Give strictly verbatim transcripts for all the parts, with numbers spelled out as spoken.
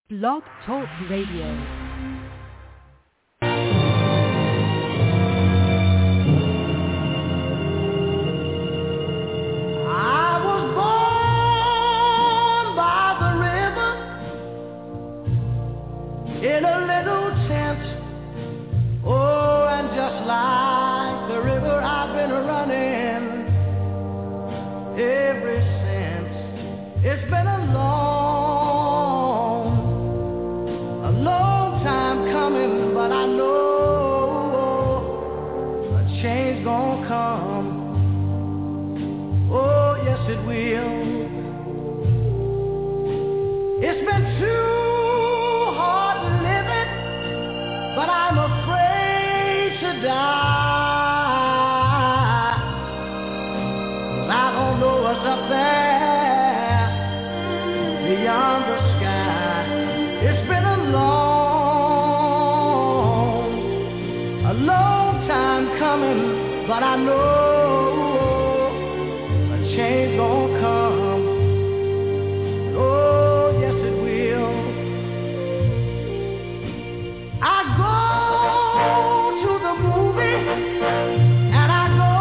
Blog Talk Radio. In a little tent, oh, and just like the river I've been running ever since. It's been a long, a long time coming, but I know a change gonna come. Oh, yes it will. It's been too but I'm afraid to die, 'cause I don't know what's up there beyond the sky. It's been a long, a long time coming, but I know a change gonna come. Oh, yes it will. I go to the movie and I go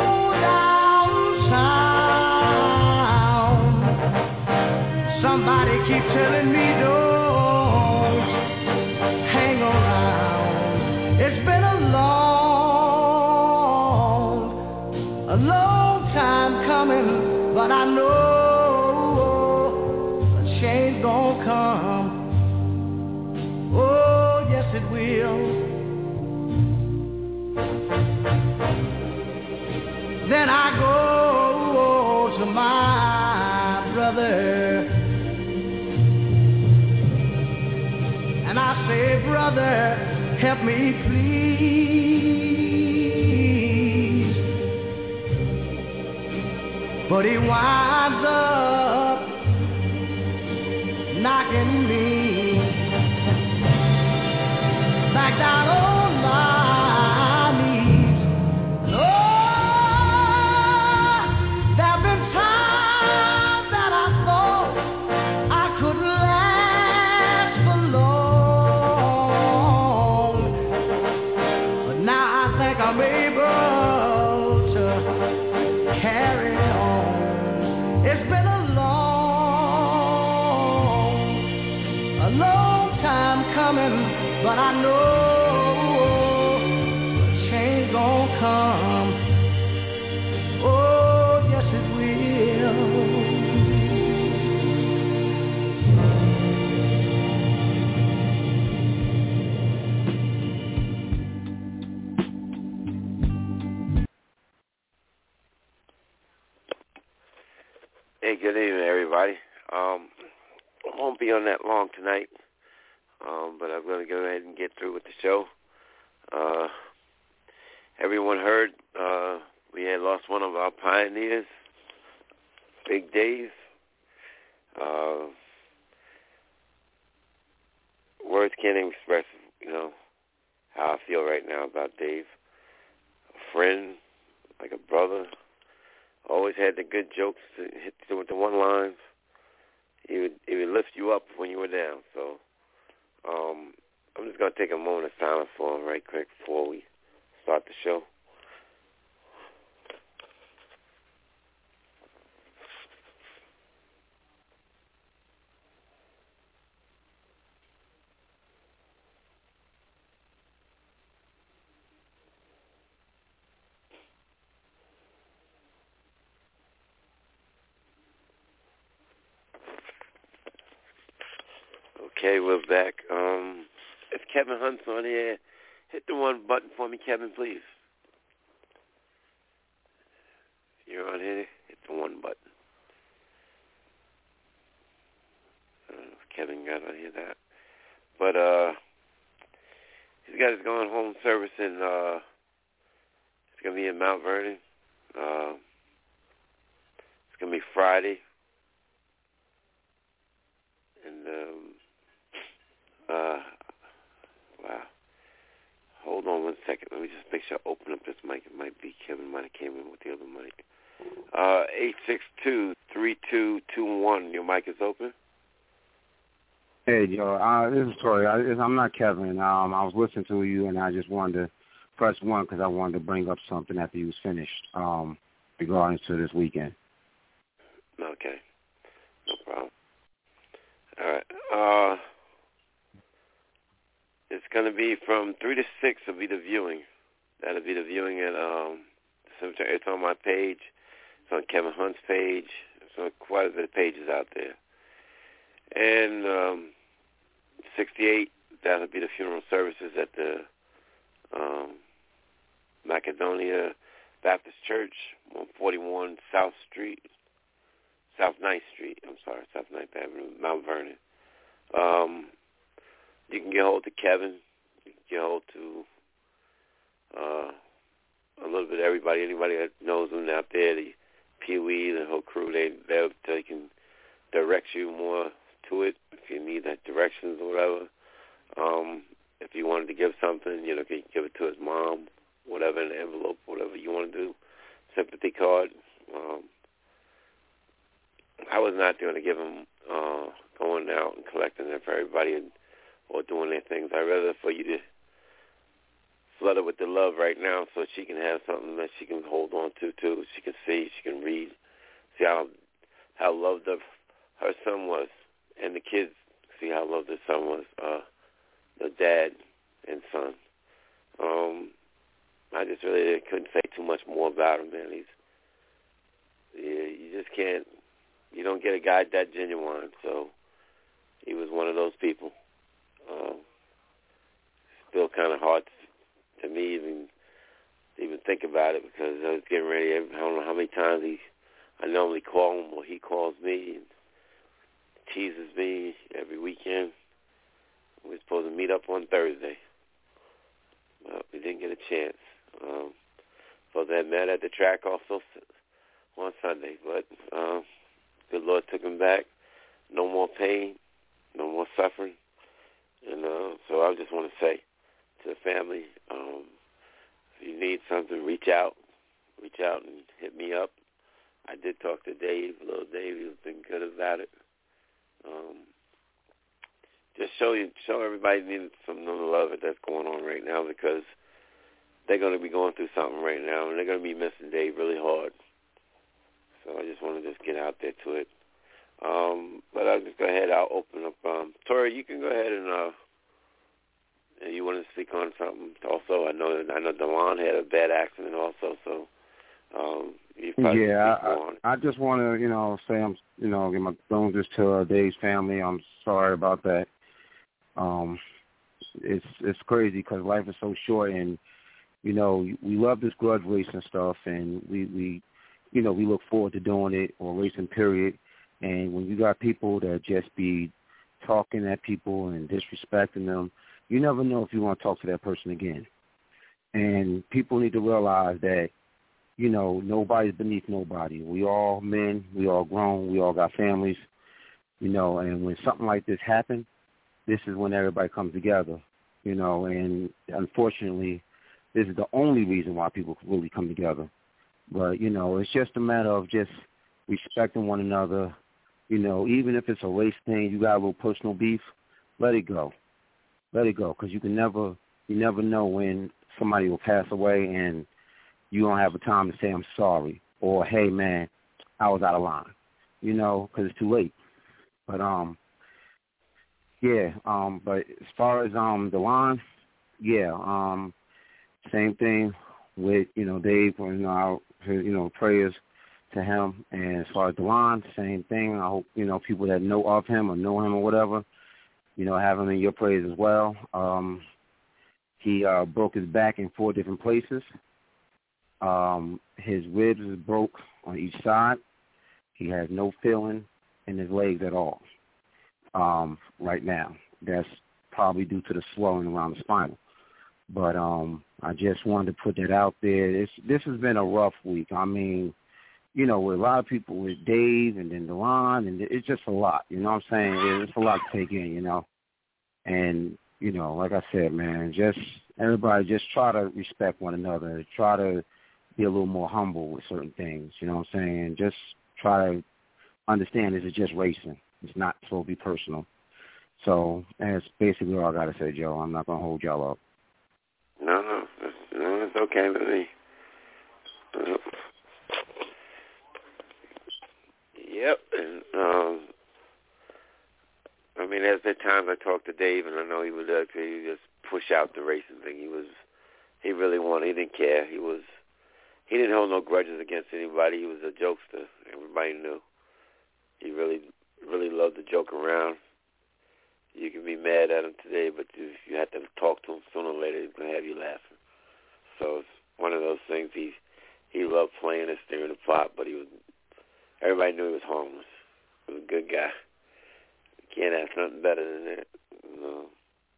downtown. Somebody keep telling me don't hang around. It's been a long, a long time coming, but I know a change gonna come. Oh, yes it will. Then I go to my brother and I say, brother, help me please. But he winds up knocking me back down on my knees. Oh, there've been times that I thought I couldn't last for long, but now I think I'm able to carry on. It's been a long, a long time coming, but I know a change gon' come. Oh, yes it will. Hey, good evening, everybody. Um, I won't be on that long tonight. Um, but I'm going to go ahead and get through with the show. Uh, everyone heard uh, we had lost one of our pioneers, Big Dave. Uh, words can't even express, you know, how I feel right now about Dave. A friend, like a brother. Always had the good jokes to hit with the one lines. He would, he would lift you up when you were down. So. Um, I'm just going to take a moment of silence for him right quick before we start the show. Okay, we're back. Um, if Kevin Hunt's on here, hit the one button for me, Kevin, please. If you're on here, hit the one button. I don't know if Kevin got on here that. But uh, he's got his going home service in, uh, it's going to be in Mount Vernon. Uh, it's going to be Friday. And, um, uh, wow. Hold on one second. Let me just make sure I open up this mic. It might be Kevin might have came in with the other mic. Uh, eight six two, three two two one. Your mic is open. Hey, yo, uh, this is Tori. I, I'm not Kevin. Um, I was listening to you, and I just wanted to press one because I wanted to bring up something after you was finished um, regarding to this weekend. Okay. No problem. All right. Uh, it's going to be from three to six will be the viewing. That'll be the viewing at um, the cemetery. It's on my page. It's on Kevin Hunt's page. So quite a bit of pages out there. And um, sixty-eight, that'll be the funeral services at the um, Macedonia Baptist Church, one forty-one South Street, South ninth Street, I'm sorry, South ninth Avenue, Mount Vernon. Um, you can get hold of Kevin. You can get hold to uh, a little bit of everybody, anybody that knows him out there, the Pee Wee, the whole crew, they, they'll, they can direct you more to it if you need that directions or whatever. Um, if you wanted to give something, you know, you can give it to his mom, whatever, in an envelope, whatever you want to do. Sympathy card. Um, I was not going to give him uh, going out and collecting it for everybody and, or doing their things. I'd rather for you to flood her with the love right now so she can have something that she can hold on to, too. She can see, she can read, see how how loved of her son was, and the kids see how loved their son was, uh, the dad and son. Um, I just really couldn't say too much more about him, man. He's, yeah, you just can't, you don't get a guy that genuine, so he was one of those people. Um, still kind of hard to, to me even even think about it because I was getting ready. I don't know how many times he, I normally call him or he calls me and teases me every weekend. We were supposed to meet up on Thursday, but we didn't get a chance. Um, so they met at the track also on Sunday, but uh, the Lord took him back. No more pain, no more suffering. And uh, so I just want to say to the family, um, if you need something, reach out. Reach out and hit me up. I did talk to Dave, little Dave. He's been good about it. Um, just show you, show everybody needs some of the love that's going on right now because they're going to be going through something right now, and they're going to be missing Dave really hard. So I just want to just get out there to it. Um, but I'll just go ahead. I'll open up. Um, Tori, you can go ahead and uh, you want to speak on something also. I know I know Delon had a bad accident also, so um, you probably yeah. speak more on it. I, I just want to, you know, say I'm, you know, give my condolences to uh, Dave's family. I'm sorry about that. Um, it's it's crazy because life is so short, and you know we love this grudge racing stuff, and we we, you know, we look forward to doing it or racing period. And when you got people that just be talking at people and disrespecting them, you never know if you want to talk to that person again. And people need to realize that, you know, nobody's beneath nobody. We all men, we all grown, we all got families, you know, and when something like this happens, this is when everybody comes together, you know, and unfortunately, this is the only reason why people really come together. But, you know, it's just a matter of just respecting one another. You know, even if it's a race thing, you got a little personal beef, let it go. Let it go, because you can never, you never know when somebody will pass away and you don't have a time to say, I'm sorry, or, hey, man, I was out of line, you know, because it's too late. But, um, yeah, um, but as far as um the line, yeah, um, same thing with, you know, Dave, you know, our, you know, prayers to him. And as far as Delon, same thing. I hope, you know, people that know of him or know him or whatever, you know, have him in your prayers as well. Um, he uh, broke his back in four different places. Um, his ribs is broke on each side. He has no feeling in his legs at all um, right now. That's probably due to the swelling around the spinal. But um, I just wanted to put that out there. This, this has been a rough week. I mean, you know, with a lot of people, with Dave and then Delon, and it's just a lot, you know what I'm saying? It's a lot to take in, you know. And, you know, like I said, man, just everybody just try to respect one another. Try to be a little more humble with certain things, you know what I'm saying? Just try to understand this is just racing. It's not supposed to be personal. So that's basically all I got to say, Joe. I'm not going to hold y'all up. No, no, it's, no, it's okay with me. Uh, yep, and um, I mean, there's been times I talked to Dave, and I know he would actually just push out the racing thing. He was, he really wanted. He didn't care. He was, he didn't hold no grudges against anybody. He was a jokester. Everybody knew. He really, really loved to joke around. You can be mad at him today, but if you have to talk to him sooner or later, he's gonna have you laughing. So it's one of those things. He he loved playing and stirring the pot, but he was. Everybody knew he was harmless. He was a good guy. You can't ask nothing better than that. You know,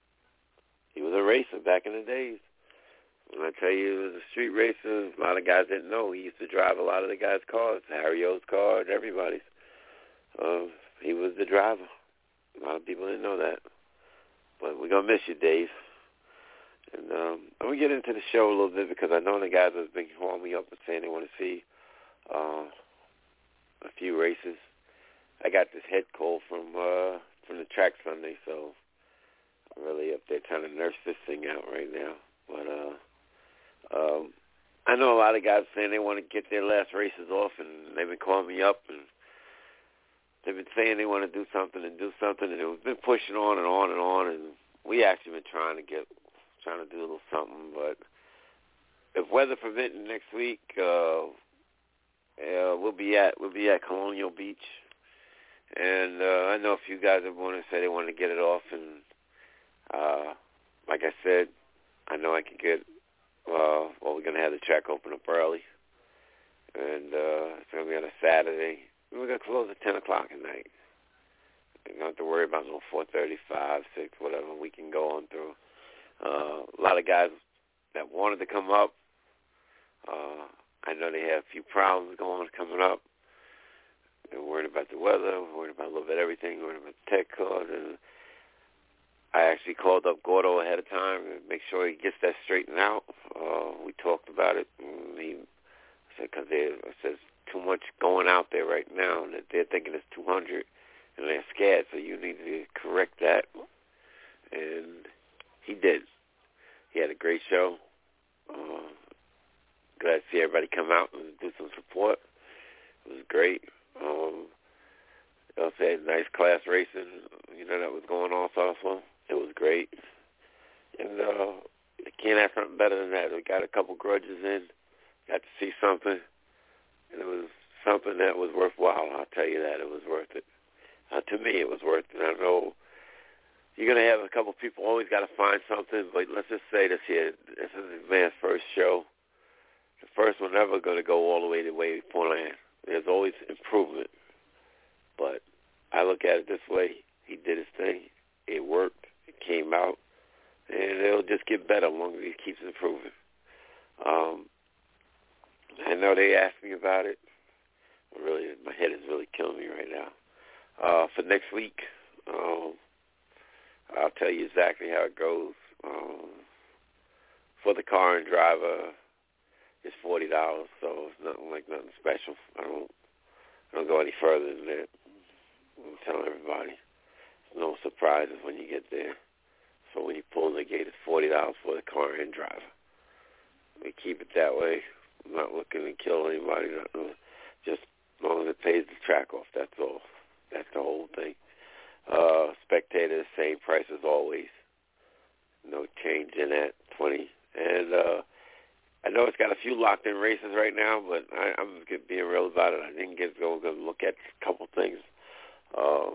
he was a racer back in the days. When I tell you he was a street racer, a lot of guys didn't know. He used to drive a lot of the guys' cars, Harry O's car, and everybody's. Uh, he was the driver. A lot of people didn't know that. But we're going to miss you, Dave. And um, I'm going to get into the show a little bit because I know the guys have been calling me up and saying they want to see uh, a few races. I got this head cold from uh, from the track Sunday, so I'm really up there trying to nurse this thing out right now. But uh, um, I know a lot of guys saying they want to get their last races off, and they've been calling me up, and they've been saying they want to do something and do something, and we've been pushing on and on and on, and we actually been trying to get, trying to do a little something, but if weather permitting next week, uh, uh, we'll be at we'll be at Colonial Beach, and uh, I know a few guys have wanted to say they want to get it off, and uh, like I said, I know I can get. Uh, well, we're gonna have the track open up early, and uh, it's gonna be on a Saturday. We're going to close at ten o'clock at night. You don't have to worry about no four thirty, five, six, whatever. We can go on through. Uh, a lot of guys that wanted to come up, uh, I know they have a few problems going on coming up. They're worried about the weather, worried about a little bit of everything, worried about the tech cars. And I actually called up Gordo ahead of time to make sure he gets that straightened out. Uh, we talked about it. And he said, because I said, too much going out there right now that they're thinking it's two hundred and they're scared, so you need to correct that. And he did. He had a great show. Uh, glad to see everybody come out and do some support. It was great. Um, also had nice class racing, you know, that was going on also. It was great. And uh, you can't have something better than that. We got a couple grudges in, got to see something. And it was something that was worthwhile. I'll tell you that. It was worth it. Uh, to me, it was worth it. I know you're going to have a couple people always got to find something, but let's just say this here. This is the man's first show. The first one never going to go all the way the way we planned. There's always improvement. But I look at it this way. He did his thing. It worked. It came out. And it'll just get better as long as he keeps improving. Um, I know they asked me about it. Really, my head is really killing me right now. Uh, for next week, um, I'll tell you exactly how it goes. Um, for the car and driver, it's forty dollars, so it's nothing like nothing special. I don't, I don't go any further than that. I'm telling everybody, there's no surprises when you get there. So when you pull the gate, it's forty dollars for the car and driver. We keep it that way. I'm not looking to kill anybody. Just as long as it pays the track off, that's all. That's the whole thing. Uh, spectator, same price as always. No change in that, twenty. And uh, I know it's got a few locked-in races right now, but I, I'm being real about it. I didn't get to go look at a couple things. Uh,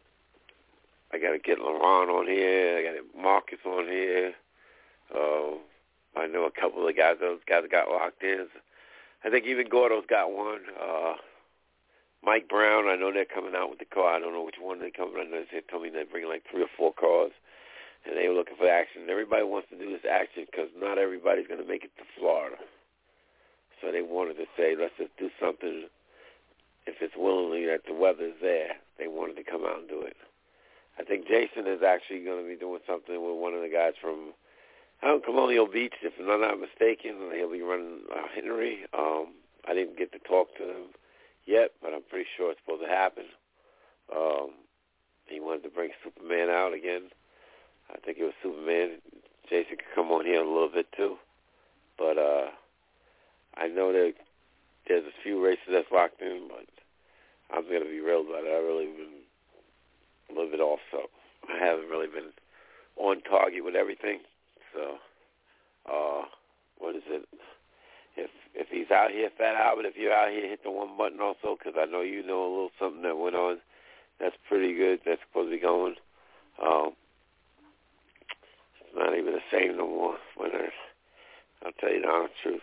I got to get Laurent on here. I got to get Marcus on here. Uh, I know a couple of guys, those guys got locked in. I think even Gordo's got one. Uh, Mike Brown, I know they're coming out with the car. I don't know which one they're coming. I know they told me they're bringing like three or four cars, and they were looking for action. Everybody wants to do this action because not everybody's going to make it to Florida. So they wanted to say, let's just do something. If it's willingly that the weather's there, they wanted to come out and do it. I think Jason is actually going to be doing something with one of the guys from out in Colonial Beach, if I'm not mistaken. He'll be running uh, Henry. Um, I didn't get to talk to him yet, but I'm pretty sure it's supposed to happen. Um, he wanted to bring Superman out again. I think it was Superman. Jason could come on here a little bit too. But uh, I know that there's a few races that's locked in, but I'm going to be real about it. I've really been a little bit off, so I haven't really been on target with everything. So, uh, what is it? If if he's out here, Fat Albert, if you're out here, hit the one button also, because I know you know a little something that went on. That's pretty good. That's supposed to be going. Um, it's not even the same no more. When I, I'll tell you the honest truth.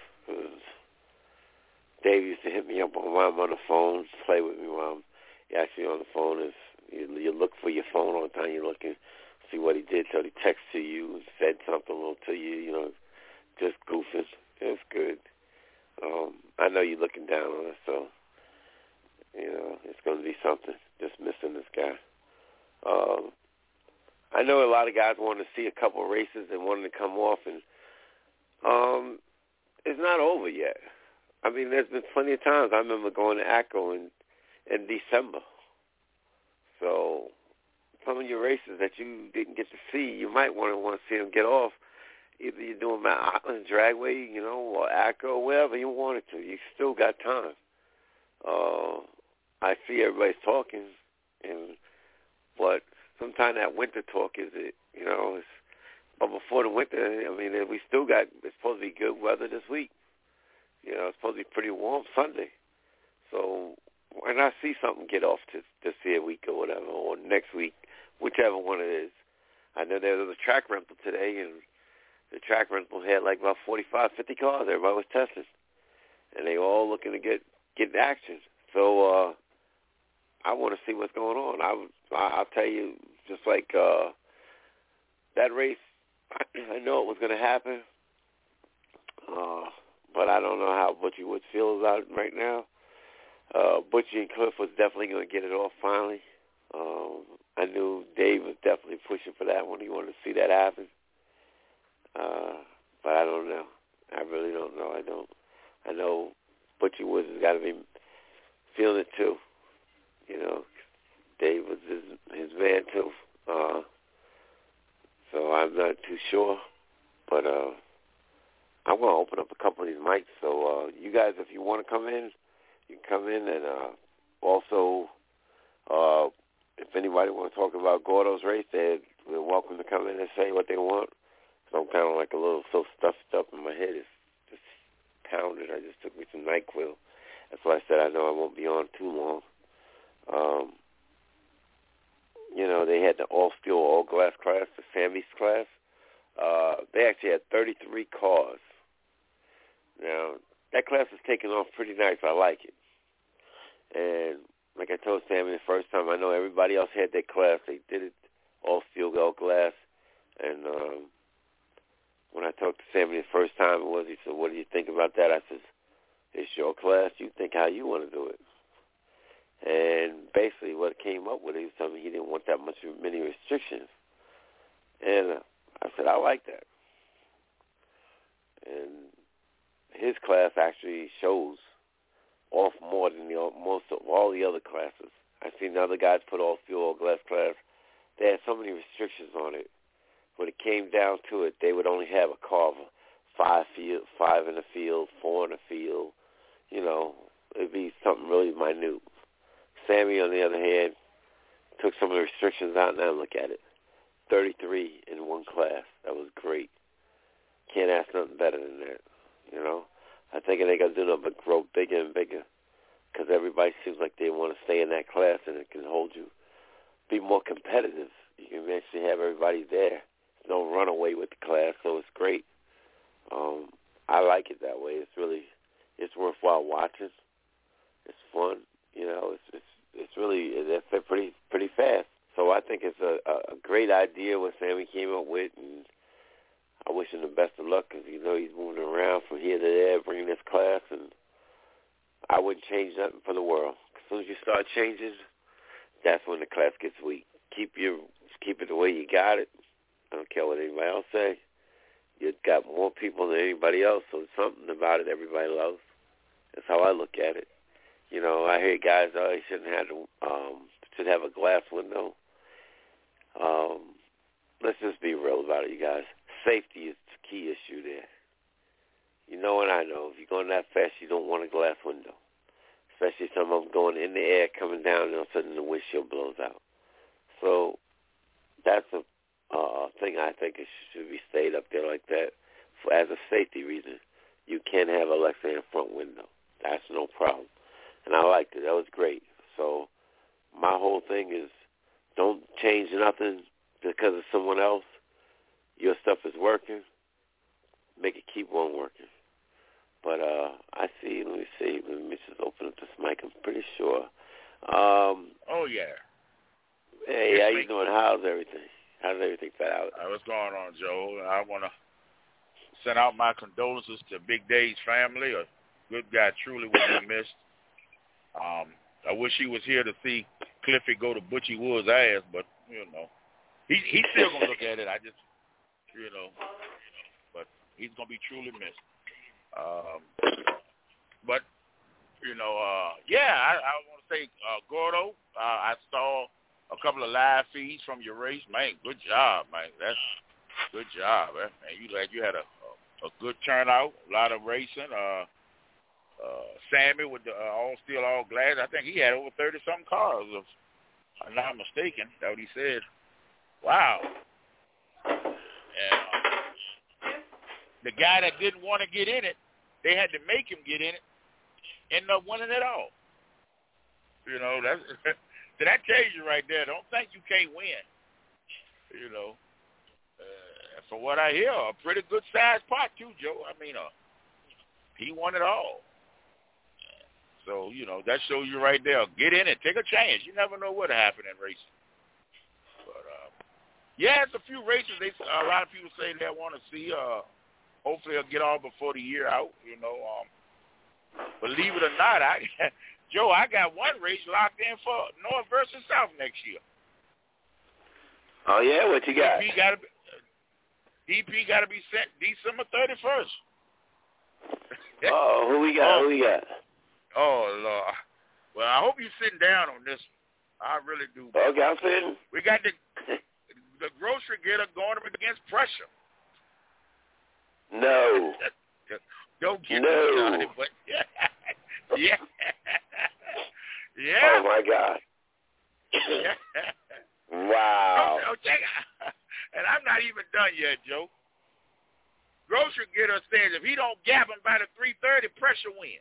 Dave used to hit me up while I'm on the phone, play with me while I'm actually on the phone. Is you, you look for your phone all the time. You're looking, see what he did. So he texted to you, said something a little to you, you know, just goofing. It's good. Um, I know you're looking down on us, so, you know, it's going to be something, just missing this guy. Um, I know a lot of guys want to see a couple of races and wanting to come off, and um, it's not over yet. I mean, there's been plenty of times. I remember going to ACO in, in December. So some of your races that you didn't get to see, you might want to want to see them get off. Either you're doing Mount Island, Dragway, you know, or ACO, wherever you wanted to. You still got time. Uh, I see everybody's talking, and but sometimes that winter talk is it, you know. It's, but before the winter, I mean, we still got. It's supposed to be good weather this week. You know, it's supposed to be pretty warm Sunday. So why not see something get off to to see a week or whatever, or next week, whichever one it is. I know there was a track rental today, and the track rental had like about forty-five, fifty cars. Everybody was testing, and they were all looking to get get action. So uh, I want to see what's going on. I, I'll tell you, just like uh, that race, I, I know it was going to happen, uh, but I don't know how Butchie Woods feels about it right now. Uh, Butchie and Cliff was definitely going to get it off finally. Um, I knew Dave was definitely pushing for that one. He wanted to see that happen. Uh, but I don't know. I really don't know. I don't. I know Butchie Woods has got to be feeling it too. You know, Dave was his, his man too. Uh, so I'm not too sure. But uh, I'm going to open up a couple of these mics. So uh, you guys, if you want to come in, you can come in. And uh, also, uh, if anybody wants to talk about Gordo's race, they're welcome to come in and say what they want. So I'm kind of like a little so stuffed up in my head. It's just pounded. I just took me some NyQuil. That's why I said I know I won't be on too long. Um, you know, they had the all-steel, all-glass class, the Sammy's class. Uh, they actually had thirty-three cars. Now, that class is taking off pretty nice. I like it. And like I told Sammy the first time, I know everybody else had their class. They did it all-steel, all-glass. And um, when I talked to Sammy the first time, it was, he said, what do you think about that? I said, it's your class. You think how you want to do it. And basically what it came up with, he was telling me he didn't want that much many restrictions. And uh, I said, I like that. And his class actually shows off more than the, most of all the other classes. I've seen the other guys put all steel, all glass class. They had so many restrictions on it. When it came down to it, they would only have a carver, five field, five in the field, four in the field. You know, it'd be something really minute. Sammy, on the other hand, took some of the restrictions out. Now look at it, thirty-three in one class. That was great. Can't ask nothing better than that. You know, I think they got to do nothing but grow bigger and bigger because everybody seems like they want to stay in that class and it can hold you, be more competitive. You can actually have everybody there. No runaway with the class, so it's great. Um, I like it that way. It's really, it's worthwhile watching. It's fun, you know. It's it's it's really they're pretty pretty fast. So I think it's a, a great idea what Sammy came up with, and I wish him the best of luck because you know he's moving around from here to there, bringing this class, and I wouldn't change nothing for the world. As soon as you start changing, that's when the class gets weak. Keep your keep it the way you got it. I don't care what anybody else say. You've got more people than anybody else, so there's something about it everybody loves. That's how I look at it. You know, I hear guys, oh, you shouldn't have to, um, should have a glass window. Um, let's just be real about it, you guys. Safety is the key issue there. You know and I know, if you're going that fast, you don't want a glass window. Especially some of them going in the air, coming down, and all of a sudden the windshield blows out. So that's a uh, thing I think it should be stayed up there like that. For, as a safety reason, you can have a left-hand front window. That's no problem. And I liked it. That was great. So my whole thing is don't change nothing because of someone else. Your stuff is working. Make it keep on working. But uh, I see, let me see, let me just open up this mic. I'm pretty sure. Um, oh, yeah. Hey, it's how me. you doing? How's everything? How's everything fit out? Uh, what's going on, Joe? I want to send out my condolences to Big Dave's family. A good guy truly will be missed. Um, I wish he was here to see Cliffy go to Butchie Wood's ass, but, you know, he, he's still going to look at it. I just, you know, but he's going to be truly missed. Um, but, you know, uh, yeah, I, I want to say, uh, Gordo, uh, I saw a couple of live feeds from your race. Man, good job, man. That's good job, man. man you like you had a, a, a good turnout, a lot of racing. Uh, uh, Sammy with the uh, all steel, all glass. I think he had over thirty-something cars, if I'm not mistaken. That's what he said. Wow. And uh, the guy that didn't want to get in it, they had to make him get in it, ended up winning it all. You know, that's that tells you right there. Don't think you can't win. You know, uh, from what I hear, a pretty good sized pot too, Joe. I mean, uh, he won it all. So you know that shows you right there. Get in it, take a chance. You never know what'll happen in racing. But uh, yeah, it's a few races. They a lot of people say they want to see. Uh, hopefully, they'll get all before the year out. You know, um, believe it or not, I. Joe, I got one race locked in for North versus South next year. Oh yeah, what you got? D P got to be, D P got to be sent December thirty-first. Oh, who we got? Oh, who we got? Oh Lord. Well, I hope you're sitting down on this one. I really do. Okay, I'm sitting. We got the the grocery getter going up against pressure. No. Don't get no. me started, but yeah. Yeah. Yeah. Oh, my God. Wow. Oh, check out. And I'm not even done yet, Joe. Grocery getter says if he don't gap him by the three thirty, pressure win.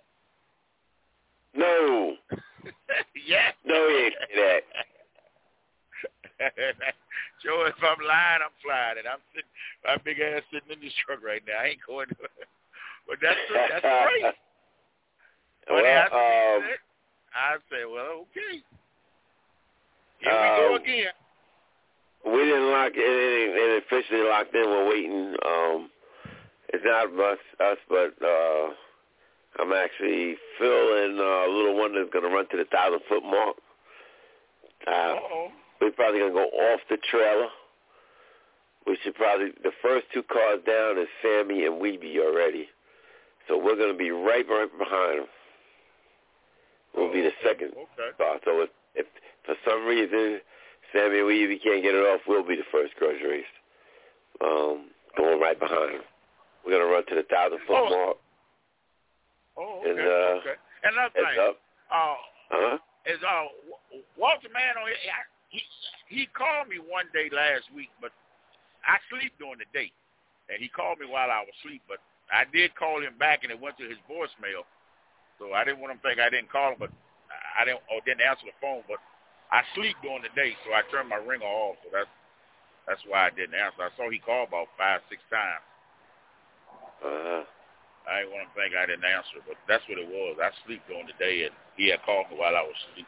No. Yeah. No, he ain't say that. Joe, if I'm lying, I'm flying. And I'm sitting, my big ass sitting in this truck right now. I ain't going to. But that's, that's great. Well, I, um, I say, well, okay. Here um, we go again. We didn't lock it. It ain't officially locked in. We're waiting. Um, it's not us, us but uh, I'm actually Phil and uh, Little Wonder is going to run to the thousand foot mark. Uh, we're probably going to go off the trailer. We should probably the first two cars down is Sammy and Weeby already, so we're going to be right right behind them. We'll be the second okay. car. So if, if for some reason Sammy and Weeby can't get it off, we'll be the first grocery race. Um, going right behind them. We're going to run to the thousand foot oh. mark. Oh, okay. And, uh, okay. And another thing, up. uh, uh-huh. is uh, Walter Mann, he, he called me one day last week, but I sleep during the day. And he called me while I was asleep, but I did call him back, and it went to his voicemail. So I didn't want him to think I didn't call him, but I didn't or didn't answer the phone. But I sleep during the day, so I turned my ringer off. So that's that's why I didn't answer. I saw he called about five, six times. Uh-huh. I didn't want him to think I didn't answer, but that's what it was. I sleep during the day, and he had called me while I was asleep.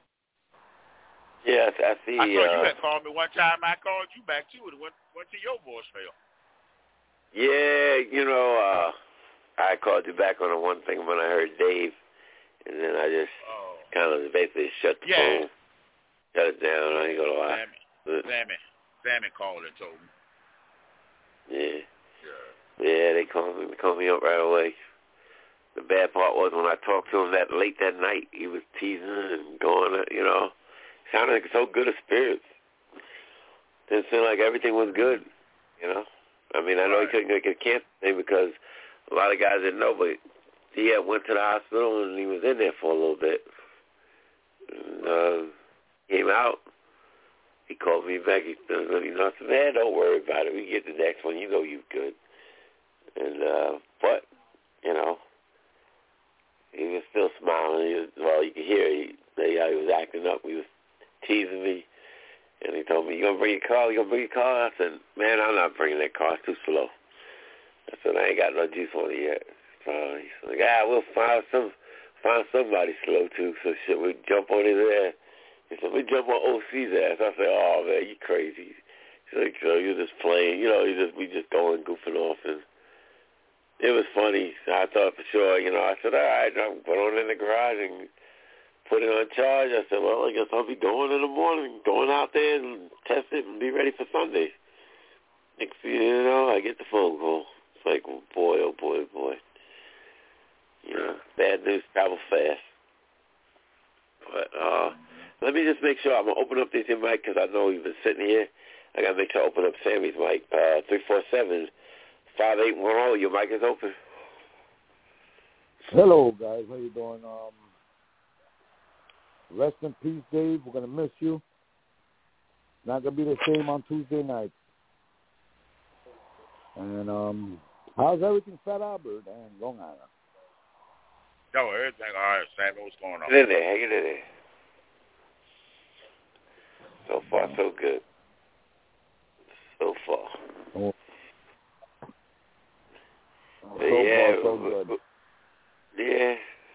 Yes, I see. I thought uh, you had called me one time. I called you back, too. It went, went to your voicemail. Yeah, you know, uh, I called you back on the one thing when I heard Dave, and then I just oh. kind of basically shut the yeah. phone, shut it down. I ain't gonna lie. Sammy, Sammy, Sammy called and told me. Yeah. Yeah. Yeah, they called me, they called me up right away. The bad part was when I talked to him that late that night, he was teasing and going, you know, sounded like so good of spirits. didn't seem like everything was good, you know. I mean, I know he couldn't get a cancer thing because a lot of guys didn't know, but he had went to the hospital and he was in there for a little bit. And, uh, came out. He called me back. He said, you know, I said, man, don't worry about it. We get the next one. You know you're good. And, uh, but, you know, he was still smiling. He was, well, you could hear he, how he was acting up. He was teasing me. And he told me, you going to bring your car? You going to bring your car? I said, man, I'm not bringing that car. It's too slow. I said, I ain't got no juice on it yet. So he's like, ah, we'll find some, find somebody slow, too. So shit, we jump on his ass. He said, we jump on O C's ass. I said, oh, man, you crazy. He's like, so you're just playing. You know, you just we just going, goofing off. And it was funny. So I thought for sure, you know, I said, all right, I'll put on in the garage and put it on charge. I said, well, I guess I'll be going in the morning, going out there and test it and be ready for Sunday. Next thing you know, I get the phone call. It's like, oh, boy, oh, boy, oh, boy. You know, bad news travel fast. But uh, let me just make sure. I'm going to open up this mic because I know you've been sitting here. I got to make sure I open up Sammy's mic. Uh, three four seven, five eight one zero. Your mic is open. Hello, guys. How you doing? Um, rest in peace, Dave. We're going to miss you. Not going to be the same on Tuesday night. And um, how's everything, Fat Albert and Long Island? Yo, everything all right, Sammy. What's going on? Hang in there. Hang in there. So far, so good. So far. Oh. So yeah, far, so good. Yeah.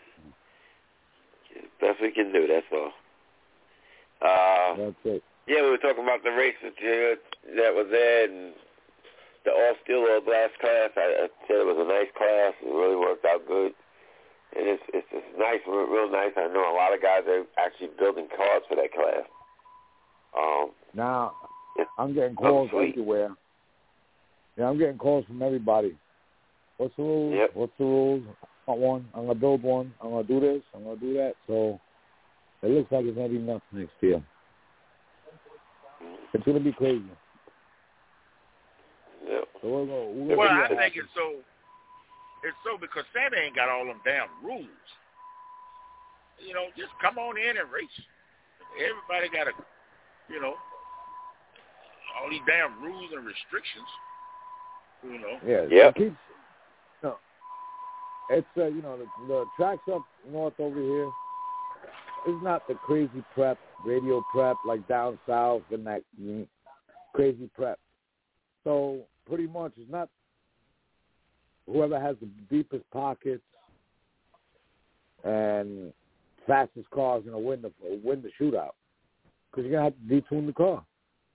Best we can do, that's all. Uh, that's it. Yeah, we were talking about the race that, uh, that was there, and the all-steel or glass class. I, I said it was a nice class. It really worked out good. And it's, it's it's nice, real, real nice. I know a lot of guys are actually building cars for that class. Um, now, I'm getting calls everywhere. Yeah, I'm getting calls from everybody. What's the rules? Yep. What's the rules? I want one. I'm going to build one. I'm going to do this. I'm going to do that. So it looks like it's going to be nuts next year. It's going to be crazy. Yep. So we're gonna, we're well, gonna I think it's so... It's so because Sammy ain't got all them damn rules. You know, just come on in and race. Everybody got to, you know, all these damn rules and restrictions. You know. Yeah. Yeah. It keeps, no, it's uh, you know the, the tracks up north over here. It's not the crazy prep, radio prep like down south and that mm, crazy prep. So pretty much it's not. Whoever has the deepest pockets and fastest car is going to win the win the shootout because you're going to have to detune the car.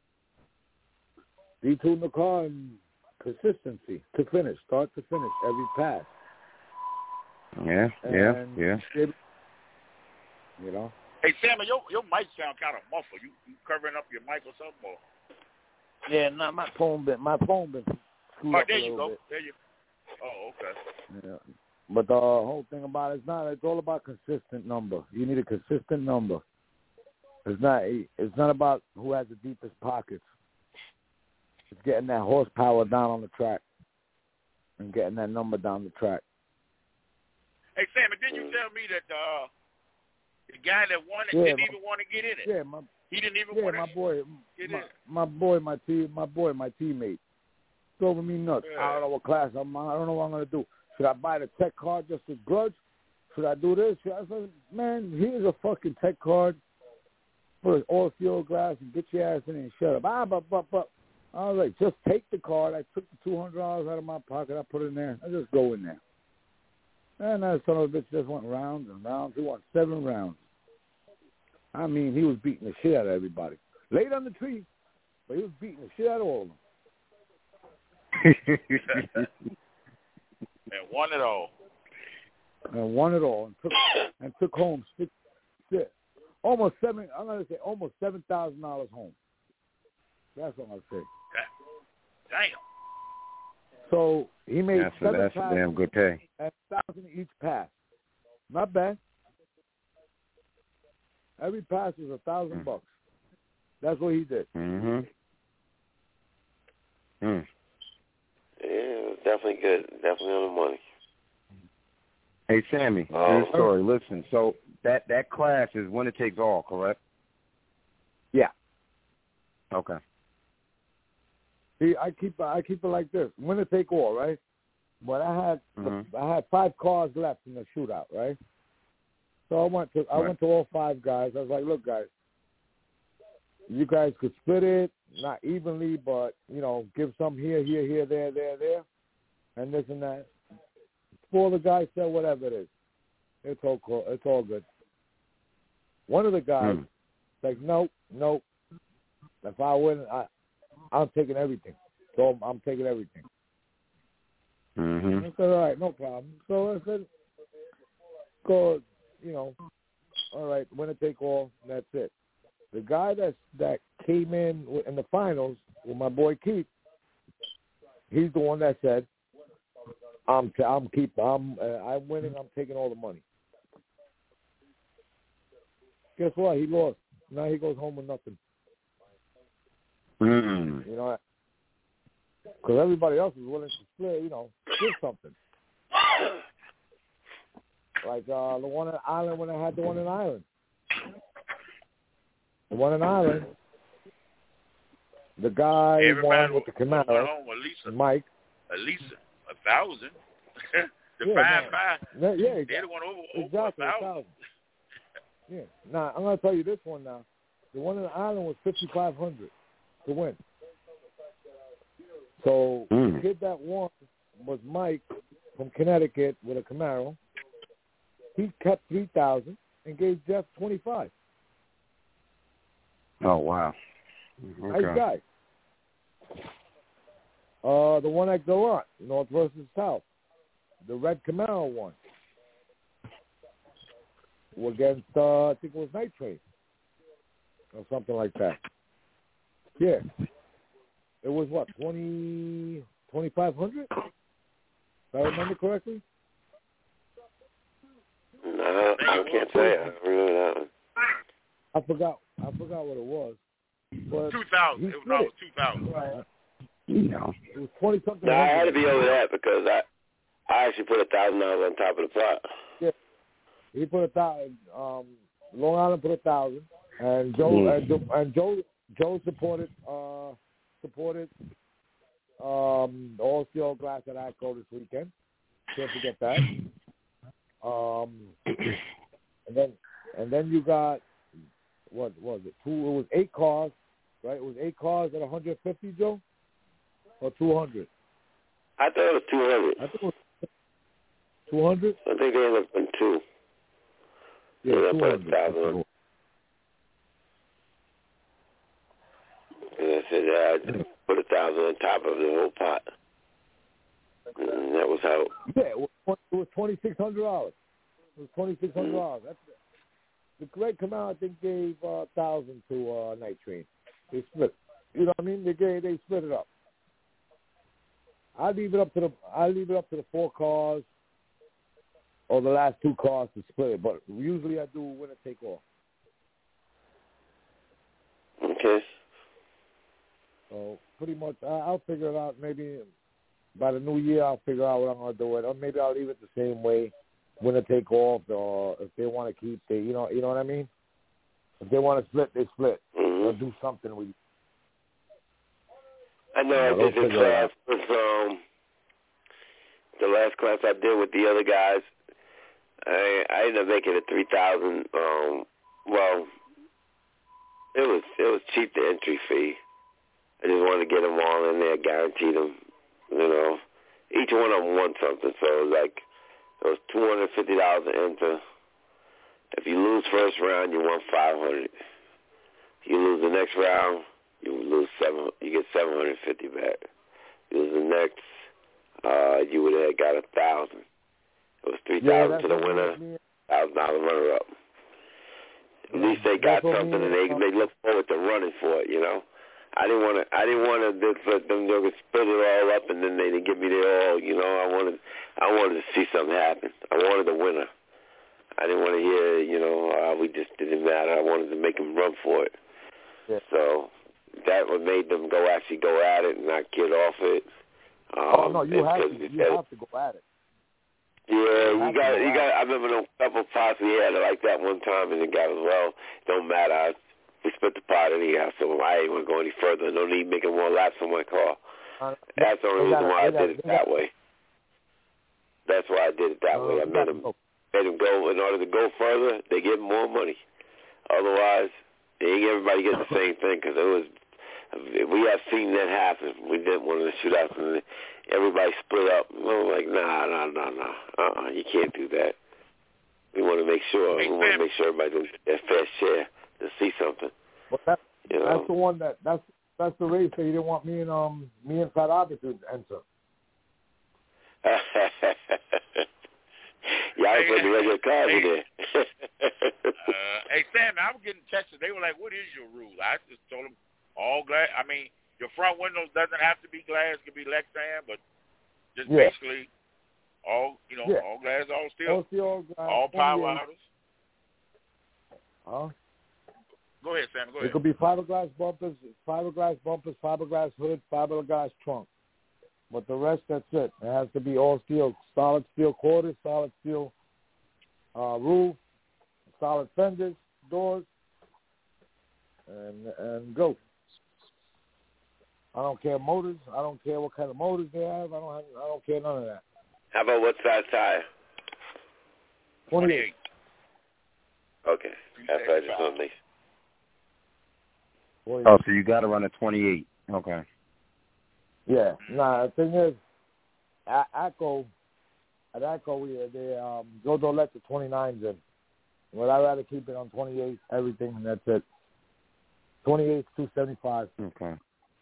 Detune the car and consistency to finish, start to finish, every pass. Yeah, yeah, and yeah. It, you know. Hey, Sammy, your your mic sound kind of muffled. You, you covering up your mic or something? Or? Yeah, no, my phone been my phone been screwed oh, up there a you little go. bit. There you. Oh, okay. Yeah. But the whole thing about it is not. It's all about consistent number. You need a consistent number. It's not. It's not about who has the deepest pockets. It's getting that horsepower down on the track and getting that number down the track. Hey, Sammy, did you tell me that uh, the guy that won it yeah, didn't my, even want to get in it? Yeah, my. He didn't even yeah, want my to boy, get my, in. my boy, my team, my boy, my teammate. Drove me nuts. Yeah. I don't know what class I'm on. I don't know what I'm going to do. Should I buy the tech card just to grudge? Should I do this? Should I say, man, here's a fucking tech card for all steel glass and get your ass in and shut up. Ah, but, but, but. I was like, just take the card. I took the two hundred dollars out of my pocket. I put it in there. I just go in there. And that son of a bitch just went rounds and rounds. He won seven rounds. I mean, he was beating the shit out of everybody. Laid on the tree, but he was beating the shit out of all of them. And won it all. And won it all, and took and took home six, six, almost seven. I'm gonna say almost seven thousand dollars home. That's what I'm gonna say. Damn. So he made that's seven a, that's a damn good pay. and thousand each pass. Not bad. Every pass is a thousand Mm. bucks. That's what he did. Mm-hmm. Mm. Yeah, it was definitely good. Definitely on the money. Hey, Sammy, Oh. good story. Listen, so that, that class is winner takes all, correct? Yeah. Okay. See, I keep I keep it like this: winner take all, right? But I had Mm-hmm. I had five cars left in the shootout, right? So I went to I Right. went to all five guys. I was like, look, guys, you guys could split it, not evenly, but you know, give some here, here, here, there, there, there, and this and that. Four of the guys said whatever it is. It's all cool. It's all good. One of the guys Mm. like, nope, nope. If I win, I I'm taking everything. So I'm, I'm taking everything. Mm-hmm. I said, all right, no problem. So I said, go, you know, all right, winner take all, and that's it. The guy that that came in in the finals with my boy Keith, he's the one that said, I'm t- I'm keep I'm uh, I'm winning. I'm taking all the money. Guess what? He lost. Now he goes home with nothing. Mm. You know, because everybody else is willing to split. You know, give something. Like uh, the one in Ireland when I had the one in Ireland. The one in Ireland. The guy Everybody won with the went Camaro. home at least a, Mike. at least a, a thousand. the Yeah, five no. five. Yeah, yeah, They're the one over, over exactly. a A thousand. thousand. Yeah. Now I'm gonna tell you this one. Now, the one in Ireland was fifty five hundred to win. So Mm. the kid that won was Mike from Connecticut with a Camaro. He kept three thousand and gave Jeff twenty five. Oh, wow. Okay. Nice guy. Uh, the one at Gallant, North versus South, the red Camaro won. Against, uh, I think it was Night Train or something like that. Yeah. It was what, twenty, twenty-five hundred? If I remember correctly? No, I can't say I remember that one. I forgot. I forgot what it was. But Two thousand. he It was split almost two thousand. Right. You know. It was twenty something. No, I had to be over that because I I actually put a thousand dollars on top of the pot. Yeah. He put a thousand. Um, Long Island put a thousand, and Joe Mm. and, Joe, and Joe Joe supported uh, supported um, the All Steel Glass at ATCO this weekend. Can't forget that. Um, and then and then you got what was it? Two. It was eight cars, right? It was eight cars at one hundred fifty, Joe, or two hundred. I thought it was two hundred. I think it was two hundred. I think they ended up in two. Yeah, Yeah, I two put a hundred. thousand on. And I said, yeah, I just put a thousand on top of the whole pot. And that was how. Yeah, it was, it was twenty six hundred dollars. It was twenty six hundred dollars. That's the Greg Kamau, I think, gave a uh, thousand to uh, Night Train. They split. You know what I mean? They gave, they split it up. I leave it up to the I leave it up to the four cars or the last two cars to split it. But usually I do winner take all. Okay. So pretty much I, I'll figure it out. Maybe by the new year I'll figure out what I'm gonna do it. Or maybe I'll leave it the same way. Winner take all. Or if they want to keep, they you know you know what I mean. If they want to split, they split. Mm-hmm. Or do something with. I know Yeah, I did they'll this figure it class out. with um the last class I did with the other guys. I I ended up making it three thousand. Um, well, it was it was cheap, the entry fee. I just wanted to get them all in there, guaranteed them. You know, each one of them won something, so it was like it was two hundred fifty dollars to enter. If you lose first round, you won five hundred. If you lose the next round, you lose seven. You get seven hundred fifty back. You lose the next, uh, you would have got a thousand. It was three thousand Yeah, to the winner, thousand dollar runner up. At least they got That's what something, me and they and, uh, they look forward to running for it. You know, I didn't want to. I didn't want to let them they would split it all up, and then they didn't give me their all. You know, I wanted. I wanted to see something happen. I wanted a winner. I didn't want to hear, you know, uh, we just didn't matter. I wanted to make them run for it. Yeah. So that what made them go actually go at it and not get off it. Um, oh no, you have to. You said, have to go at it. Yeah, you, you got. You got. I remember a couple pots we had like that one time, and the guy was well. Don't matter. I, we split the pot anyhow, so I ain't want to go any further. No need making more laps on my car. Uh, That's the only reason gotta, why I gotta, did it that gotta, way. That's why I did it that uh, way. I made them, go. made them go. In order to go further, they get more money. Otherwise, they ain't everybody get the same thing because it was. We have seen that happen. We didn't want to shoot out, and everybody split up. We were like, nah, nah, nah, nah. Uh-uh, you can't do that. We want to make sure. We want to make sure everybody does that fair share to see something. Well, that, you know? that's the one that that's that's the race that you didn't want me and um me and Fat Albert to enter. Y'all hey, put the regular cars hey, in there. uh, hey, Sam, I was getting texted. They were like, what is your rule? I just told them all glass. I mean, your front windows doesn't have to be glass. It could be Lexan, but just yeah. basically all, you know, yeah. all glass, all steel. All steel, all glass. All power outers. Huh? Go ahead, Sam. Go ahead. It could be fiberglass bumpers, fiberglass bumpers, fiberglass hood, fiberglass trunk. But the rest, that's it. It has to be all steel, solid steel quarters, solid steel uh, roof, solid fenders, doors, and and go. I don't care motors. I don't care what kind of motors they have. I don't have, I don't care none of that. How about what size tire? twenty-eight. Okay. That's what I just want to make. Oh, so you got to run a twenty-eight. Okay. Yeah. Nah, the thing is, at ACO, at ACO, we they um Joe don't let the twenty-nines in. Well, I'd rather keep it on twenty-eight, everything, and that's it. twenty-eight, two seventy-five. Okay.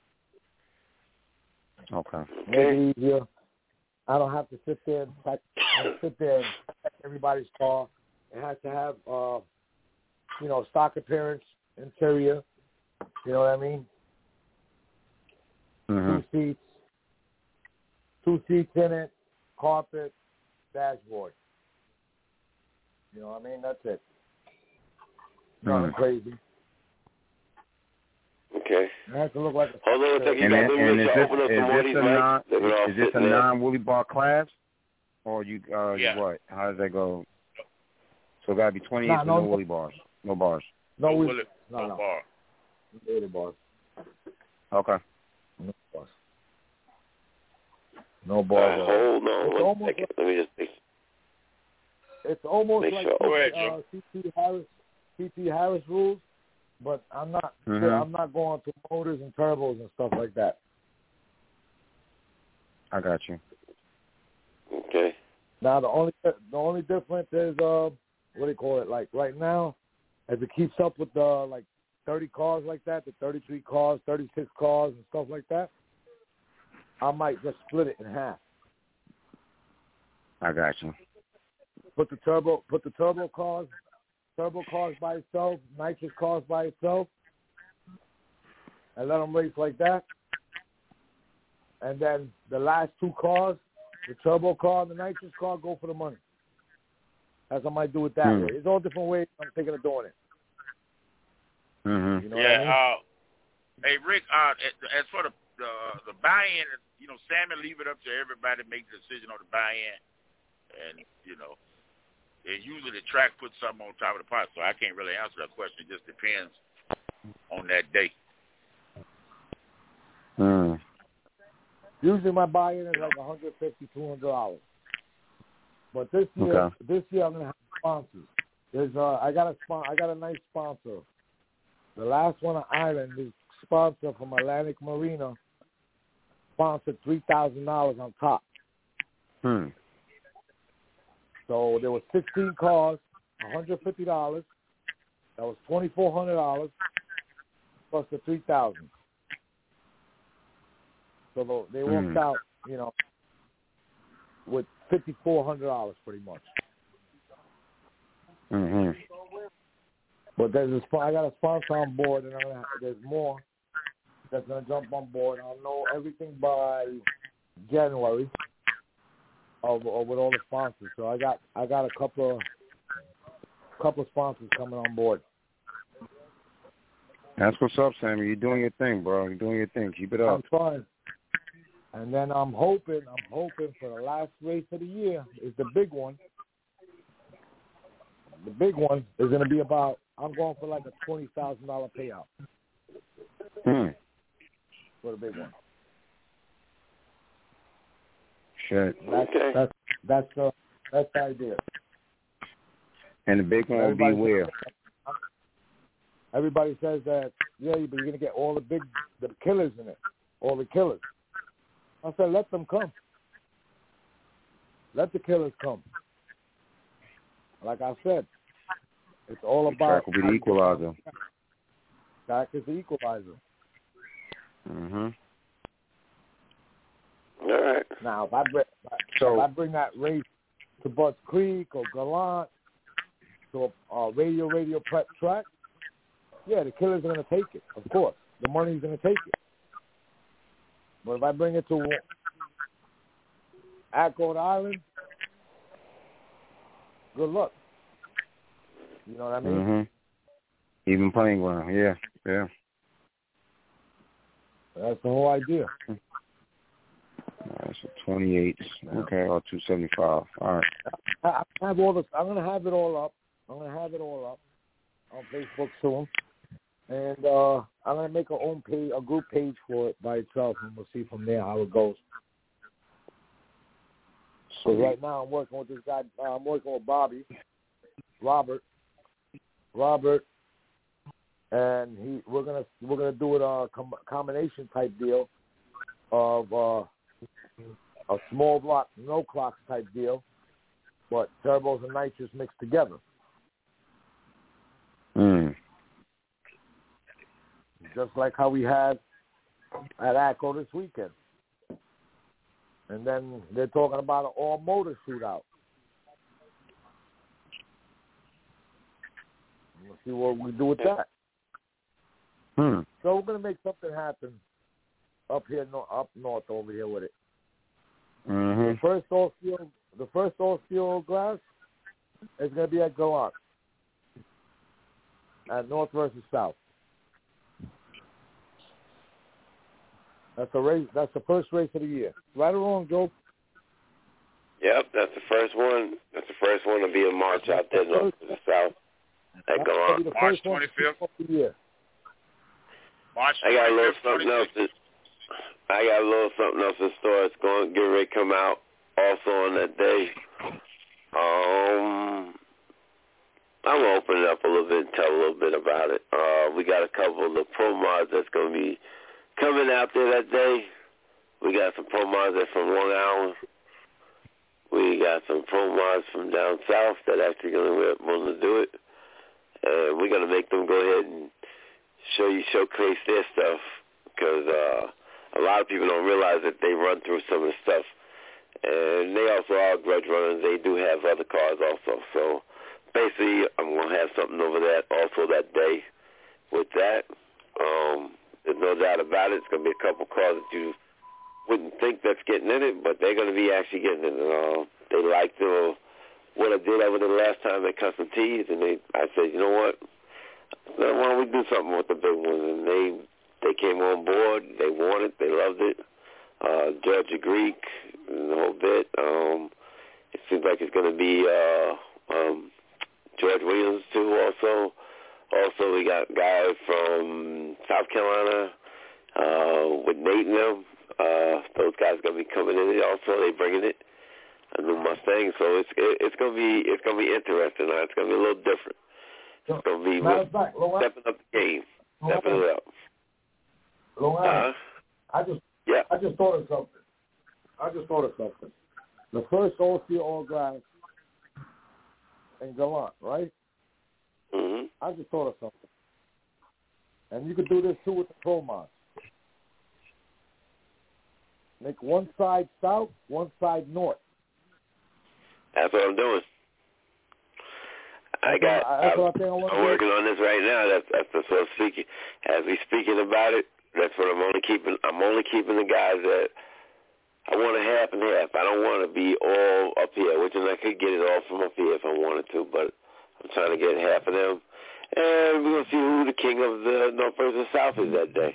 Okay. Make it easier. I don't have to sit there and type, sit there and check everybody's car. It has to have, uh, you know, stock appearance, interior. You know what I mean? Mm-hmm. Two seats, two seats in it, carpet, dashboard. You know what I mean? That's it. Nothing Mm-hmm. crazy. Okay. It has to look like a Hold on a second. And, You and, got and is this, open up is some more this of a these non mics. is this a non Woolly Bar class, or you uh yeah. what? How does that go? So it got to be twenty-eight nah, for no, no Woolly Bars, no bars. No, no, we, Willie, no, no, no. bar. No Woolly bars. Okay. No bars. No bars. Uh, hold on it's one almost second. like, Let me just make, it's almost make like sure. Go ahead, uh, C T Harris, C T Harris rules, but I'm not. Mm-hmm. I'm not going to motors and turbos and stuff like that. I got you. Okay. Now the only the only difference is uh what do you call it? Like right now, as it keeps up with the like thirty cars like that, the thirty-three cars, thirty-six cars and stuff like that, I might just split it in half. I got you. Put the turbo, put the turbo cars, turbo cars by itself, nitrous cars by itself, and let them race like that. And then the last two cars, the turbo car and the nitrous car, go for the money. That's I might do it that mm. way. There's all different ways I'm thinking of doing it. Mm-hmm. You know yeah. what I mean? Uh, hey, Rick. Uh, as for the the, the buy-in, you know, Sammy leave it up to everybody to make the decision on the buy-in, and you know, and usually the track puts something on top of the pot, so I can't really answer that question. It just depends on that day. Mm. Usually my buy-in is like one hundred fifty dollars, two hundred dollars. But this year, Okay. this year I'm gonna have sponsors. There's uh, I got a spon- I got a nice sponsor. The last one on Island is sponsor from Atlantic Marina. Sponsored three thousand dollars on top. Hmm. So there were sixteen cars, one hundred fifty dollars. That was twenty four hundred dollars plus the three thousand. So they worked Mm. out, you know, with fifty four hundred dollars pretty much. Mm-hmm. But there's a sp- I got a sponsor on board, and I'm gonna, there's more that's gonna jump on board. I'll know everything by January of, of with all the sponsors. So I got I got a couple of couple of sponsors coming on board. That's what's up, Sammy. You're doing your thing, bro. You're doing your thing. Keep it up. I'm trying. And then I'm hoping, I'm hoping for the last race of the year is the big one. The big one is going to be about, I'm going for like a twenty thousand dollars payout. Hmm. For the big one. Shit. That's, Okay. that's, that's, the, that's the idea. And the big one will be where? Everybody says that, yeah, but you're going to get all the big, the killers in it, all the killers. I said, let them come. Let the killers come. Like I said, it's all The about... track will be the equalizer. Track is the equalizer. Mm-hmm. All right. Now, if I, bring, So- if I bring that race to Butts Creek or Gallant, to a, a radio, radio prep track, yeah, the killers are going to take it, of course. The money's going to take it. But if I bring it to Accord Island, good luck. You know what I mean? Mm-hmm. Even playing ground, yeah, yeah. That's the whole idea. That's a twenty-eight, okay, or two seventy-five. All right. I, I have all this. I'm going to have it all up. I'm going to have it all up on Facebook soon. And uh, I'm going to make a own page, a group page for it by itself, and we'll see from there how it goes. So right now I'm working with this guy. Uh, I'm working with Bobby, Robert, Robert, and he. We're gonna we're gonna do it a com- combination type deal of uh, a small block, no clocks type deal, but turbos and nitrous mixed together. Mm. Just like how we had at ACO this weekend. And then they're talking about an all-motor shootout. We'll see what we do with that. Hmm. So we're going to make something happen up here, no, up north over here with it. Mm-hmm. The first all-steel, the first all-steel glass is going to be at Gallant, at North versus South. That's the race. That's the first race of the year. Right or wrong, Joe? Yep, that's the first one. That's the first one to be in March out there north to the south. At Gallant. The March first one twenty-fifth. of the year. March I got a little twenty-fifth, something else. twenty-sixth. To, I got a little something else in store. It's going to get ready to come out also on that day. Um, I'm going to open it up a little bit and tell a little bit about it. Uh, we got a couple of the pro mods that's going to be coming out there that day. We got some pro mods that from Long Island. We got some pro mods from down south that actually going to want to do it. And we're going to make them go ahead and show you, showcase their stuff, because uh, a lot of people don't realize that they run through some of the stuff. And they also are grudge runners. They do have other cars also. So basically, I'm going to have something over that also that day with that. Um, there's no doubt about it. It's going to be a couple cars that you wouldn't think that's getting in it, but they're going to be actually getting in it. Uh, they like the, what I did over the last time at Custom Tees, and they, I said, you know what? Why don't we do something with the big ones? And they they came on board. They wanted it. They loved it. Uh, Judge Greek and the whole bit. Um, it seems like it's going to be uh, um, George Williams too. Also, also we got guys from South Carolina uh, with Nate and them. Uh, those guys are going to be coming in. Also, they bringing it. A new Mustang. So it's it, it's going to be it's going to be interesting. Now. It's going to be a little different. It's going to be Matter of fact, stepping up the game. Stepping it up. Uh, I just yeah. I just thought of something. I just thought of something. The first all-steel all-glass in Gallant, right? Mm-hmm. I just thought of something. And you could do this too with the Pro Mods. Make one side south, one side north. That's what I'm doing. I got. That's what I think I want to I'm do. working on this right now. That's that's that's what I'm speaking. As we speaking about it, that's what I'm only keeping. I'm only keeping the guys that I want to half and half. I don't want to be all up here, which is I could get it all from up here if I wanted to, but I'm trying to get half of them. And we're going to see who the king of the North versus South is that day.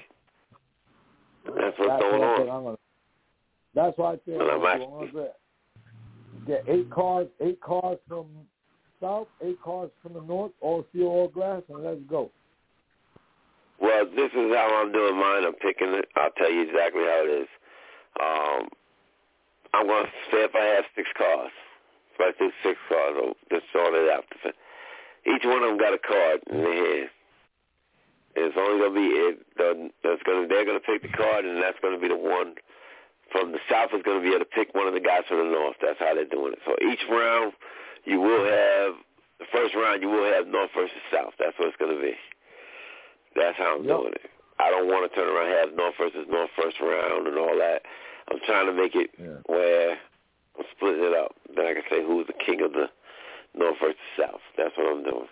That's what's that's going what on. I'm gonna, that's why I think well, I'm I'm gonna get eight cars, eight cars from South, eight cars from the North, all steel, all glass, and let's go. Well, this is how I'm doing mine. I'm picking it. I'll tell you exactly how it is. Um, I'm going to say if I have six cars, if I do six cars, I'll just sort it out. Each one of them got a card in their hand. It's only going to be it. That's going to, they're going to pick the card, and that's going to be the one from the South is going to be able to pick one of the guys from the North. That's how they're doing it. So each round, you will have, the first round, you will have North versus South. That's what it's going to be. That's how I'm yep. doing it. I don't want to turn around and have North versus North first round and all that. I'm trying to make it yeah. where I'm splitting it up. Then I can say who's the king of the North versus South. That's what I'm doing.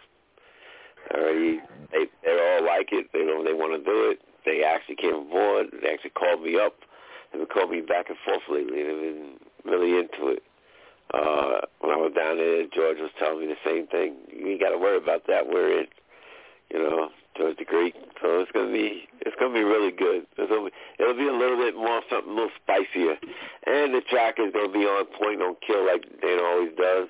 Already, they they all like it. They know they want to do it. They actually came aboard. They actually called me up. They've been calling me back and forth lately. They've been really into it. Uh, when I was down there, George was telling me the same thing. You ain't got to worry about that. We're in, you know, George the Greek. So it's gonna be it's gonna be really good. It's gonna be, it'll be a little bit more something a little spicier, and the track is gonna be on point, on kill like Dana always does.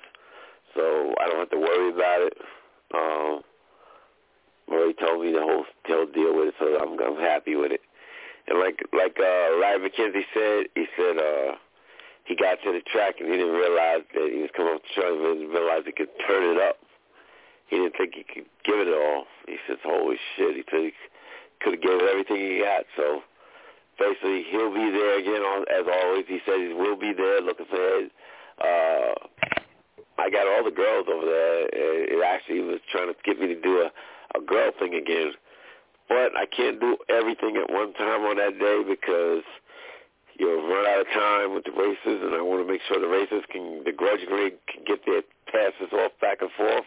So I don't have to worry about it. Um, Murray told me the whole, the whole deal with it, so I'm, I'm happy with it. And like like uh, Larry McKenzie said, he said uh, he got to the track and he didn't realize that he was coming off the track, but he didn't realize he could turn it up. He didn't think he could give it all. He says, holy shit, he said he could have given everything he got. So basically, he'll be there again, on, as always. He said he will be there looking for it. Uh, I got all the girls over there. It actually was trying to get me to do a, a girl thing again. But I can't do everything at one time on that day because you'll run out of time with the races, and I want to make sure the races can, the grudge rig can get their passes off back and forth.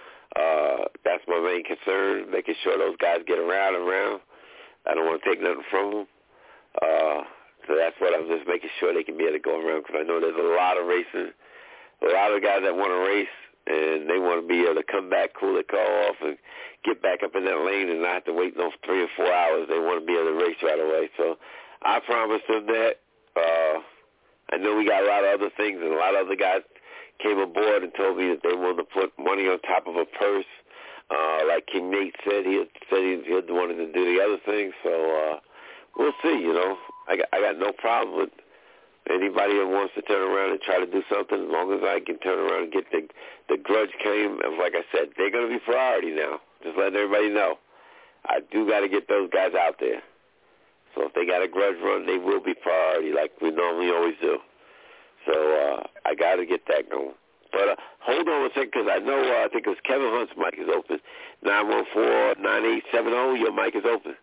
Uh, that's my main concern, making sure those guys get around and around. I don't want to take nothing from them. Uh, so that's what I'm just making sure they can be able to go around because I know there's a lot of racing, a lot of guys that want to race, and they want to be able to come back, cool their car off, and get back up in that lane and not have to wait no three or four hours. They want to be able to race right away. So I promised them that. Uh, I know we got a lot of other things, and a lot of other guys came aboard and told me that they wanted to put money on top of a purse. Uh, like King Nate said, he said he, he wanted to do the other things. So uh, we'll see, you know. I got, I got no problem with anybody that wants to turn around and try to do something as long as I can turn around and get the, the grudge claim. And like I said, they're going to be priority now. Just letting everybody know. I do got to get those guys out there. So if they got a grudge run, they will be priority like we normally always do. So uh, I got to get that going. But uh, hold on a second because I know uh, I think it was Kevin Hunt's mic is open. nine one four, nine eight seven zero, your mic is open.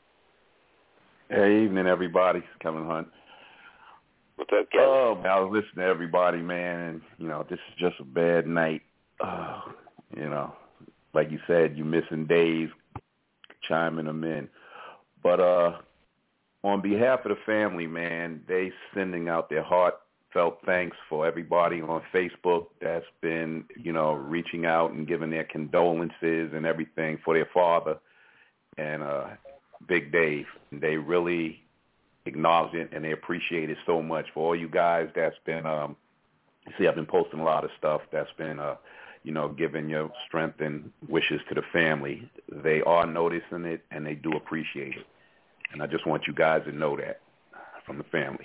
Hey, evening, everybody. Kevin Hunt. What's up, Kevin? Oh, man, I was listening to everybody, man, and, you know, this is just a bad night. Oh, you know, like you said, you missing Dave, chiming them in. But uh, on behalf of the family, man, they sending out their heartfelt thanks for everybody on Facebook that's been, you know, reaching out and giving their condolences and everything for their father and uh, Big Dave. They really acknowledge it and they appreciate it so much. For all you guys that's been, um, see, I've been posting a lot of stuff that's been, uh, you know, giving your strength and wishes to the family. They are noticing it and they do appreciate it. And I just want you guys to know that from the family.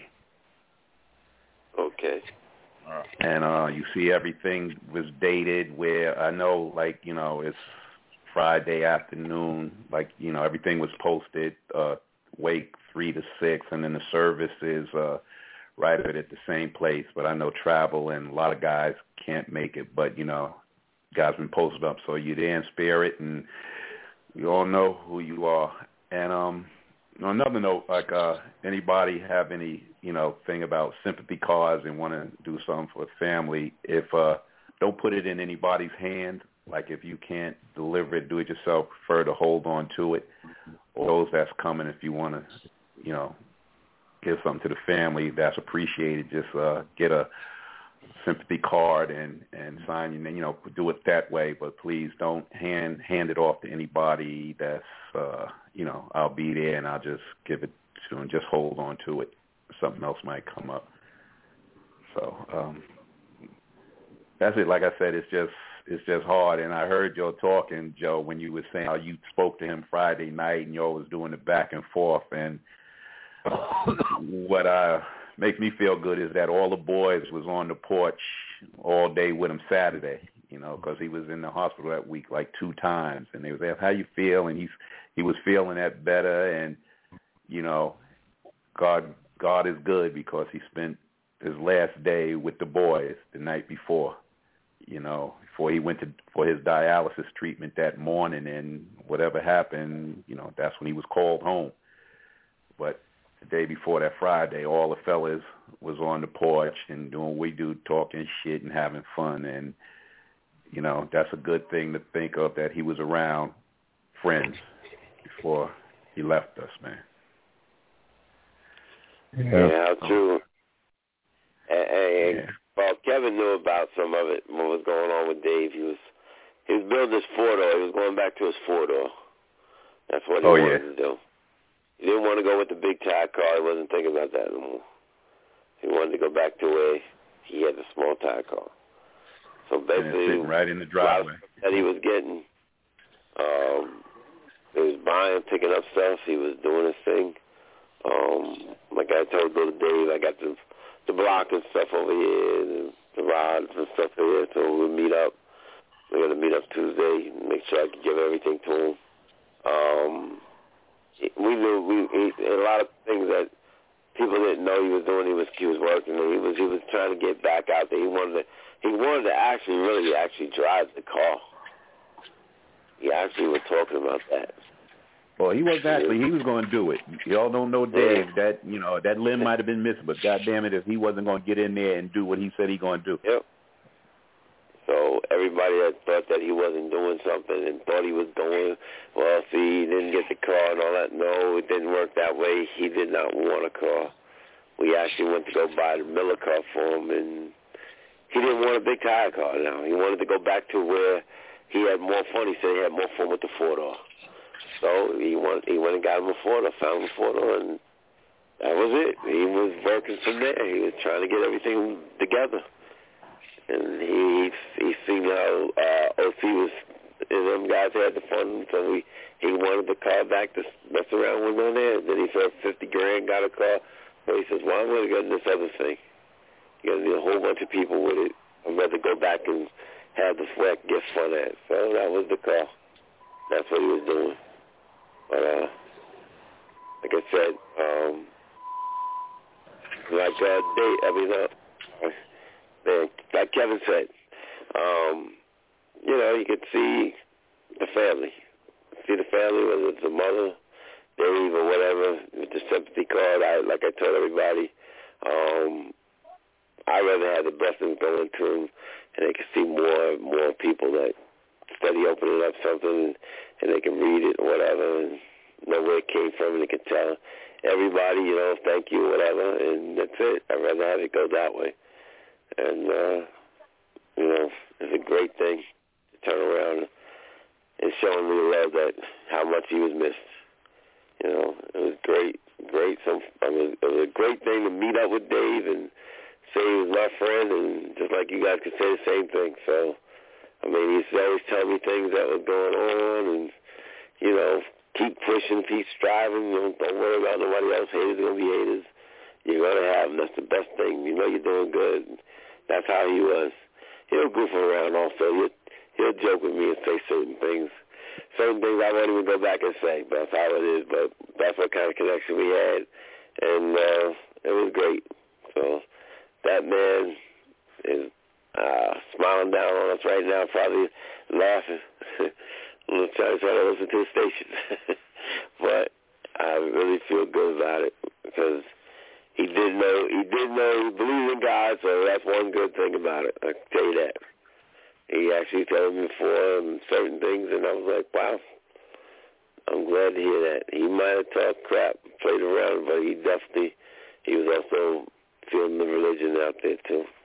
Okay. Uh, and uh, you see everything was dated where I know, like, you know, it's Friday afternoon, like, you know, everything was posted, uh, wake three to six, and then the service is uh, right at the same place. But I know travel and a lot of guys can't make it, but, you know, guys been posted up. So you're there in spirit, and you all know who you are. And um, on another note, like uh, anybody have any, you know, thing about sympathy cards and want to do something for the family, if uh, don't put it in anybody's hand. Like if you can't deliver it, do it yourself. Prefer to hold on to it. Or those that's coming, if you want to, you know, give something to the family, that's appreciated. Just uh, get a sympathy card and, and sign, you know, do it that way. But please don't hand hand it off to anybody that's, uh, you know, I'll be there and I'll just give it to and just hold on to it. Something else might come up. So um, that's it. Like I said, it's just it's just hard. And I heard you talking, Joe, when you were saying how you spoke to him Friday night and you all was doing the back and forth. And what I make me feel good is that all the boys was on the porch all day with him Saturday, you know, because he was in the hospital that week like two times. And they was asking, how you feel? And he's, he was feeling that better. And, you know, God God is good because he spent his last day with the boys the night before, you know, before he went to for his dialysis treatment that morning. And whatever happened, you know, that's when he was called home. But the day before that Friday, all the fellas was on the porch and doing what we do, talking shit and having fun. And, you know, that's a good thing to think of, that he was around friends before he left us, man. Yeah, yeah how true. And, and yeah. Well, Kevin knew about some of it, what was going on with Dave. He was he was building his four-door. He was going back to his four-door. That's what he oh, wanted yeah. to do. He didn't want to go with the big tire car. He wasn't thinking about that anymore. He wanted to go back to where he had the small tire car. So basically, sitting right in the driveway that he was getting, um, he was buying, picking up stuff. He was doing his thing. Um, like I told go to Dave, I got the the block and stuff over here, and the rods and stuff over here. So we'll meet up. We're gonna meet up Tuesday. Make sure I can give everything to him. Um, we knew we he, a lot of things that people didn't know he was doing. He was he was working. And he was he was trying to get back out there. He wanted to he wanted to actually really actually drive the car. He actually was talking about that. Well, he was actually, he was going to do it. Y'all don't know Dave, that, you know, that limb might have been missing, but goddamn it, if he wasn't going to get in there and do what he said he going to do. Yep. So everybody that thought that he wasn't doing something and thought he was doing, well, see, he didn't get the car and all that. No, it didn't work that way. He did not want a car. We actually went to go buy the Miller car for him, and he didn't want a big tire car now. He wanted to go back to where he had more fun. He said he had more fun with the four-door. So he went, he went and got him a four-door, found him a four-door, and that was it. He was working from there. He was trying to get everything together. And he he seen how uh, O C was, and them guys had the fun, so we, he wanted the car back to mess around with on there. Then he said fifty grand, got a car. So he says, well, I'm going to get this other thing. You're going to need a whole bunch of people with it. I'd rather go back and have the sweat, get fun at. So that was the car. That's what he was doing. But, uh, like I said, um, like uh, Dave, I mean, uh, man, like Kevin said, um, you know, you could see the family. See the family, whether it's the mother, Dave, or whatever, with the sympathy card. I, like I told everybody, um, I'd rather have the blessings going to them, and they can see more more people that study opening up something, and they can read it or whatever, and know where it came from, and they can tell everybody, you know, thank you, whatever, and that's it. I'd rather have it go that way. And, uh, you know, it's a great thing to turn around and showing me the love that how much he was missed. You know, it was great, great. Some, I mean, it was a great thing to meet up with Dave and say he was my friend, and just like you guys could say the same thing. So, I mean, he used to always tell me things that were going on, and, you know, keep pushing, keep striving. You know, don't worry about nobody else. Haters are going to be haters. You're going to have them. That's the best thing. You know you're doing good. That's how he was. He'll goof around also. He'll, he'll joke with me and say certain things. Certain things I won't even go back and say, but that's how it is. But that's what kind of connection we had. And uh, it was great. So that man is uh, smiling down on us right now, probably laughing. I'm trying, trying to listen to the station. But I really feel good about it because he did know, he did know he believed in God, so that's one good thing about it. I can tell you that. He actually told me before um, certain things, and I was like, wow, I'm glad to hear that. He might have talked crap, played around, but he definitely, he was also feeling the religion out there too.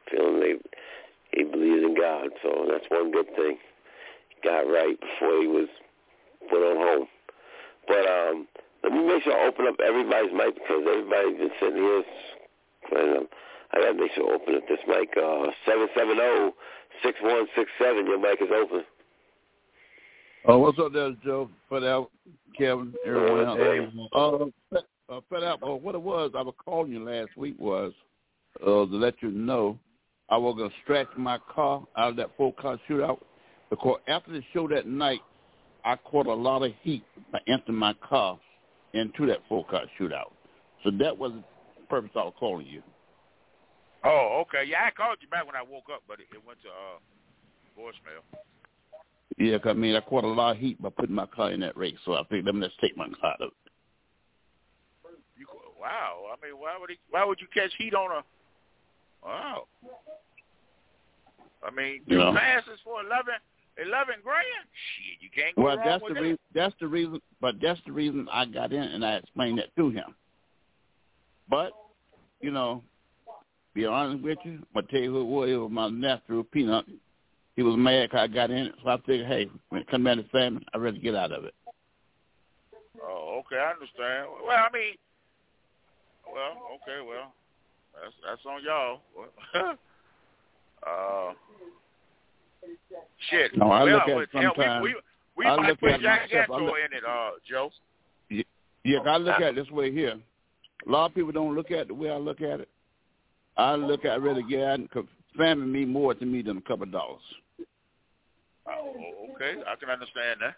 feeling they he believes in God. So that's one good thing. He got right before he was put on home. But um, let me make sure I open up everybody's mic because everybody's been sitting here. And, um, I got to make sure I open up this mic. Uh, seven seven zero, six one six seven, your mic is open. Oh, what's up there, Joe? Put out, Kevin, everyone else. Uh, uh, put out, well, what it was, I was calling you last week was uh, to let you know I was going to stretch my car out of that four-car shootout because after the show that night, I caught a lot of heat by emptying my car into that four-car shootout. So that was the purpose I was calling you. Oh, okay. Yeah, I called you back when I woke up, but it, it went to uh, voicemail. Yeah, 'cause I mean, I caught a lot of heat by putting my car in that race, so I figured, let me just take my car out of it. You, wow. I mean, why would he, why would you catch heat on a? Wow. I mean, two Yeah. passes for eleven, eleven grand. Shit, you can't go Well, wrong that's with the that. reason. That's the reason. But that's the reason I got in, and I explained that to him. But you know, be honest with you, I'm gonna tell you who it was. It was my nephew, Peanut. He was mad 'cause I got in it, so I figured, hey, when it comes down to family, I'd rather get out of it. Oh, okay, I understand. Well, I mean, well, okay, well, that's that's on y'all. uh, shit. No, I well, look at it hell, sometimes. we we, we I might look put at Jack myself, I Gantro look- in it, uh, Joe. Yeah, yeah, 'cause I look at it this way here. A lot of people don't look at it the way I look at it. I look at it really good because family mean more to me than a couple of dollars. Oh, okay, I can understand that.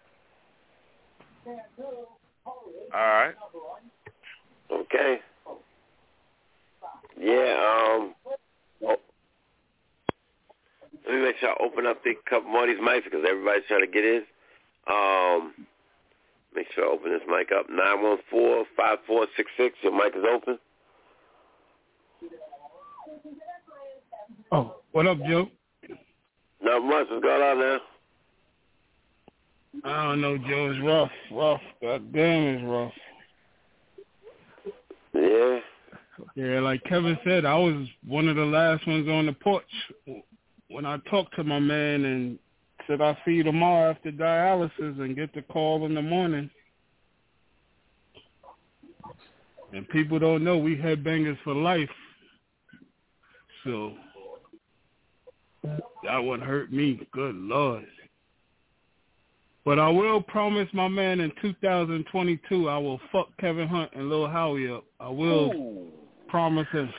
All right. Okay. Yeah, um, oh, let me make sure I open up the couple more of these mics because everybody's trying to get in. Um, make sure I open this mic up. nine one four, five four six six, your mic is open. Oh, what up, Joe? Not much. What's going on now? I don't know, Joe. It's rough, rough. God damn, it's rough. Yeah. Yeah, like Kevin said, I was one of the last ones on the porch when I talked to my man and said I'll see you tomorrow after dialysis and get the call in the morning. And people don't know we headbangers for life. So that would hurt me. Good Lord. But I will promise my man in two thousand twenty-two I will fuck Kevin Hunt and Lil Howie up. I will Ooh. promise him.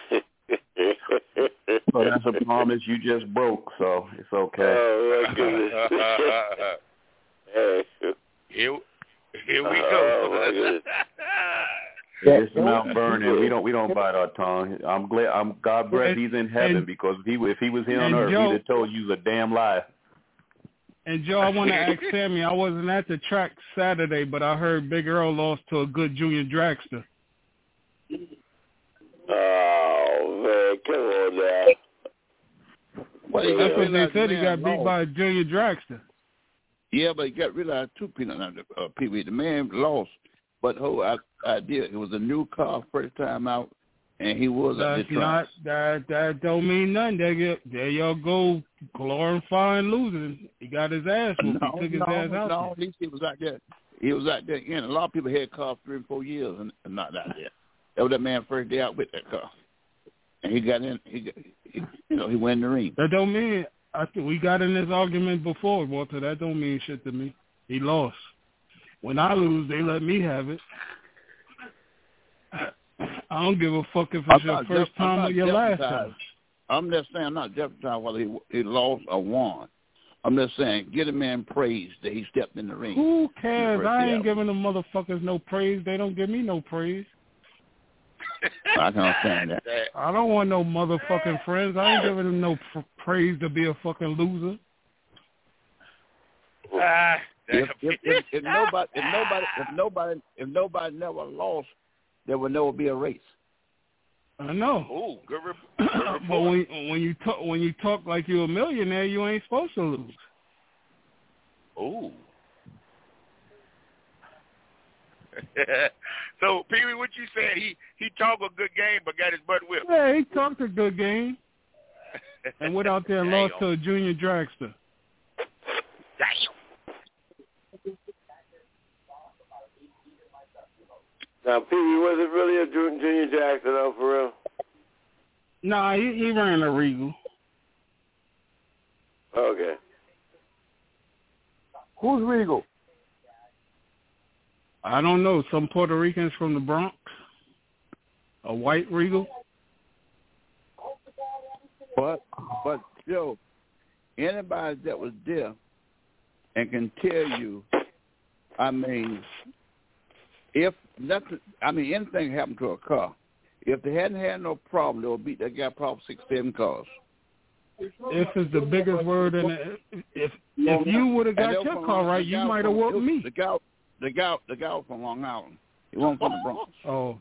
Well, that's a promise you just broke, so it's okay. Oh, my goodness. here, here we go. Oh, my goodness. It's Mount Vernon. We don't we don't bite our tongue. I'm glad. I'm God bless. He's in heaven and, because if he if he was here on earth, Joe, he'd have told you a damn lie. And Joe, I want to ask Sammy. I wasn't at the track Saturday, but I heard Big Earl lost to a good junior dragster. Oh man, come on now. Well, that's what they said. He got beat lost. by a junior dragster. Yeah, but he got realized two peanut uh, Pee Wee. The man lost, but the whole idea it was a new car first time out, and he was That's at the not that. That don't mean nothing. There, you, there y'all go glorifying losing. He got his ass whooped. No, he took his no, ass out. No, at least he was out there. He was out there again. A lot of people had cars three and four years and, and not out there. That was that man first day out with that car, and he got in. He, he you know, he went in the ring. That don't mean. I think we got in this argument before, Walter. That don't mean shit to me. He lost. When I lose, they let me have it. I don't give a fuck if it's your first time or your last time. I'm just saying, I'm not jeopardizing whether he, he lost or won. I'm just saying, get a man praise that he stepped in the ring. Who cares? I ain't giving them motherfuckers no praise. They don't give me no praise. I can understand that. I don't want no motherfucking friends. I ain't giving them no f- praise to be a fucking loser. Ah, if, if, if, if nobody, if nobody, if nobody, if nobody never lost, there would never be a race. I know. Oh, good, rep- good report. But when when you talk when you talk like you're a millionaire, you ain't supposed to lose. Oh. So, Pee Wee, what you said? He he talked a good game, but got his butt whipped. Yeah, he talked a good game. and went out there and lost to a junior dragster. Damn. Now, Pee Wee, was it really a junior dragster though, for real? Nah, he, he ran a Regal. Okay. Who's Regal? I don't know. Some Puerto Ricans from the Bronx. A white Regal. But, but, Joe, anybody that was there and can tell you, I mean, if nothing, I mean, anything happened to a car, if they hadn't had no problem, they would beat that guy probably six, seven cars. This is the biggest word in the, if if you would have got your car right, you might have whooped me. The guy, the guy, the guy was from Long Island. He wasn't from the Bronx. Oh.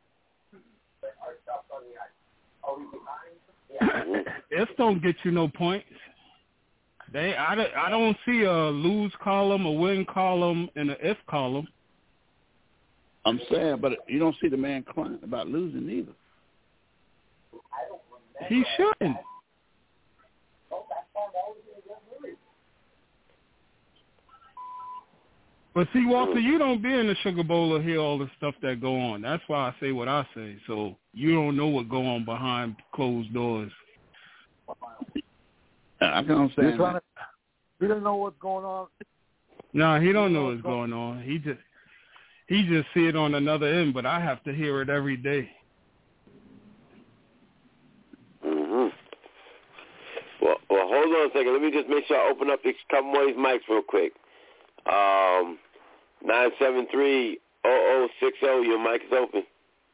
This don't get you no points. They, I, I don't see a lose column, a win column, and an if column. I'm saying, but you don't see the man crying about losing either. He shouldn't. But see, Walter, you don't be in the Sugar Bowl or hear all the stuff that go on. That's why I say what I say. So you don't know what go on behind closed doors. I can understand. To, you don't know what's going on. No, nah, he don't know what's going on. He just he just see it on another end, but I have to hear it every day. Mm-hmm. Well, well, hold on a second. Let me just make sure I open up these couple more of these mics real quick. Um, nine seven three oh oh six oh. Your mic is open.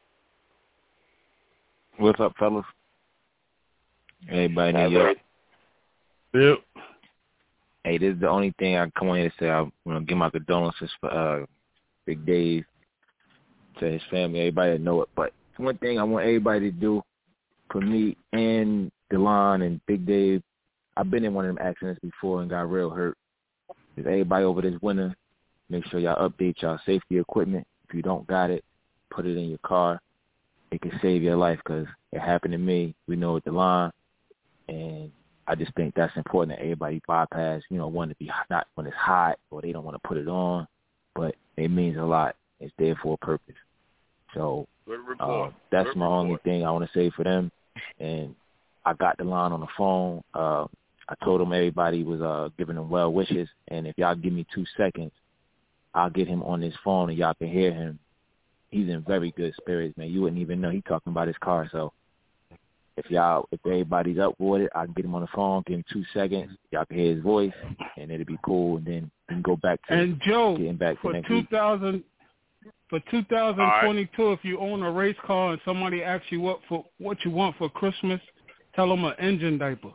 What's up, fellas? Everybody in New York. Yep. Hey, this is the only thing I come on here to say. I want to give my condolences for uh, Big Dave, to his family, everybody that know it. But one thing I want everybody to do for me and DeLon and Big Dave, I've been in one of them accidents before and got real hurt. If everybody over this winter, make sure y'all update y'all safety equipment. If you don't got it, put it in your car. It can save your life because it happened to me. We know at DeLon, and I just think that's important that everybody bypass, you know, want to be not when it's hot or they don't want to put it on, but it means a lot. It's there for a purpose. So uh, that's Good my report. only thing I want to say for them. And I got DeLon on the phone. Uh, I told him everybody was uh, giving him well wishes, and if y'all give me two seconds, I'll get him on his phone and y'all can hear him. He's in very good spirits, man. You wouldn't even know he's talking about his car. So if y'all, if everybody's up for it, I can get him on the phone, give him two seconds. Y'all can hear his voice, and it'll be cool. And then we can go back to and Joe, getting back to for next two week. thousand, for two thousand twenty-two, right. If you own a race car and somebody asks you what for what you want for Christmas, tell them an engine diaper.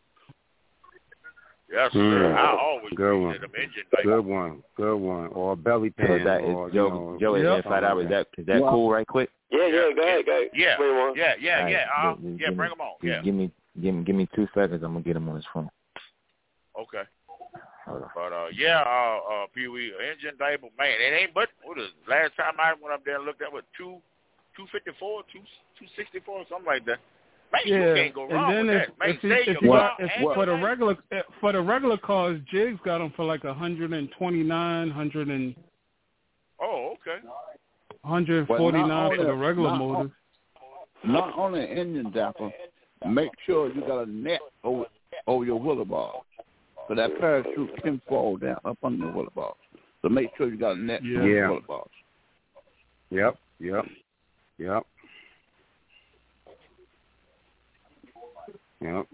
Yes, sir. Mm. I always Good one. them engine diapers. Good one. Good one. Or a belly pan. So that is, or, Joe, you know, Joe is yeah. inside out. Is that, is that Well, cool right quick? Yeah, yeah, go ahead, go ahead. Yeah, Bring one. yeah, yeah, All right, yeah. Uh, just- just yeah, give bring me- them on. just Yeah. Give me, give me, give me two seconds. I'm gonna get him on his phone. Okay. Hold on. But uh, yeah, uh, uh, Pee Wee, engine diaper, man. It ain't but what is last time I went up there and looked at what two, two fifty four, two, two sixty four, something like that. Man, Yeah, you can't go wrong and then with if, that. Man, if, you, save if your you car got, if, and your for the life. regular for the regular cars, Jigs got them for like a hundred and twenty nine, hundred and Oh, okay. hundred forty nine Well, not for the only- regular not motors. Not only an engine diaper, make sure you got a net over, over your wheeler bars. So that parachute can fall down up under the wheeler bars. So make sure you got a net Yeah. over Yeah. your wheeler bars. Yep, yep, yep. Yep.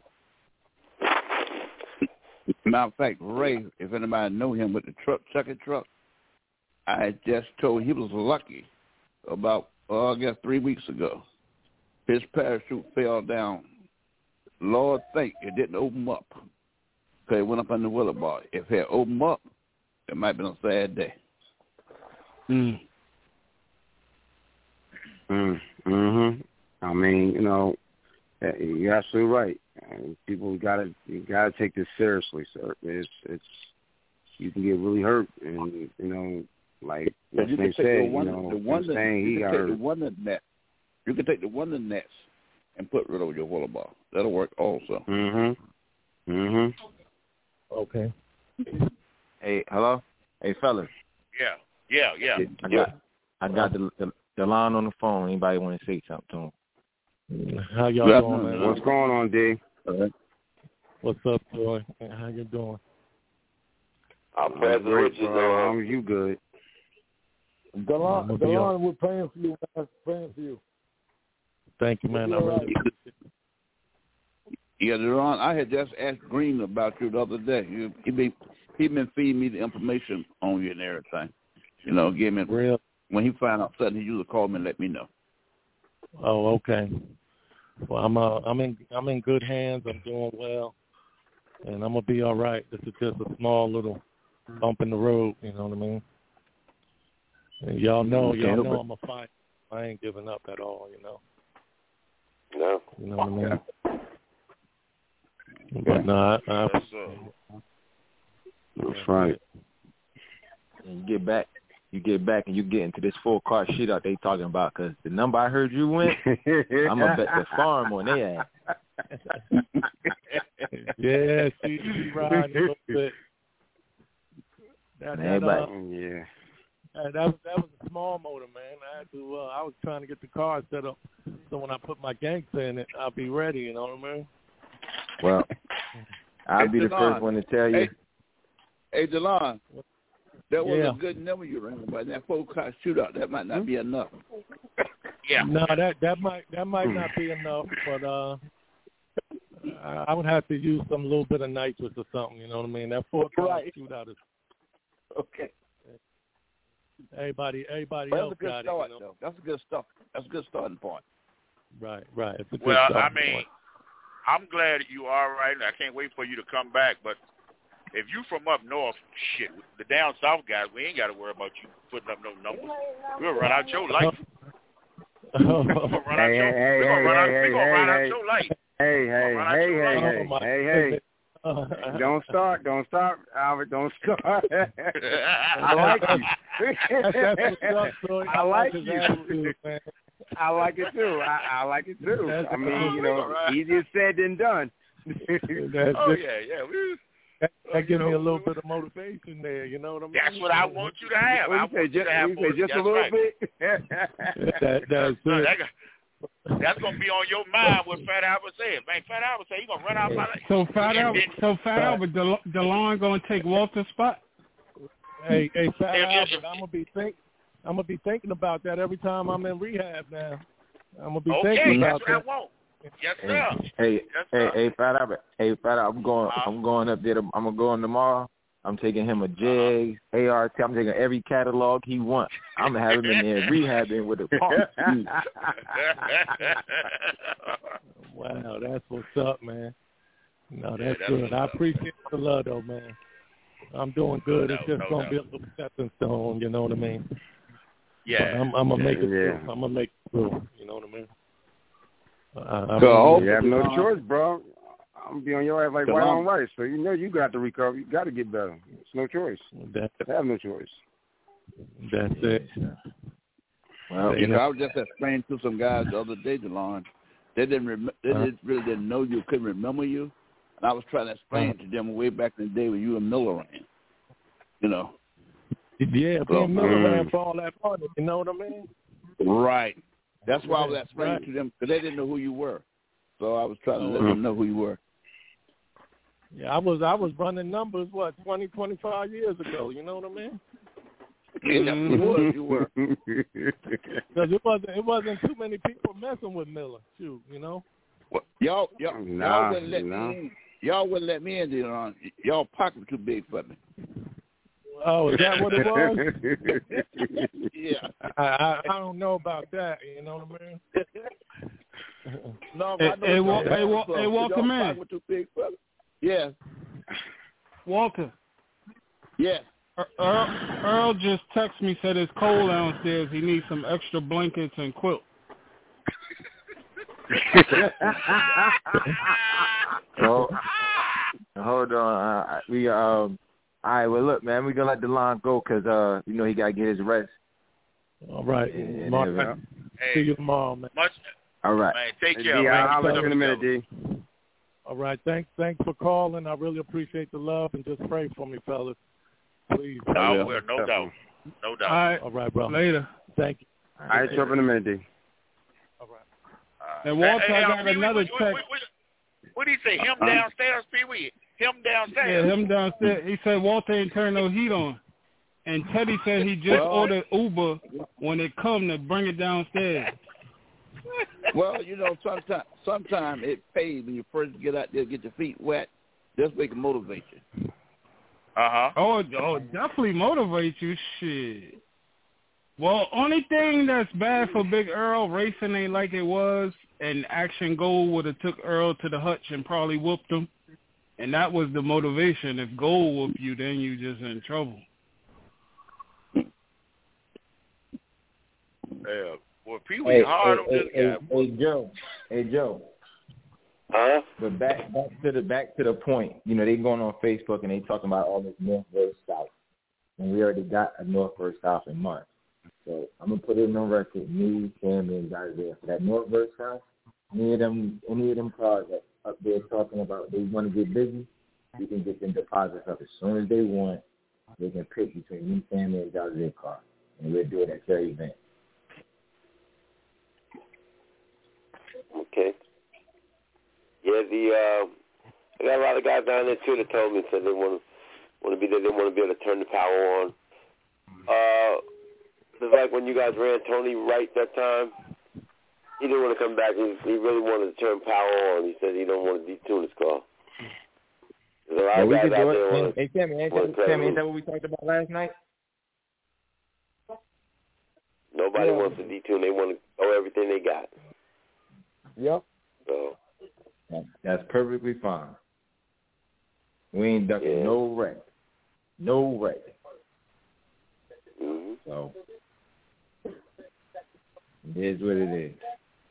Matter of fact, Ray, if anybody know him with the truck, second truck, I just told he was lucky about, uh, I guess, three weeks ago. His parachute fell down. Lord, thank it didn't open up. Because it went up on the wheeler bar. If it had opened up, it might have been a sad day. Mm. Mm, mm-hmm. I mean, you know, you're absolutely right. And people gotta you gotta take this seriously, sir. It's it's you can get really hurt, and you know, like But you they can take say, the one, you know, the one saying you he can got take hurt. the one net. You can take the one nets and put rid of your volleyball. That'll work also. Mm-hmm. Mm-hmm. Okay. Hey, hello? Hey, fellas. Yeah, yeah, yeah. I got, I got the, the, the line on the phone. Anybody want to say something to him? How y'all yeah, doing, man? What's going on, D? Right. What's up, boy? How you doing? I'm President Richard. Um, you good? Delon, Delon, we're praying for you, man. Praying for you. Thank you, man. I really appreciate it. Yeah, Delon, I had just asked Green about you the other day. He, he been he been feeding me the information on you and everything. You know, give me real. When he find out something, he usually call me and let me know. Oh, okay. Well, I'm uh, I'm in I'm in good hands. I'm doing well, and I'm gonna be all right. This is just a small little bump in the road. You know what I mean? And y'all know, y'all know I'm a fight. I ain't giving up at all. You know. No. You know what I mean? Yeah. But no, I, I, That's, uh, that's right. And you get back, you get back, and you get into this full car shit out they talking about. Cause the number I heard you went, I'm gonna bet the farm on their ass. Yeah, she, she riding a little bit. That, that, uh, yeah. Uh, that was that was a small motor, man. I had to. Uh, I was trying to get the car set up so when I put my gangster in it, I'll be ready. You know what I mean? Well, I'll hey, be Delon. the first one to tell you. Hey, hey Delon, that was yeah. a good number you ran, but that four car shootout that might not be enough. Yeah. No, that that might that might not be enough, but uh, I would have to use some little bit of nitrous or something. You know what I mean? That four car right. shootout is okay. Everybody, everybody well, else that's a good got start, it. You know? though. That's a good start. That's a good starting point. Right, right. It's a good well, I starting mean, point. I'm glad you are right. I can't wait for you to come back. But if you from up north, shit, the down south guys, we ain't got to worry about you putting up no numbers. We'll run out your life. We're gonna run out your. We're gonna run out. We're gonna run out your life. Hey, hey, hey, hey, hey, hey, hey. Don't start. Don't start, Albert. Don't start. I like you. I like you. I like it too. I, I like it too. I mean, you know, easier said than done. Oh yeah, yeah. We, that that gives me a little bit of motivation there. You know what I mean? That's what I want you to have. What I you say, want you just, to have you say just a little right. bit. that, that's no, it. that, That's gonna be on your mind. What Fat Albert said, man. Fat Albert said he gonna run out my life. So Fat Albert, so Fat Albert, Del- DeLon gonna take Walter's spot. Hey, hey, Fat If- Albert, if- I'm gonna be think, I'm gonna be thinking about that every time I'm in rehab now. I'm gonna be Okay, thinking that's about what that. I want. Yes, sir. Hey, yes, hey, sir. hey, Fat Albert. Hey, Fat Albert. I'm going. Uh-huh. I'm going up there. To, I'm gonna go in tomorrow. I'm taking him a J, uh-huh. A R T. I'm taking every catalog he wants. I'm gonna have him in there rehabbing with a pump. Wow, that's what's up, man. No, that's, yeah, that's good. I appreciate the love, though, man. I'm doing good. No, it's just no, gonna no. be a little stepping stone. You know what I mean? Yeah. But I'm, I'm gonna make it Yeah. through. I'm gonna make it through. You know what I mean? Uh, So, you have no choice, bro. I'm gonna be on your ass like white on rice. So you know you got to recover. You got to get better. It's no choice. That, I have no choice. That's it. Well, you know, I was just explaining to some guys the other day, DeLon. They didn't. Rem- they uh-huh. didn't, really didn't know you, couldn't remember you, and I was trying to explain uh-huh. to them way back in the day when you and Miller ran. You know. Yeah, so, being Miller um, ran for all that money. You know what I mean? Right. That's why I was explaining right. to them because they didn't know who you were. So I was trying to let Uh-huh. them know who you were. Yeah, I was I was running numbers what twenty, twenty-five years ago. You know what I mean? Yeah, you were. You were. Because it wasn't it wasn't too many people messing with Miller. Shoot, you know. Well, y'all, y'all, Nah, y'all wouldn't let nah. me in. Y'all wouldn't let me in, DeLon. Y'all pocket was too big for me. Oh, is that what it was? Yeah. I, I I don't know about that. You know what I mean? No, Hey, I know hey, y'all Wal- hey, Wal- so hey, Walter, y'all man. pocket was too big for me. Yeah. Walter, Yeah. Earl, Earl just texted me, said it's cold downstairs. He needs some extra blankets and quilt. So, hold on. Uh, we um. All right. Well, look, man. We gonna let DeLon go because uh, you know he gotta get his rest. All right. And, Mark, and, uh, see you tomorrow, man. Much, All right. Man, take D, care, man. I'll let you in a minute, D. All right. Thanks. Thanks for calling. I really appreciate the love, and just pray for me, fellas. Please. I will. will. No doubt. No doubt. All right. All right, bro. Later. Thank you. All right, show up in a minute, D. All right. Uh, and Walter, hey, I hey, got Pee-wee, another what, text. What, what, what did he say? Him downstairs, Pee-wee? Him downstairs? Yeah, him downstairs. He said Walter ain't turned no heat on. And Teddy said he just well, ordered Uber when it come to bring it downstairs. Well, you know, sometimes sometimes it pays when you first get out there, get your feet wet. Just make it motivate you. Uh-huh. Oh, oh, definitely motivate you. Shit. Well, only thing that's bad for Big Earl, racing ain't like it was, and Action Gold would have took Earl to the hutch and probably whooped him. And that was the motivation. If Gold whoop you, then you just in trouble. Yeah. Well, Pee-wee Hey, hard hey, on this hey, guy. hey, hey, Joe. Hey, Joe. Huh? But back back to the back to the point. You know, they going on Facebook and they talking about all this North versus South, and we already got a North versus South in March. So I'm gonna put it on record. Me, Sam, and guys there for that North versus South. Any of them, any of them cars that up there talking about they want to get busy, you can get them deposits up as soon as they want. They can pick between me, Sam, and guys their car, and we'll do it at their event. Okay. Yeah, the uh, I got a lot of guys down there too that told me said they want to want to be there. They want to be able to turn the power on. Uh, it's like when you guys ran Tony Wright that time. He didn't want to come back. He, he really wanted to turn power on. He said he don't want to detune his car. There's a lot Well, of we guys can out do there it. want to. Hey, Sammy, ain't that, Sammy, ain't that what we talked about last night? Nobody Yeah. wants to detune. They want to throw everything they got. Yep. So That's perfectly fine. We ain't ducking Yeah. no wreck. No wreck. mm-hmm. So it is what it is.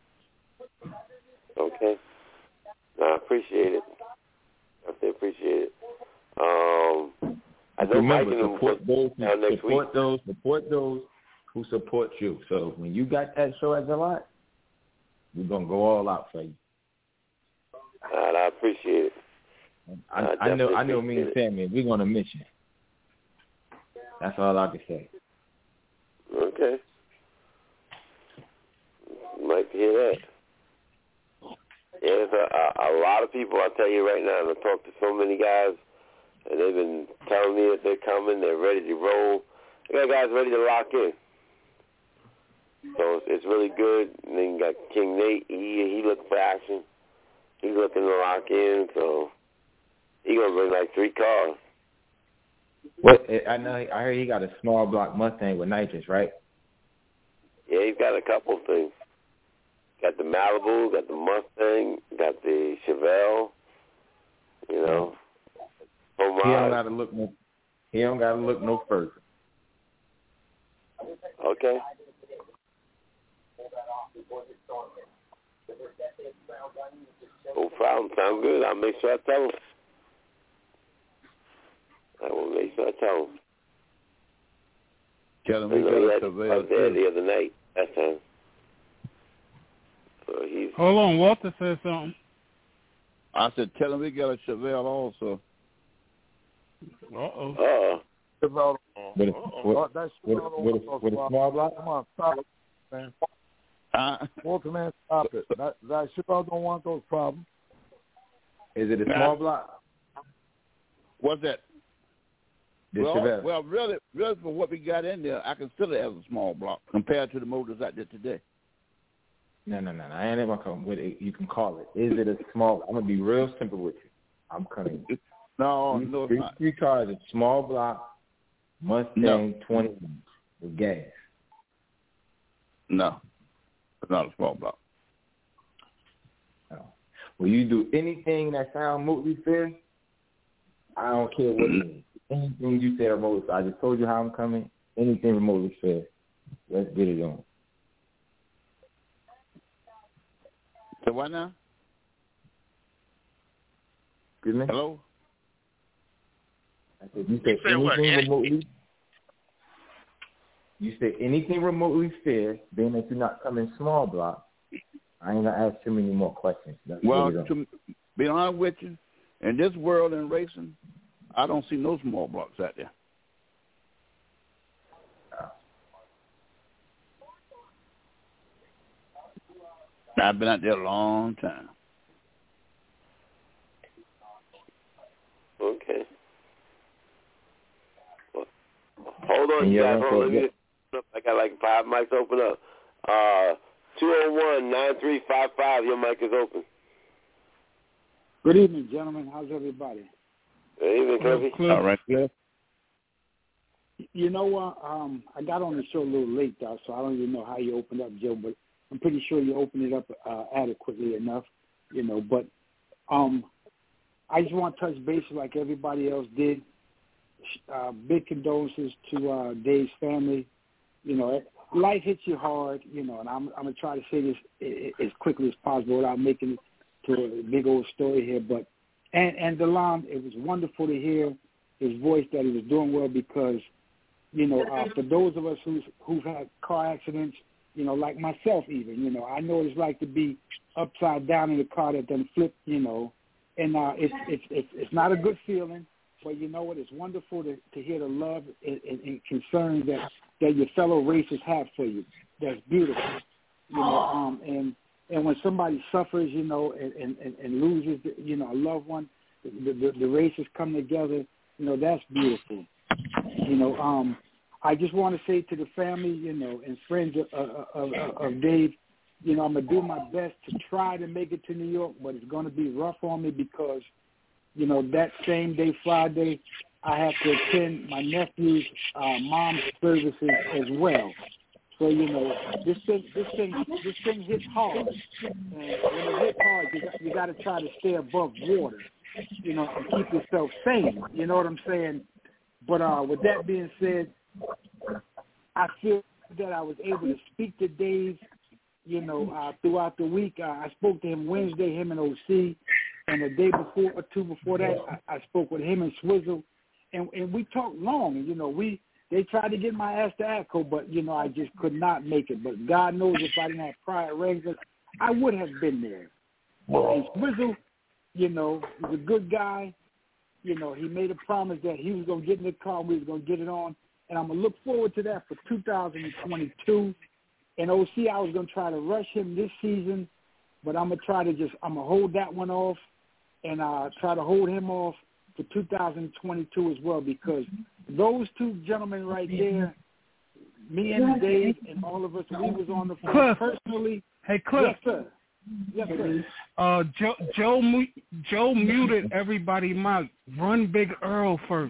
Okay. No, I appreciate it. I say appreciate it. Um, I know Mike Remember, and them support those who down next support week. those support those who support you. So when you got that show at the lot, we're gonna go all out for you. And I appreciate it. I, I I know I definitely know me and appreciate Sammy, we're gonna miss you. That's all I can say. Okay. You like to hear that. Yeah, there's a, a, a lot of people, I'll tell you right now, I've talked to so many guys, and they've been telling me that they're coming, they're ready to roll. I got guys ready to lock in. So it's, it's really good. And then you got King Nate, he, he looking for action. He's looking to lock in, so he's going to bring like three cars. What I know, I heard he got a small block Mustang with nitrous, right? Yeah, he's got a couple of things. Got the Malibu, got the Mustang, got the Chevelle, you know. Homage. He don't gotta look no. He don't gotta look no further. Okay. No problem. Sound good. I'll make sure I tell him. I will make sure I tell him. Tell him I he know got he a had, I Chevelle was there too. the other night. That time. So he's. Hold on, Walter said something. I said, tell him we got a Chevelle also. Uh-oh. Uh-oh. Chevelle. With a, with, Oh, that's with, Chevelle with, don't want a, with a those small problems. block? Come on, stop it, man. Uh, Walter, man, stop it. That, that Chevelle don't want those problems. Is it a Nah. small block? what's that? The well, Chevelle. well, really, really, for what we got in there, I consider it as a small block compared to the motors out there today. No, no, no, no. I ain't ever come with it. You can call it. Is it a small? I'm gonna be real simple with you. I'm coming. No, These no, it's three, not. three cars, a small block Mustang No. twenty with gas. No, it's not a small block. No. Will you do anything that sounds remotely fair? I don't care what it is. Anything you say remotely fair. I just told you how I'm coming. Anything remotely fair. Let's get it on. So what now? Excuse me? Hello? I said, you say You say what, anything Eddie? remotely. You say anything remotely fair, being that you're not coming small block. I ain't gonna ask too many more questions. That's Well, really to be honest with you, in this world in racing, I don't see no small blocks out there. I've been out there a long time. Okay. Well, hold on, And you your guys. Hold on. uncle, Let me, I got like five mics open up. Uh, two oh one, nine three five five, your mic is open. Good evening, gentlemen. How's everybody? Good evening, Cliffy. All right, Cliff. You know what? Uh, um, I got on the show a little late, though, so I don't even know how you opened up, Joe, but I'm pretty sure you opened it up uh, adequately enough, you know. But um, I just want to touch base like everybody else did. Uh, big condolences to uh, Dave's family. You know, life hits you hard, you know, and I'm, I'm going to try to say this as quickly as possible without making it to a big old story here. But and, and DeLon, it was wonderful to hear his voice that he was doing well because, you know, uh, for those of us who's, who've had car accidents, you know, like myself even, you know, I know what it's like to be upside down in a car that then flip, you know, and uh, it's, it's it's it's not a good feeling, but you know what, it's wonderful to, to hear the love and, and, and concern that, that your fellow racers have for you. That's beautiful, you know, um, and and when somebody suffers, you know, and, and, and loses, you know, a loved one, the, the, the racers come together, you know, that's beautiful, you know, um, I just want to say to the family, you know, and friends of, of, of, of Dave, you know, I'm going to do my best to try to make it to New York, but it's going to be rough on me because, you know, that same day, Friday, I have to attend my nephew's uh, mom's services as well. So, you know, this thing, this thing, this thing hits hard. And when it hits hard, you got, you got to try to stay above water, you know, and keep yourself sane. You know what I'm saying? But uh, with that being said, I feel that I was able to speak to Dave, you know, uh, throughout the week. Uh, I spoke to him Wednesday, him and O C, and the day before or two before that, I, I spoke with him and Swizzle, and, and we talked long. And, you know, we they tried to get my ass to ATCO, but, you know, I just could not make it. But God knows if I didn't have prior arrangements, I would have been there. And Swizzle, you know, he's a good guy. You know, he made a promise that he was going to get in the car and we was going to get it on. And I'm going to look forward to that for two thousand twenty-two. And O C, I was going to try to rush him this season, but I'm going to try to just, I'm going to hold that one off and uh, try to hold him off for two thousand twenty-two as well, because those two gentlemen right there, me and Dave and all of us, we was on the phone personally. Hey, Cliff. Yes, sir. Yes, sir. Uh, Joe, Joe, Joe muted everybody. Mike, run Big Earl first.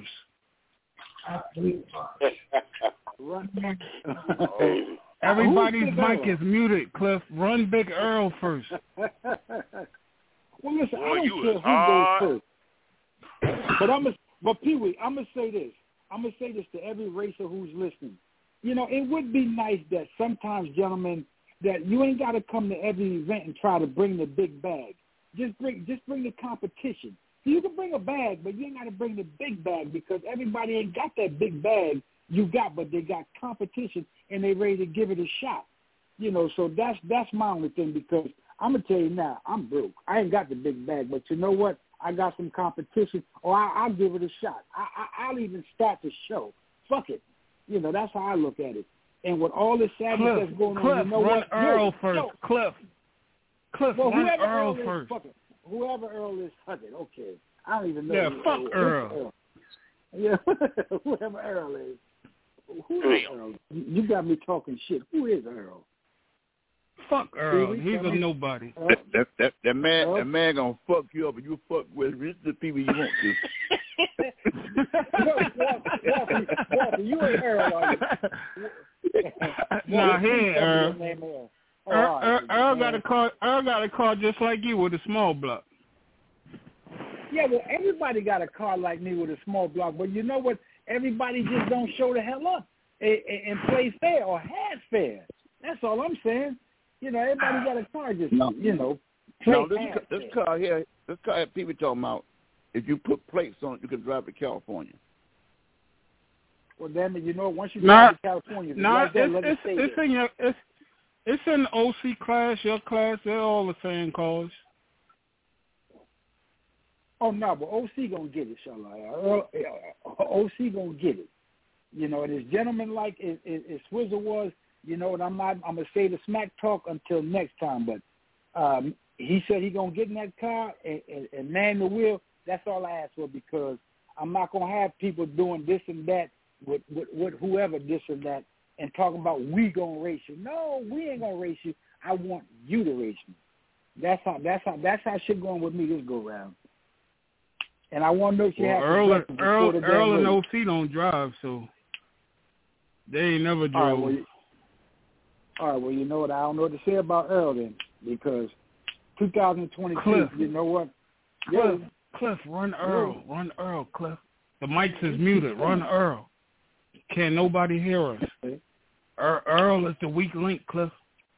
Everybody's mic is muted, Cliff. Run Big Earl first. Well, listen, Boy, I don't you care is who hard. goes first. But I'm, a, but Pee Wee, I'm gonna say this. I'm gonna say this to every racer who's listening. You know, it would be nice that sometimes, gentlemen, that you ain't got to come to every event and try to bring the big bag. Just bring, just bring the competition. So you can bring a bag, but you ain't got to bring the big bag because everybody ain't got that big bag you got, but they got competition and they ready to give it a shot. You know, so that's that's my only thing because I'm gonna tell you now, I'm broke. I ain't got the big bag, but you know what? I got some competition, or I, I'll give it a shot. I, I, I'll even start the show. Fuck it. You know, that's how I look at it. And with all this sadness Cliff, that's going Cliff, on, you know run what? Earl yo, first. Yo. Cliff. Cliff, well, run whoever Earl, Earl is, first. Fuck it. Whoever Earl is, fuck it. Okay. I don't even know. Yeah, who, fuck who, Earl. Earl. Yeah, whoever Earl is. Who is Earl? You got me talking shit. Who is Earl? Fuck Earl. He's a nobody. That, that, that, that man, Earl? that man gonna fuck you up, and you fuck with the people you want to. Walter, Walter, you ain't Earl, are you? Nah, he ain't Earl. Earl, oh, Earl, Earl, Earl got a car. Earl got a car just like you with a small block. Yeah, well, everybody got a car like me with a small block, but you know what? Everybody just don't show the hell up and, and play fair or have fair. That's all I'm saying. You know, everybody got a car just, no. you know, play No, this, half this fair. car here, this car here, people talking about, if you put plates on it, you can drive to California. Well, damn it, you know, once you Nah, drive to California, nah, right there, it's let it it's, stay it's there. in your it's It's in O C class, your class. They're all the same cars. Oh no, but O C gonna get it, inshallah. O C gonna get it. You know, and as gentleman like as, as Swizzle was, you know, and I'm not. I'm gonna say the smack talk until next time. But um, he said he gonna get in that car and, and, and man the wheel. That's all I ask for, because I'm not gonna have people doing this and that with, with, with whoever this and that and talking about we gonna race you. No, we ain't gonna race you. I want you to race me. That's how. That's how. That's how shit going with me this go round. And I want to know if you well, have Earl, and, Earl, Earl and O C don't drive, so they ain't never drove. All right, well, you, all right, well, you know what? I don't know what to say about Earl then, because two thousand twenty-two, Cliff. You know what? Cliff, yeah. Cliff, run Earl. Yeah. Run Earl, Cliff. The mics is muted. Run Earl. Can't nobody hear us. Er, Earl is the weak link, Cliff.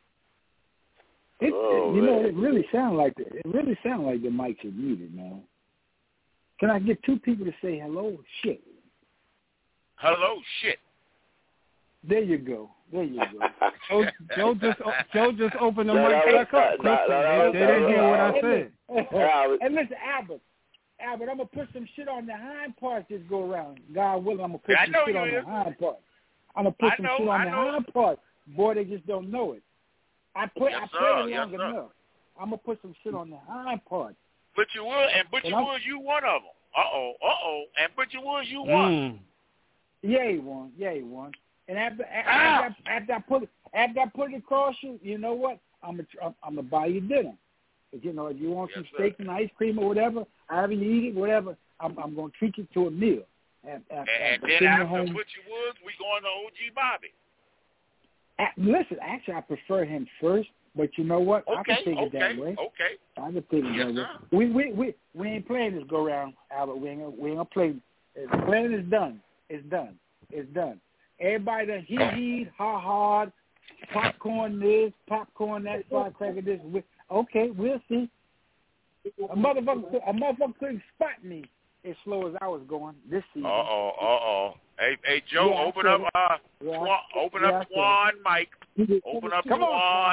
It, oh, you man. know, it really sound like the, it really sound like the mics are muted, man. Can I get two people to say hello? Shit. Hello, shit. There you go. There you go. Joe, Joe just Joe just opened the no, mic back was, up. No, no, no, they they didn't hear what I said. And listen, Albert, Albert, I'm gonna put some shit on the hind parts this go around. God willing, I'm gonna put yeah, some shit on is. the hind parts. I'm gonna put I some know, shit on I the know. hind parts. Boy, they just don't know it. I put yes, I played sir. it yes, long sir. enough. I'm gonna put some shit on the hind parts. But you will, and but you and will, you one of them. Uh oh, uh oh, and but you will, you won. Mm. Yeah, he won. Yeah, he won. And after after, ah! after, after I put it after I put it across you, you know what? I'm gonna I'm, I'm gonna buy you dinner. If you know if you want yes, some steak sir. and ice cream or whatever, however you eat it, whatever, I'm I'm gonna treat you to a meal. At, at, and, and at then after home. Butcher Woods, we going to O G Bobby. At, listen, actually, I prefer him first. But you know what? Okay, I can take okay, it that way. okay. I can take it yes, that way. Sir. We we we we ain't playing this go round, Albert. We ain't gonna, we ain't gonna play. The plan is done. It's done. It's done. Everybody done hee hee, ha ha, popcorn this, popcorn that, firecracker this. Okay, we'll see. A motherfucker, a motherfucker couldn't spot me as slow as I was going this season. Uh oh, uh oh. Hey, hey, Joe, yeah, open up, uh, yeah. Twan, open yeah, up Twan, Mike. Open up Come Twan. on.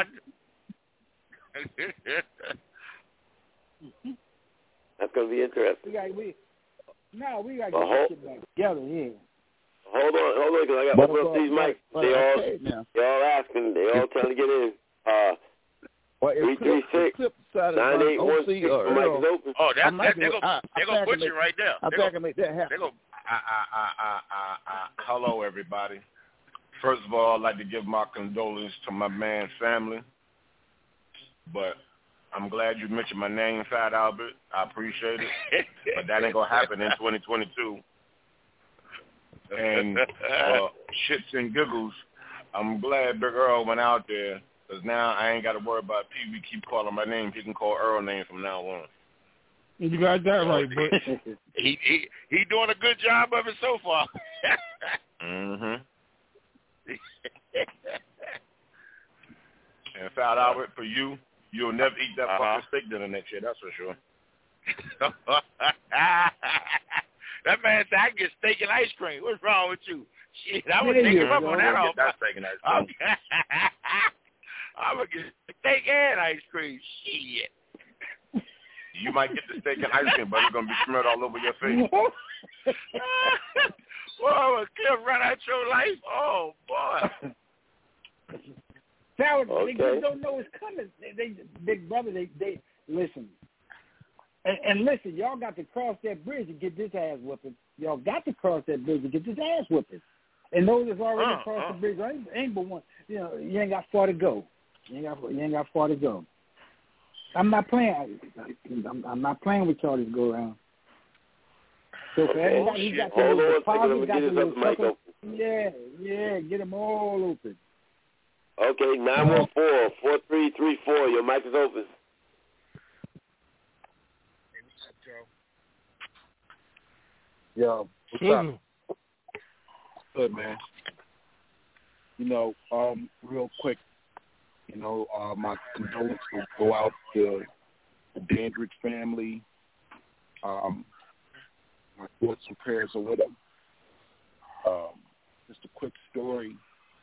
That's gonna be interesting. We got we. No, we got to well, get hold, shit back together here. Hold on, hold on, because I got to open up these mics. They all, they all asking. They all trying to get in. Uh, well, three three six nine eight one six. The mic is open. Oh, that's that. They're gonna they're gonna put you right there. I They're can make that happen. They're gonna. I, I, I, I, I, I, hello, everybody. First of all, I'd like to give my condolences to my man's family. But I'm glad you mentioned my name, Fat Albert. I appreciate it. But that ain't going to happen in twenty twenty-two. And uh, shits and giggles, I'm glad Big Earl went out there, because now I ain't got to worry about P V keep calling my name. He can call Earl name from now on. You got that right, but he he he doing a good job of it so far. mhm. And Fat Albert, for you, you'll never eat that uh-huh. fucking steak dinner next year. That's for sure. That man said I can get steak and ice cream. What's wrong with you? Shit, I would Yeah, take him yeah, up on that offer. That's steak and ice cream. I'm gonna get steak and ice cream. Shit. You might get the steak and ice cream, but it's going to be smeared all over your face. Whoa, a cliff run out your life? Oh, boy. Now, okay. they just don't know it's coming. They, they Big brother, they, they listen. And, and listen, y'all got to cross that bridge to get this ass whooping. Y'all got to cross that bridge to get this ass whooping. And those that's already uh, crossed uh. the bridge, ain't, ain't but one. You know, you ain't got far to go. You ain't got, you ain't got far to go. I'm not playing. I'm, I'm not playing with y'all this go around. So for everybody who got the Hold little on, deposit, got the get little this mic sucker, yeah, yeah, get them all open. Okay, nine one four four three three four. Your mic is open. Yo, what's mm-hmm. up? Good, man. You know, um, real quick, you know, uh, my condolences go out to the Dandridge family. Um, my thoughts and prayers are with them. Um, just a quick story.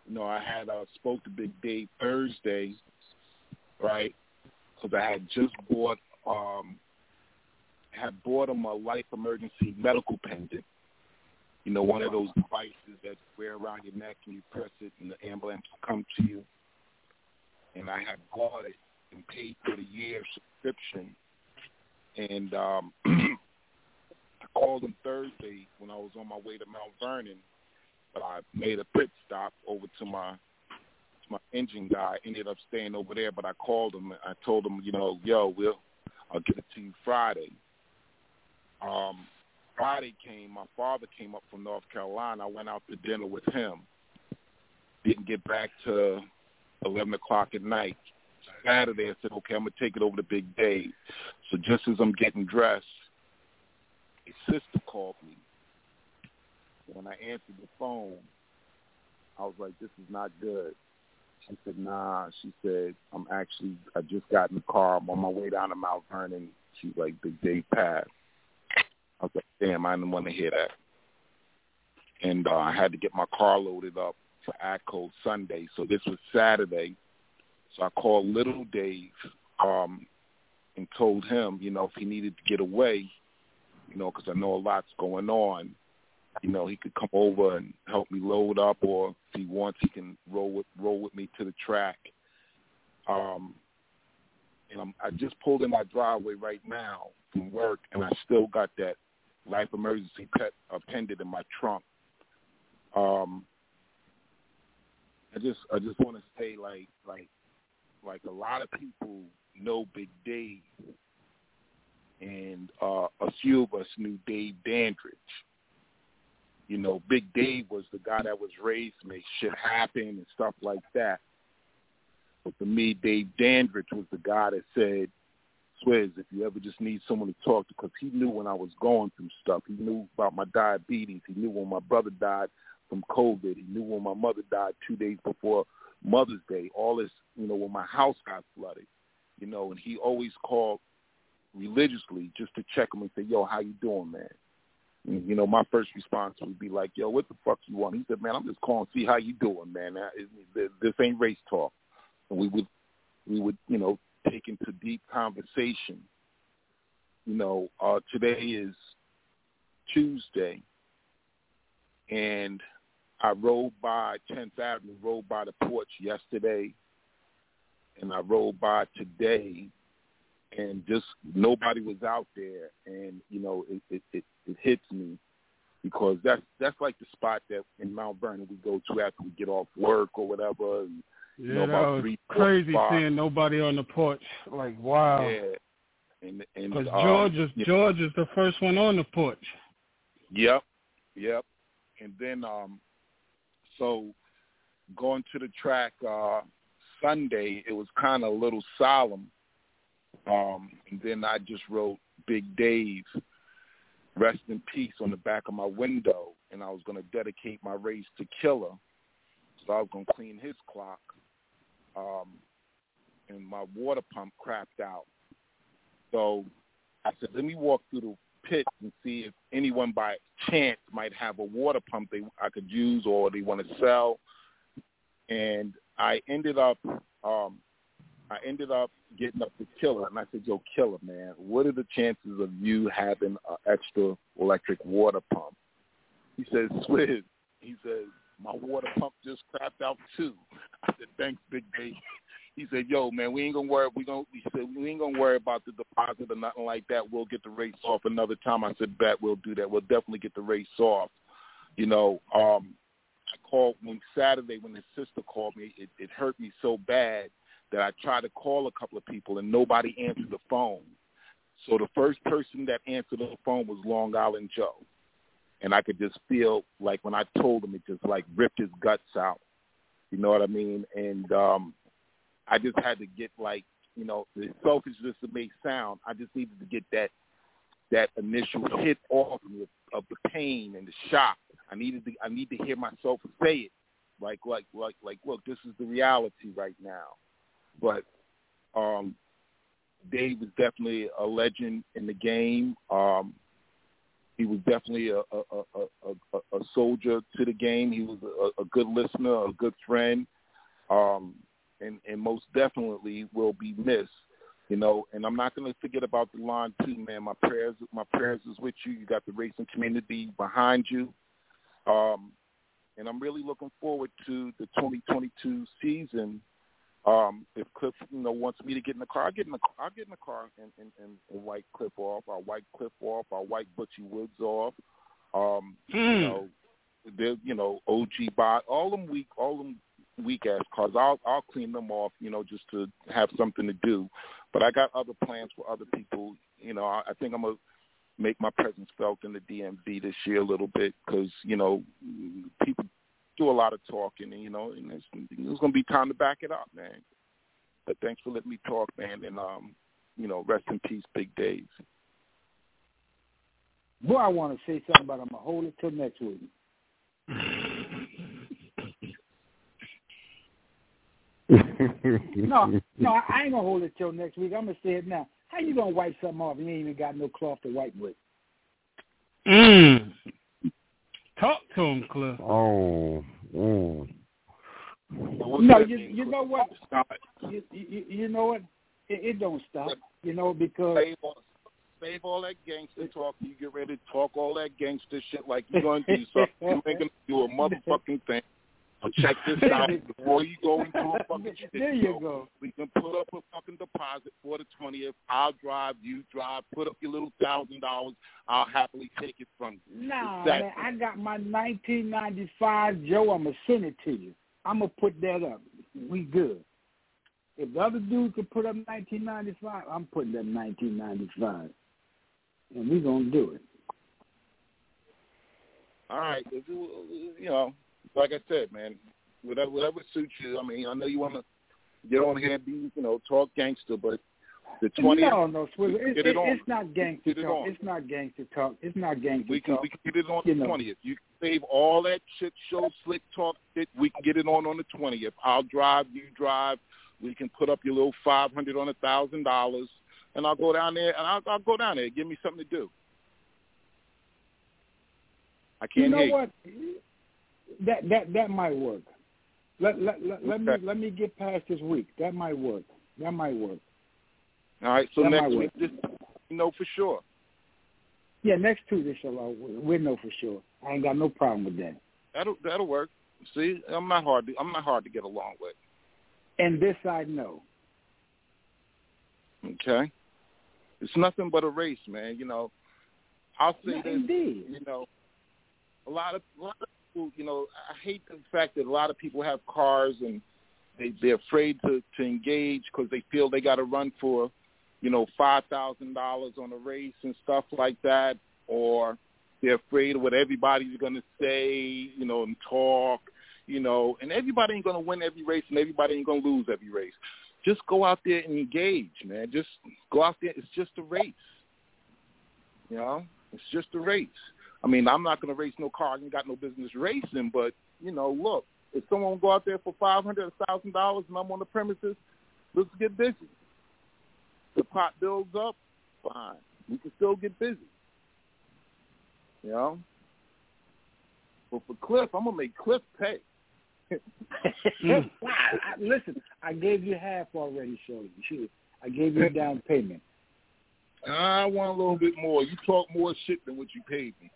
you know, I had uh, spoke to Big Dave Thursday, right? Because I had just bought, um, had bought him a life emergency medical pendant. You know, one of those devices that you wear around your neck and you press it and the ambulance will come to you. And I had bought it and paid for the year subscription. And um, I called him Thursday when I was on my way to Mount Vernon. But I made a pit stop over to my to my engine guy. Ended up staying over there, but I called him. I told him, you know, yo, we'll I'll get it to you Friday. Um, Friday came. My father came up from North Carolina. I went out to dinner with him. Didn't get back to eleven o'clock at night. Saturday, I said, okay, I'm gonna take it over to Big Dave. So just as I'm getting dressed, his sister called me. When I answered the phone, I was like, this is not good. She said, nah. She said, I'm actually, I just got in the car. I'm on my way down to Mount Vernon. She's like, Big Dave passed. I was like, damn, I didn't want to hear that. And uh, I had to get my car loaded up for ATCO Sunday. So this was Saturday. So I called Little Dave um, and told him, you know, if he needed to get away, you know, because I know a lot's going on, you know, he could come over and help me load up, or if he wants, he can roll with roll with me to the track. Um, and I'm, I just pulled in my driveway right now from work, and I still got that life emergency pet appended in my trunk. Um, I just I just want to say, like like like a lot of people know Big Dave, and uh, a few of us knew Dave Dandridge. You know, Big Dave was the guy that was raised to make shit happen and stuff like that. But for me, Dave Dandridge was the guy that said, Swizz, if you ever just need someone to talk to, because he knew when I was going through stuff. He knew about my diabetes. He knew when my brother died from COVID. He knew when my mother died two days before Mother's Day. All this, you know, when my house got flooded, you know, and he always called religiously just to check him and say, yo, how you doing, man? You know, my first response would be like, yo, what the fuck you want? He said, man, I'm just calling to see how you doing, man. This ain't race talk. And we would, we would, you know, take into deep conversation. You know, uh, today is Tuesday, and I rode by tenth Avenue, rode by the porch yesterday, and I rode by today, and just nobody was out there, and you know it it, it, it hits me because that's that's like the spot that in Mount Vernon we go to after we get off work or whatever. And, yeah, you know, that about was three, crazy four, seeing nobody on the porch. Like wow. Yeah, and and because um, George is yeah. George is the first one on the porch. Yep, yep, and then um, so going to the track uh, Sunday, it was kind of a little solemn. Um, and then I just wrote Big Dave, rest in peace, on the back of my window, and I was going to dedicate my race to Killer, so I was going to clean his clock, um, and my water pump crapped out. So I said, let me walk through the pit and see if anyone by chance might have a water pump they I could use or they want to sell, and I ended up um, I ended up getting up to Killer, and I said, yo, Killer, man, what are the chances of you having an extra electric water pump? He says, Swizz, he says, my water pump just crapped out too. I said, thanks, Big Dave. He said, yo, man, we ain't gonna worry. We gonna, he said, we ain't gonna worry about the deposit or nothing like that. We'll get the race off another time. I said, bet, we'll do that. We'll definitely get the race off. You know, um, I called when Saturday when his sister called me. It, it hurt me so bad that I tried to call a couple of people and nobody answered the phone. So the first person that answered the phone was Long Island Joe. And I could just feel like when I told him, it just like ripped his guts out. You know what I mean? And um, I just had to get like, you know, the selfishness it may sound, I just needed to get that that initial hit off me of, of the pain and the shock. I needed to I need to hear myself say it. Like like like like look, this is the reality right now. But um, Dave is definitely a legend in the game. Um, he was definitely a a, a, a, a soldier to the game. He was a, a good listener, a good friend, um, and, and most definitely will be missed. You know, and I'm not going to forget about the line too, man. My prayers, my prayers is with you. You got the racing community behind you, um, and I'm really looking forward to the twenty twenty-two season. Um, if Cliff, you know, wants me to get in the car, I'll get in the car. I'll get in the car and, and, and, and wipe Cliff off. I'll wipe Cliff off. I'll wipe Butchie Woods off. Um, mm. You know, they're, you know, O G Bot, all them weak, all them weak ass cars. I'll I'll clean them off, you know, just to have something to do. But I got other plans for other people. You know, I, I think I'm gonna make my presence felt in the D M V this year a little bit because you know people do a lot of talking, and you know, and it's, it's going to be time to back it up, man. But thanks for letting me talk, man, and um, you know, rest in peace, Big Dave. Boy, I want to say something, but I'm gonna hold it till next week. no, no, I ain't gonna hold it till next week. I'm gonna say it now. How you gonna wipe something off and you ain't even got no cloth to wipe with? Mm. Talk to him, Cliff. Oh, mm. No, you you know what? You, you, you know what? It, it don't stop. You know because save all, save all that gangster talk. You get ready to talk all that gangster shit like you're gonna do something. You ain't gonna do a motherfucking thing. So check this out before you go into a fucking shit. There you so go. We can put up a fucking deposit for the twentieth. I'll drive, you drive. Put up your little thousand dollars. I'll happily take it from you. Nah, exactly. Man, I got my nineteen ninety-five Joe. I'm gonna send it to you. I'm gonna put that up. We good. If the other dude could put up nineteen ninety-five, I'm putting up nineteen ninety-five, and we gonna do it. All right, you know. Like I said, man, whatever, whatever suits you. I mean, I know you want to get on here and be, you know, talk gangster, but the twentieth. No, no, Swizzle. It, it, it it's not gangster get talk. It it's not gangster talk. It's not gangster we can, talk. We can get it on you the twentieth. You can save all that shit show, slick talk shit. We can get it on on the twentieth. I'll drive, you drive. We can put up your little five hundred on a thousand dollars, and I'll go down there, and I'll, I'll go down there. Give me something to do. I can't You know hate. what? That that that might work. Let let let, let me let me get past this week. That might work. That might work. All right. So that next week, just you know for sure. Yeah, next Tuesday, so we know for sure. I ain't got no problem with that. That'll that'll work. See, I'm not hard. To, I'm not hard to get along with. And this I know. Okay. It's nothing but a race, man. You know, I'll say no, this. Indeed. You know, a lot of a lot of people. You know, I hate the fact that a lot of people have cars and they they're afraid to to engage because they feel they got to run for, you know, five thousand dollars on a race and stuff like that, or they're afraid of what everybody's going to say, you know, and talk, you know, and everybody ain't going to win every race and everybody ain't going to lose every race. Just go out there and engage, man. Just go out there. It's just a race. You know, it's just a race. I mean, I'm not going to race no car. I ain't got no business racing, but, you know, look, if someone go out there for five hundred dollars, one thousand dollars and I'm on the premises, let's get busy. The pot builds up, fine. We can still get busy. You know? But for Cliff, I'm going to make Cliff pay. I, I, listen, I gave you half already, Shorty. I gave you a down payment. I want a little bit more. You talk more shit than what you paid me.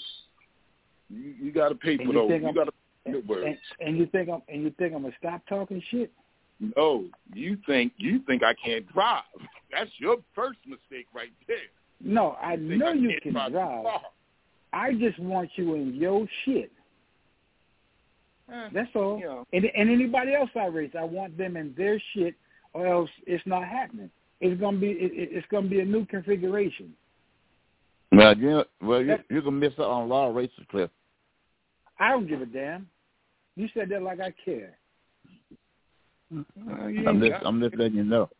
You, you got to pay for those. You got to pay the words. And, and you think I'm and you think I'm gonna stop talking shit? No, you think you think I can't drive. That's your first mistake right there. No, I you know I you can drive. drive. I just want you in your shit. Eh, That's all. You know. And, and anybody else I race, I want them in their shit, or else it's not happening. It's gonna be it, it's gonna be a new configuration. Well, you well you you can miss out on a lot of races, Cliff. I don't give a damn. You said that like I care. Uh, I'm just I'm just letting you know.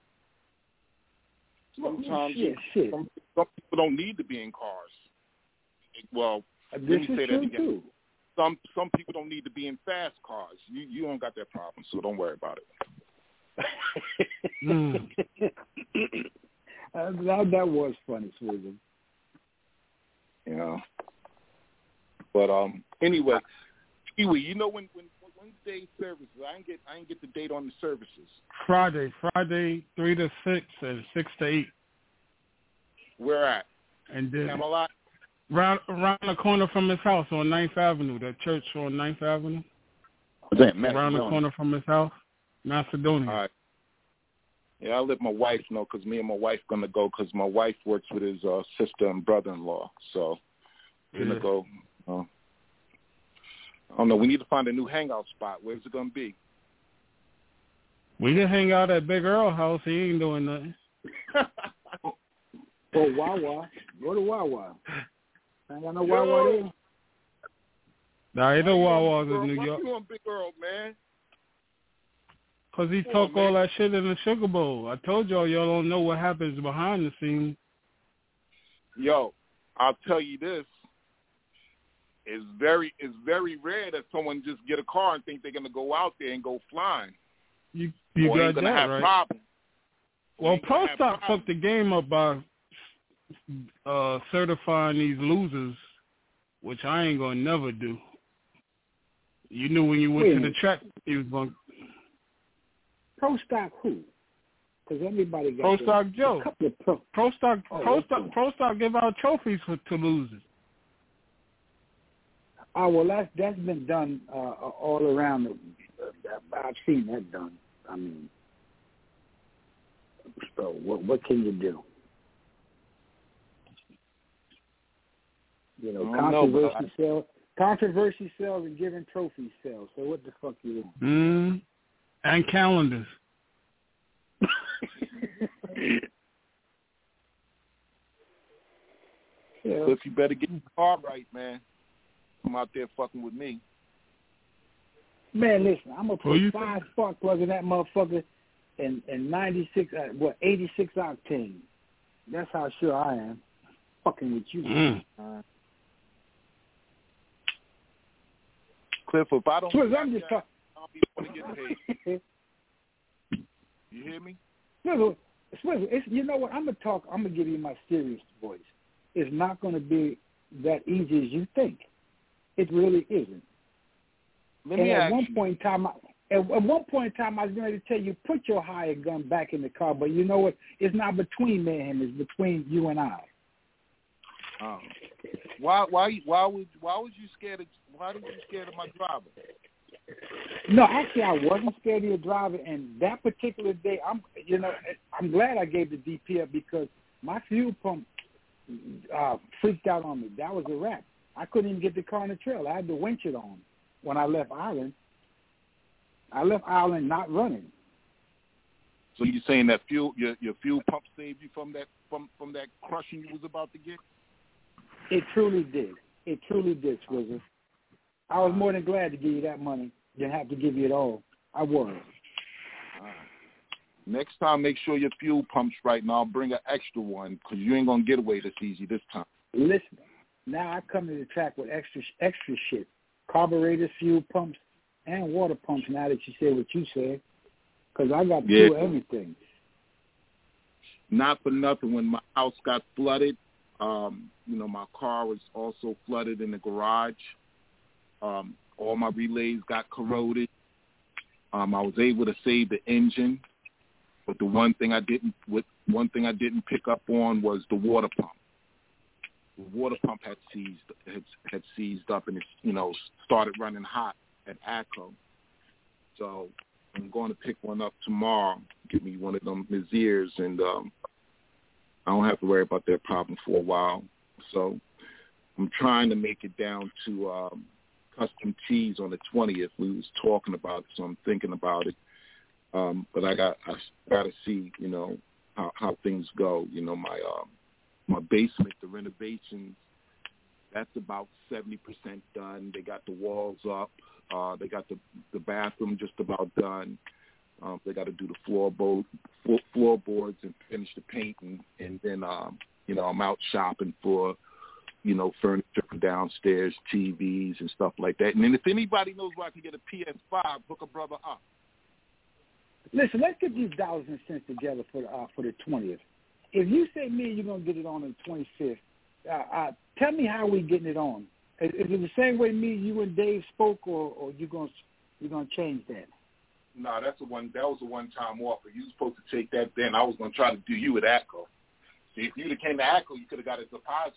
Sometimes shit, shit. Some, some people don't need to be in cars. Well, this let me is say true that again. Too. Some some people don't need to be in fast cars. You you don't got that problem, so don't worry about it. mm. uh, that, that was funny, Susan. You know. But um, anyway, Kiwi, you know when when Wednesday services? I didn't get I didn't get the date on the services. Friday, Friday, three to six and six to eight. Where at? And then Camelot. Around around the corner from his house on Ninth Avenue, that church on Ninth Avenue. Around the corner from his house, Macedonia. All right. Yeah, I'll let my wife know because me and my wife going to go because my wife works with his uh, sister and brother-in-law. So we're going to go. Uh, I don't know. We need to find a new hangout spot. Where's it going to be? We can hang out at Big Earl house. He ain't doing nothing. Or Wawa. Go to Wawa. I ain't got no Wawa there. Nah, ain't no Wawa's in New Why York. you on Big Earl, man? Because he talk all that shit in the Sugar Bowl. I told y'all, y'all don't know what happens behind the scenes. Yo, I'll tell you this. It's very it's very rare that someone just get a car and think they're going to go out there and go flying. You you or got ain't gonna that, have right? Problems. Well, Pro Stock fucked the game up by uh, certifying these losers, which I ain't going to never do. You knew when you went Wait to the track, you was going to... Pro Stock who? Because everybody got Pro the, Stock Joe. a couple of pro. Pro Stock, Oh, Pro okay. Stock, Pro Stock give out trophies for, to losers. Oh, well, that's, that's been done uh, all around. The, uh, I've seen that done. I mean, so what, what can you do? You know, I don't know, controversy but I- sells, controversy sells, and giving trophies sells. So what the fuck you want? Mm. And calendars. Yeah. Cliff, you better get your car right, man. Come out there fucking with me. Man, listen, I'm gonna Who put you five spark plugs in that motherfucker, and and ninety-six, uh, what, eighty-six octane. That's how sure I am. Fucking with you. Mm. Uh, Cliff, if I don't, Swizz, I'm just talking. I'll be able to get paid. You hear me? Swizz, Swizz, it's, you know what? I'm gonna talk. I'm gonna give you my serious voice. It's not gonna be that easy as you think. It really isn't. Let and me at ask one you. point in time, I, at, at one point in time, I was going to tell you put your hired gun back in the car. But you know what? It's not between me and him. It's between you and I. Um, why why why would why was you scared of why did you scared of my driver? No, actually, I wasn't scared of your driver. And that particular day, I'm you know I'm glad I gave the D P up because my fuel pump uh, freaked out on me. That was a wrap. I couldn't even get the car on the trail. I had to winch it on when I left Ireland. I left Ireland not running. So you're saying that fuel your your fuel pump saved you from that from from that crushing you was about to get? It truly did. It truly did, Swizz. I was more than glad to give you that money than have to give you it all. I was. All right. Next time, make sure your fuel pump's right, and I'll bring an extra one because you ain't gonna get away this easy this time. Listen, now I come to the track with extra extra shit, carburetors, fuel pumps, and water pumps. Now that you said what you said, because I got Yeah. two of everything. Not for nothing. When my house got flooded, um, you know, my car was also flooded in the garage. Um, all my relays got corroded. Um, I was able to save the engine, but the one thing I didn't, with one thing I didn't pick up on was the water pump. The water pump had seized, had, had seized up, and it, you know, started running hot at ACO. So I'm going to pick one up tomorrow. Give me one of them Miziers, and um, I don't have to worry about that problem for a while. So I'm trying to make it down to um, Custom Tees on the twentieth. We was talking about it, so I'm thinking about it. Um, but I got I got to see, you know, how, how things go. You know, my um, my basement, the renovations, that's about seventy percent done. They got the walls up. Uh, they got the the bathroom just about done. Um, they got to do the floorboard, floorboards and finish the paint, and, and then um, you know, I'm out shopping for, you know, furniture for downstairs, T Vs and stuff like that. And then if anybody knows where I can get a P S five, hook a brother up. Listen, let's get these dollars and cents together for the, uh, for the twentieth. If you say me, you're gonna get it on the twenty-fifth. uh, uh, tell me how we getting it on. Is, is it the same way me, you, and Dave spoke, or, or you gonna you gonna change that? No, that's the one. That was a one-time offer. You was supposed to take that then. I was gonna try to do you at ACO. See, if you'd have came to ACO, you could have got a deposit.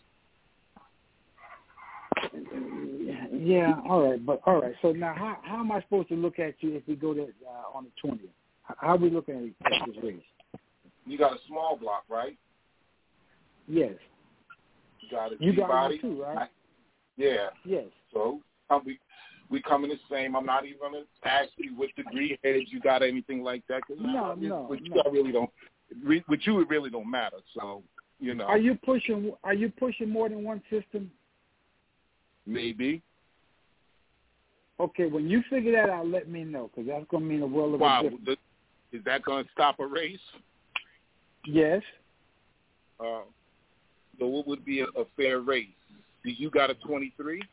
Yeah, all right, but all right. So now, how how am I supposed to look at you if we go to uh, on the twentieth? How are we looking at, at this race? You got a small block, right? Yes. You got a You got T-body. one too, right? Yeah. Yes. So um, we we coming the same. I'm not even gonna ask you what degree heads you got, or anything like that. Cause No, I, no, with you, no. I really don't. With you, it really don't matter. So you know. Are you pushing? Are you pushing more than one system? Maybe. Okay, when you figure that out, let me know, because that's going to mean a world of Wow, a difference. the, is that going to stop a race? Yes. Uh, so what would be a, a fair race? Do you got a twenty-three?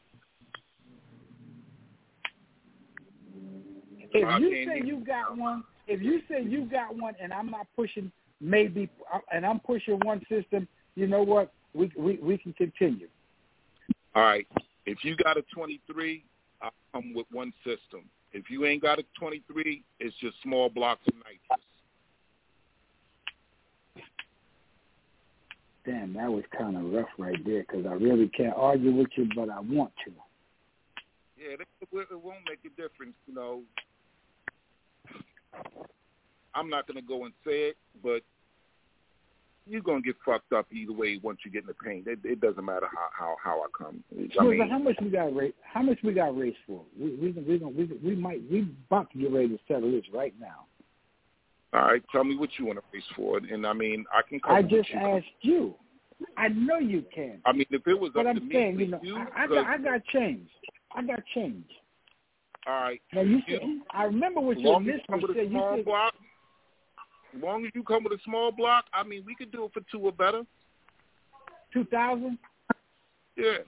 If you say you got one, if you say you got one, and I'm not pushing, maybe, and I'm pushing one system, you know what? We we we can continue. All right. If you got a twenty-three, I'll come with one system. If you ain't got a twenty-three, it's just small blocks of nitrous. Damn, that was kind of rough right there, because I really can't argue with you, but I want to. Yeah, it won't make a difference, you know. I'm not going to go and say it, but you're going to get fucked up either way once you get in the paint. It, it doesn't matter how, how, how I come. I Well, mean, how much we got race? How much we got race for? We we we we, we, we might we about to get ready to settle this right now. all right, tell me what you want to race for, and I mean, I can come I with just you. asked you. I know you can. I mean, if it was But up I'm to me, saying, you with know, you, I, I got I got change. I got change. all right. Now you you, said, I remember what as you long as you initially come with a said. You small said, block, as long as you come with a small block, I mean, we could do it for two or better. two thousand. Yeah.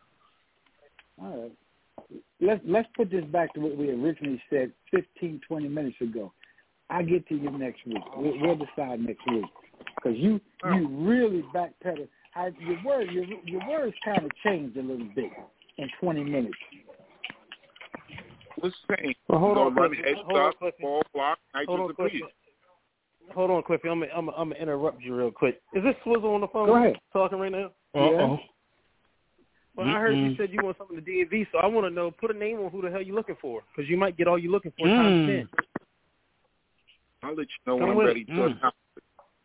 All right. Let's let's put this back to what we originally said fifteen, twenty minutes ago. I get to you next week. We'll, we'll decide next week, because you you really backpedal. I, your word your your words kind of changed a little bit in twenty minutes. What's saying? Well, hold on, run Cliffy. head Hold on, stop, Cliffy. ball block, Hold on, nitrous Cliffy. apiece. Hold on, Cliffy. I'm gonna, I'm gonna, I'm gonna interrupt you real quick. Is this Swizzle on the phone? Go ahead. Talking right now? Uh-oh. Well, I heard you Mm-mm. said you want something to D M V, so I want to know, put a name on who the hell you looking for, because you might get all you looking for times Mm. ten. I'll let you know Come when I'm with ready it. to Mm. announce it.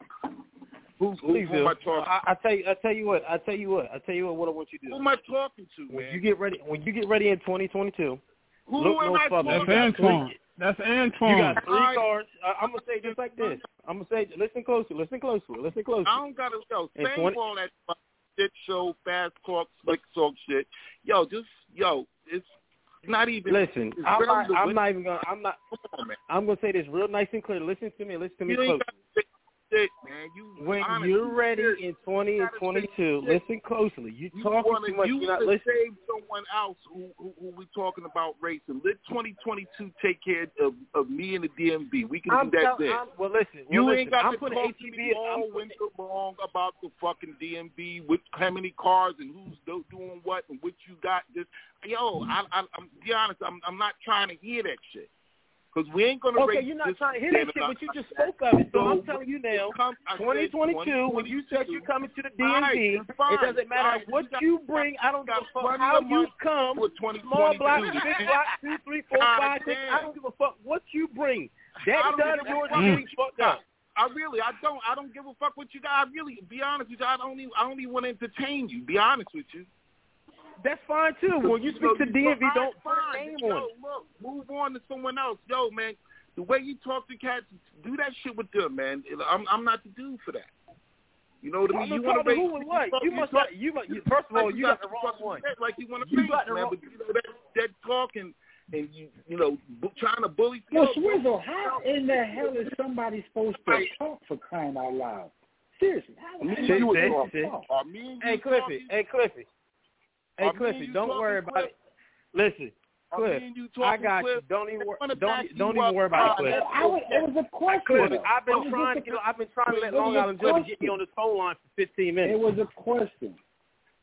Who's, who, Please who do. am I talking I, I tell you, I tell you what, I tell you what, I tell you what, what I want you to do. Who am I talking to, When man? you get ready, when you get ready in twenty twenty-two, Who look am no I further. talking That's You got Antoine. three- That's You Antoine. got three Alright. cards. I, I'm gonna say it just like this. I'm gonna say, listen closely, listen closely, listen closely. I don't gotta yo And save twenty all that shit show, fast talk, slick talk shit. Yo, just yo, it's not even. Listen, it's I'm barely not. the I'm win- not even gonna. I'm not. Come on, man. I'm gonna say this real nice and clear. Listen to me. Listen to me You ain't closely. got to say shit, man. You When honest, you're you ready serious. in twenty and gotta say twenty-two, shit. listen closely. You You talking wanna too much. you You're not wanna listening. save someone else who, who who we talking about racing. Let twenty twenty-two take care of, of me and the D M V. We can I'm do that tell, then. I'm, well, listen. Well, You listen, ain't got I'm to putting talk H to E B. me all I'm putting, winter long about the fucking D M V, with how many cars and who's do, doing what and what you got. Just yo, I, I, I'm be honest. I'm I'm not trying to hear that shit. Because we ain't going to okay, race you're not this trying to hear that shit, but you just spoke of it. So I'm telling you now, twenty twenty-two, when you said you're coming to the D M V, it doesn't matter what you bring. I don't give a fuck how you come. Small block, big block, two, three, four, five, six. I don't give a fuck what you bring. Daddy done yours getting fucked up. I really, I don't, I don't give a fuck what you got. I really, be honest with you, I don't even, I don't even want to entertain you. Be honest with you. That's fine too. When you speak to D M V, don't put a name Yo, on it. look, move on to someone else. Yo, man, the way you talk to cats, do that shit with them, man. I'm, I'm not the dude for that. You know what I mean? I'm You talking want to to who and what? You must not. You must. You, first of all, you got the wrong one. Like you want to You race, got the man, wrong- but you know that that talking and you you know bu- trying to bully. Well, yo, Swizzle, how in the hell is somebody supposed to talk, for crying out loud? Seriously, how Me is and somebody you supposed talk. to talk? Are me and Hey you Cliffy, talking? hey Cliffy, hey Are me Cliffy, and you don't talking, worry about Cliff? it. Listen, Are Cliff, me and you I talking, got you. Cliff? Don't even wor- I wanna don't back don't you even up. worry about it, Uh, Cliff. I was, it was a question. Cliff, I've It been was trying just to a- get I've been trying to let it was Long a Island Joe to get question. me on this phone line for fifteen minutes. It was a question.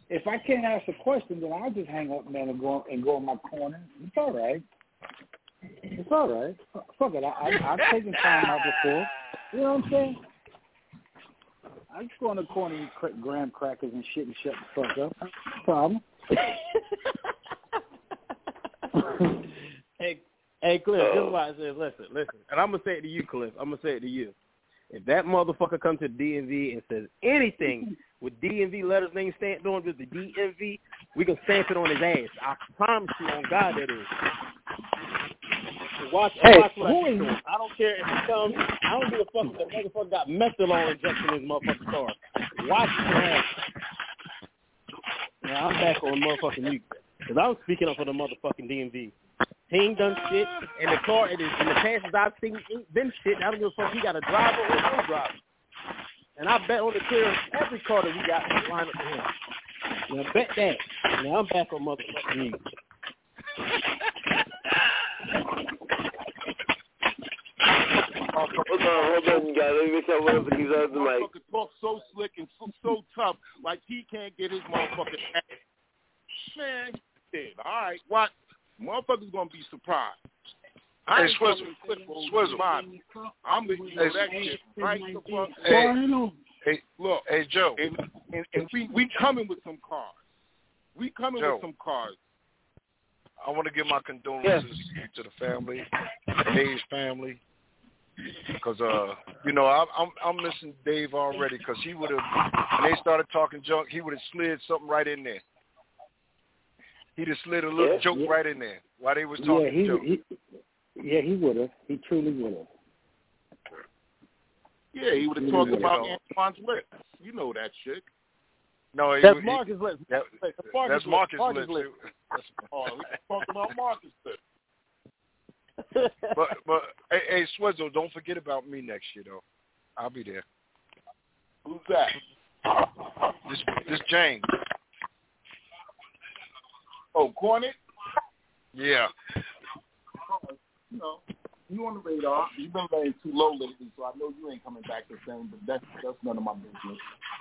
if I can't ask a question, then I'll just hang up, man, and go and go in my corner. It's all right. It's all right. Fuck it. I, I, I've taken time out before. You know what I'm saying? I just go in the corner and crack graham crackers and shit and shut the fuck up. No problem. hey, hey, Cliff, this is why I said, listen, listen. And I'm going to say it to you, Cliff. I'm going to say it to you. If that motherfucker comes to the D M V and says anything with D M V letters name stamped on with the D M V, we can stamp it on his ass. I promise you on God that is. Watch, hey, watch what I do. I don't care if he comes. I don't give a fuck if the motherfucker got methadone injection in his motherfucking car. Watch what happens. Now, I'm back on motherfucking mute. Because I was speaking up for the motherfucking D M V. He ain't done shit. And the car, and in the passes I've seen, ain't been shit. I don't give a fuck if he got a driver or no driver. And I bet on the clear every car that we got lined up for him. Now, bet that. Now, I'm back on motherfucking mute. Hold on, hold on, guys. Let me make sure one of these other mic. Motherfucker talk so slick and so, so tough, like he can't get his motherfucking ass. Man, dead. All right, what? Motherfucker's gonna be surprised. I hey, Swizzle, Swizzle. I'm letting you know hey, that shit right the fuck. Hey, hey, look, hey Joe, and, and, and we we coming with some cars. We coming Joe. with some cars. I want to give my condolences yes. to the family, Dave's family, because uh, you know, I, I'm I'm missing Dave already because he would have when they started talking junk, he would have slid something right in there. He'd have slid a little yeah, joke yeah. right in there while they was talking yeah, he, junk. He, yeah, he would have. He truly would have. Yeah, he would have talked about Antoine's lips. You know that shit. No, he, that's he, Marcus lips. That, that's Marcus, that's Marcus, Marcus lips. lips. Oh, we talked about Marcus lips. but but hey, hey Swizzle, don't forget about me next year though. I'll be there. Who's that? This this James. Oh, Cornet? Yeah. You know, you on the radar. You've been laying too low lately, so I know you ain't coming back the same, but that's that's none of my business.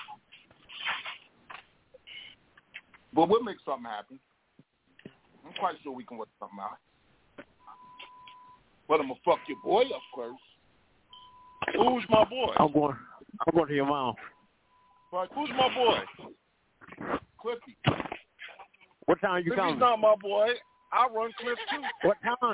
But we'll make something happen. I'm quite sure we can work something out. But I'm gonna fuck your boy up first. Who's my boy? I'm going. I'm going to your mom. Right, who's my boy? Cliffy. What time you Cliffy's coming? not my boy. I run Cliff too. What time?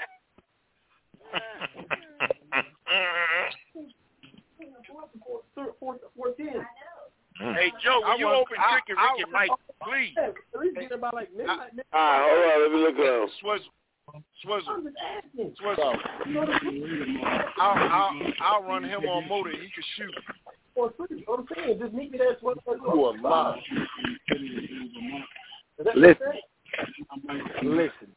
Hey Joe, will you open Tricky Ricky Mike, please? All right, hold on. Let me look up. Swizzle. Swizzle. Swizzle. I'll, I'll, I'll run him on motor. He can shoot. Well, I'm saying, just meet me there. You are lying. Listen. Listen.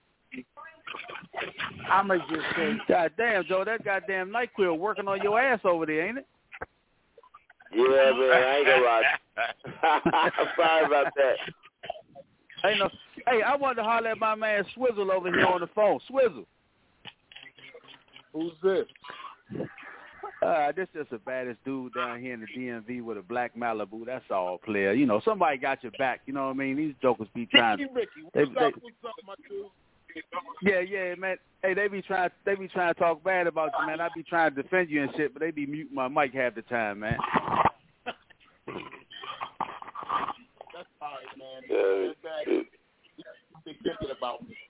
I'ma just say, God damn, Joe, that goddamn NyQuil working on your ass over there, ain't it? Yeah, man, I ain't gonna lie. I'm sorry about that. Hey, no, hey, I wanted to holler at my man Swizzle over here on the phone. Swizzle. Who's this? Uh, this is the baddest dude down here in the D M V with a black Malibu. That's all, player. You know, somebody got your back. You know what I mean? These jokers be trying. Ricky, Ricky, what's they, up? they, What's up, my dude? Yeah, yeah, man. Hey, they be trying. They be trying to talk bad about you, man. I be trying to defend you and shit, but they be muting my mic half the time, man. That's all right, man. Yeah. That's bad. They thinking about me.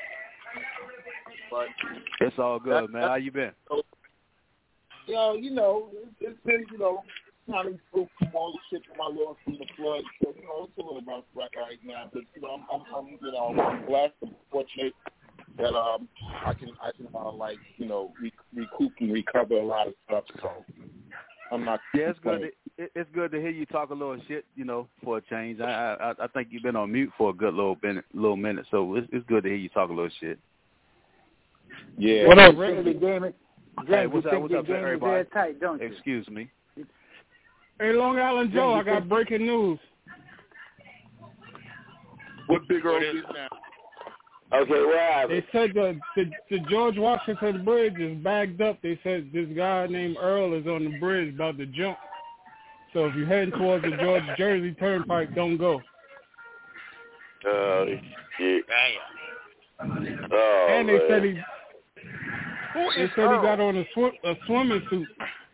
But it's all good, man. How you been? Yo, you know, it's, it's been, you know, kind of through some all the shit from my loss from the flood. So, you know, it's a little rough right now. But, you know, I'm, I'm, I'm you know, I'm blessed and fortunate that um, I can, I can, uh, like, you know, re- recoup and recover a lot of stuff. So, I'm not. Yeah, it's good. To, it, it's good to hear you talk a little shit, you know, for a change. I, I, I think you've been on mute for a good little minute, little minute. So it's, it's good to hear you talk a little shit. Yeah. What up, Rick? James, hey, what's up? What's up, everybody? Tight, don't you? Excuse me. Hey, Long Island Joe, I got breaking news. What big old is now? Okay, what happened? They said the, the the George Washington Bridge is bagged up. They said this guy named Earl is on the bridge about to jump. So if you're heading towards the George Jersey Turnpike, don't go. Oh, shit. Damn. Oh, and they man. said he, Who they is said Earl? he got on a, sw- a swimming suit.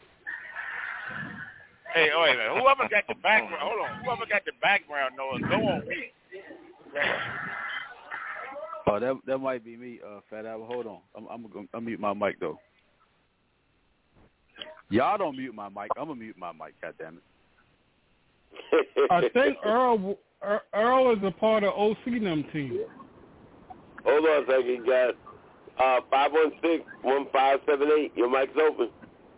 Hey, wait a minute. Whoever got the background, hold on. Whoever got the background noise, go on mute. Oh, that that might be me, uh, Fat Albert. Hold on. I'm I'm gonna I'm mute my mic though. Y'all don't mute my mic. I'm gonna mute my mic. God damn it. I think Earl Er- Earl is a part of O C them team. Hold on a second. You got uh, five one six, one five seven eight. Your mic's open.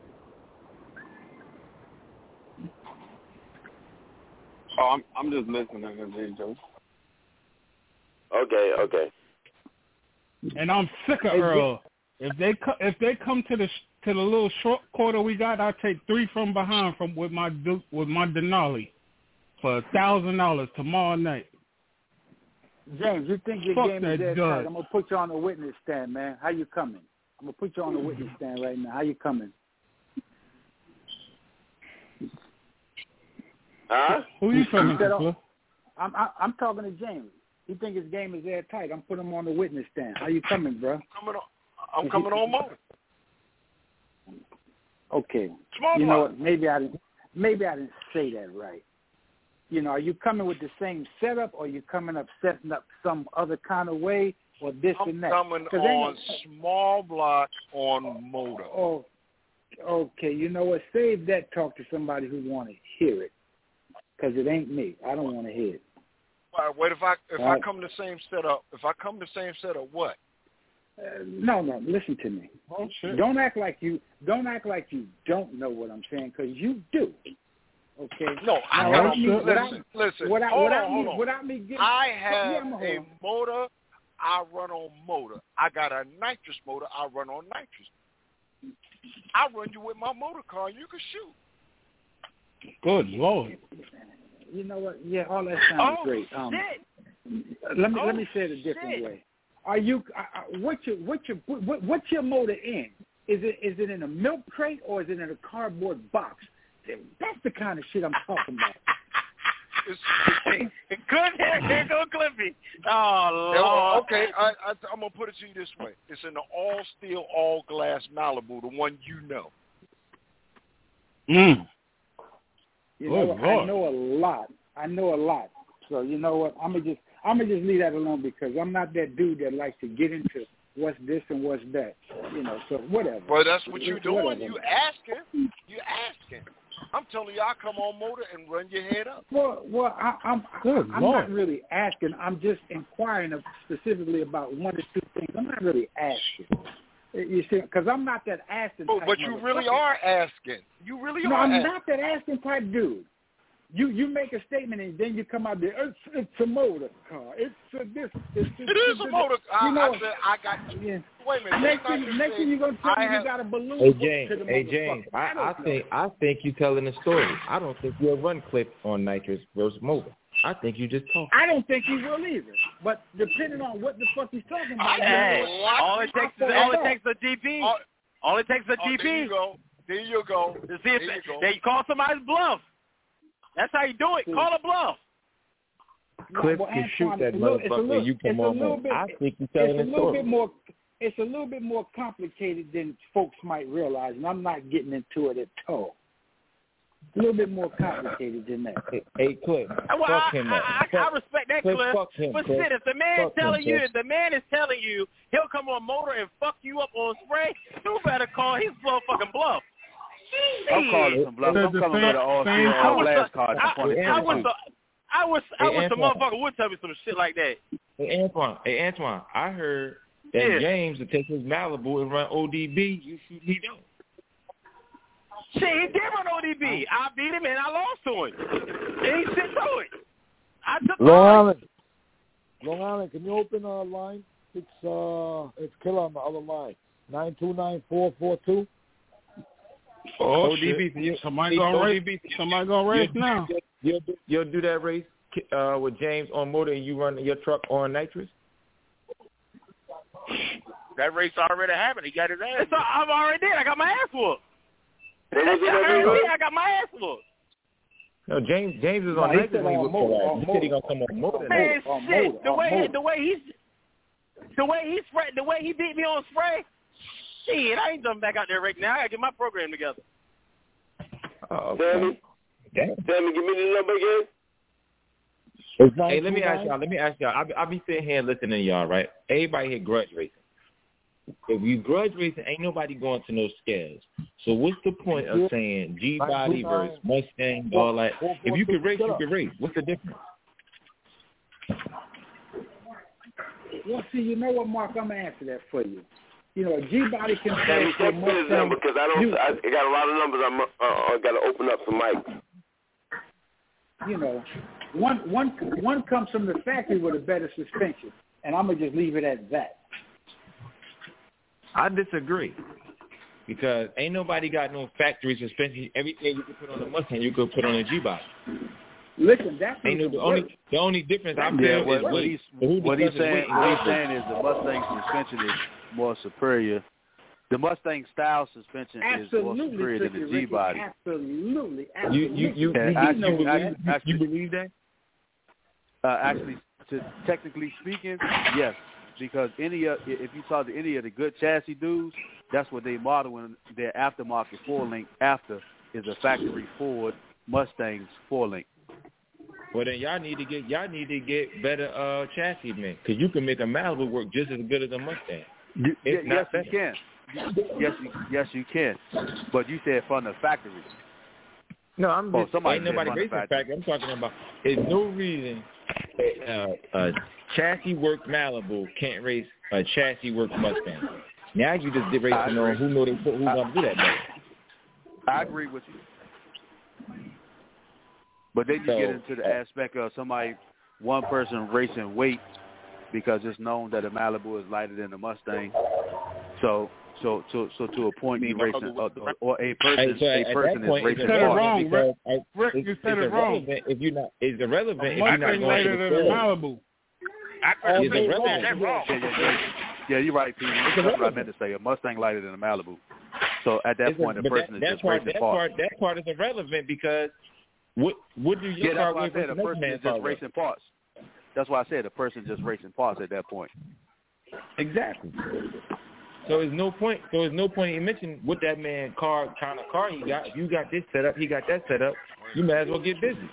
Oh, I'm I'm just listening to this, Joe. Okay, okay. And I'm sick of Earl. If they co- if they come to the sh- to the little short quarter we got, I'll take three from behind from with my du- with my Denali for a thousand dollars tomorrow night. James, you think your Fuck game that is that judge. tight? I'm gonna put you on the witness stand, man. How you coming? I'm gonna put you on the witness stand right now. How you coming? Huh? Who you talking said, to, oh, Cliff? I'm I, I'm talking to James. You think his game is that tight? I'm putting him on the witness stand. How you coming, bro? Coming on, I'm coming on more. Okay. Small you know block. what? Maybe I didn't. Maybe I didn't say that right. You know, are you coming with the same setup, or are you coming up setting up some other kind of way, or this I'm and that? coming 'Cause on ain't- small block on motor. Oh, okay. You know what? Save that talk to somebody who want to hear it, because it ain't me. I don't want to hear it. All right, wait, if I if All I right. come the same setup, if I come the same setup, what? Uh, no, no. Listen to me. Oh shit! Don't act like you. Don't act like you don't know what I'm saying, because you do. Okay. No, I Now, got without me- listen, without- listen. without- hold without on, hold me- on. without me getting- I Yeah, have I'ma a hold. motor. I run on motor. I got a nitrous motor. I run on nitrous. I run you with my motor car. You can shoot. Good Lord. You know what? Yeah, all that sounds Oh, great. Um, shit. let me Oh, let me say it a different shit. way. Are you? Uh, uh, what's your what's your what, what's your motor in? Is it is it in a milk crate or is it in a cardboard box? That's the kind of shit I'm talking about. Good. Here go Cliffy. Oh, Yeah, Lord. okay, I, I, I'm gonna put it to you this way: it's in the all steel, all glass Malibu, the one you know. Mm. You know, Oh, what? I Lord. know a lot. I know a lot. So you know what? I'm gonna just I'm gonna just leave that alone because I'm not that dude that likes to get into what's this and what's that. You know, so whatever. Well, that's what you're doing. Whatever. You asking. You asking. I'm telling you, I come on motor and run your head up. Well, well, I, I'm Good I'm Lord. not really asking. I'm just inquiring of specifically about one or two things. I'm not really asking. You see, because I'm not that asking. Oh, type but you really motherfucker. are asking. You really No, are I'm asking. not that asking type dude. You you make a statement and then you come out there. It's, it's a motor car. It's a this. It's, It is a motor. I, You know, I said I got. yeah. Wait a minute. Next Let's not thing, just next say thing you're gonna tell I me have, you got a balloon Hey hooked James, to the hey motherfucker. James, I, I, don't I know. think I think you telling the story. I don't think you'll run clip on nitrous versus motor. I think you just talk. I don't think he will either. But depending on what the fuck he's talking about, you know Hey, what? all it takes is I all it thought- takes is a G P. Oh, All it takes is a oh, G there you P go. There you go. to see if There you go. they, they call somebody's bluff. That's how you do it. Call a bluff. Cliff well, can Antoine, shoot that it's a little- it's a motherfucker. little- You come it's a on little home. bit- I think you It's telling a the little story. bit more. It's a little bit more complicated than folks might realize, and I'm not getting into it at all. A little bit more complicated than that. Hey, hey Cliff, Well, fuck I, him I, up. I, I Fuck- respect that, Cliff, Cliff. fuck him, but Cliff. shit, if the man Fuck is telling him, you, Cliff. if the man is telling you he'll come on motor and fuck you up on spray, you better call his motherfucking bluff. I'm calling some bluff. I'm coming with an all steel, I all wish glass I- card. I, I wish the, I wish, I Hey, wish the Antoine. motherfucker would tell me some shit like that. Hey Antoine, hey Antoine, I heard that Yeah. James would take his Malibu and run O D B. You shoot he don't. Shit, he did run O D B. I beat him and I lost to him. He ain't shit to it. I took Long mine. Island. Long Island, can you open a line? It's uh, it's Killer on the other line. Nine two nine four four two. Oh O D B, shit! so you- Somebody gonna race. Somebody gonna race You'll- now. You'll do, you'll do that race uh, with James on motor and you run your truck on nitrous? That race already happened. He got his ass. So I've already did. I got my ass whooped. What was it I that already you did. I got my ass whooped. No, James James is No, on he night said when he on was motor, for on that. He said he motor. gonna come on more than Man, that. on shit. motor, The on way motor. the way he's the way he spray the way he beat me on spray. Shit, I ain't jumping back out there right now. I gotta get my program together. Oh, Sammy, Sammy, give me the number again. Hey, let me ask y'all. Let me ask y'all. I be, I be sitting here listening to y'all, right? Everybody here grudge racing. If you grudge racing, ain't nobody going to no scales. So what's the point of saying G-Body versus Mustang, all that? If you could race, you could race. What's the difference? Well, see, you know what, Mark? I'm gonna answer that for you. You know, a G-Body can Sammy, play text me his number because I don't. you, I, I got a lot of numbers. I'm. Uh, I got to open up some mics. you know, one one one comes from the factory with a better suspension, and I'm gonna just leave it at that. I disagree because ain't nobody got no factory suspension. Everything you can put on a Mustang, you could put on a G-Body. Listen, that's ain't no, the only the only difference I feel Yeah, what, is what he's who what he's saying weight what he's saying is the Mustang suspension is more superior. The Mustang style suspension Absolutely, is more superior than the G-Body. Absolutely, You absolutely. you you, And you, actually, you, believe, actually, actually, you believe that? Uh, actually, to, technically speaking, yes. Because any of, if you talk to any of the good chassis dudes, that's what they modeling their aftermarket four link after is a factory Ford Mustang's four link. Well, then y'all need to get y'all need to get better uh, chassis, man, because you can make a Malibu work just as good as a Mustang. You, It's yes, not you better. can. Yes, you, yes, you can. But you said from the factory. No, I'm Oh, just somebody ain't said nobody from the racing factory. factory. I'm talking about there's no reason uh, a chassis work Malibu can't race a chassis work Mustang. Now you just did racing on who know they who's gonna do that better. I agree with you. But then you So, get into the aspect of somebody, one person racing weight because it's known that a Malibu is lighter than a Mustang. So, so, so, so to a point, you racing, uh, or a person, Hey, so a at person that point, is it's racing irrelevant wrong, because I, Rick, it's, you said it's it wrong. irrelevant if you're not. It's irrelevant A if you're not Mustang going to later the than a scale. Malibu. I Oh, It's they irrelevant. That's wrong. Yeah, yeah, yeah. Yeah, you're right, Pete. It's That's what I irrelevant. meant to say. A Mustang lighter than a Malibu. So at that It's a- point, the but person that, is that just part, racing that parts. part, that part is irrelevant because what what do your Yeah, car that's why I weigh said versus a another person man's is just car weigh? racing parts. That's why I said a person just racing parts at that point. Exactly. So there's no point. So there's no point in mentioning what that man car kind of car he got. If you got this set up, he got that set up. You might as well get busy.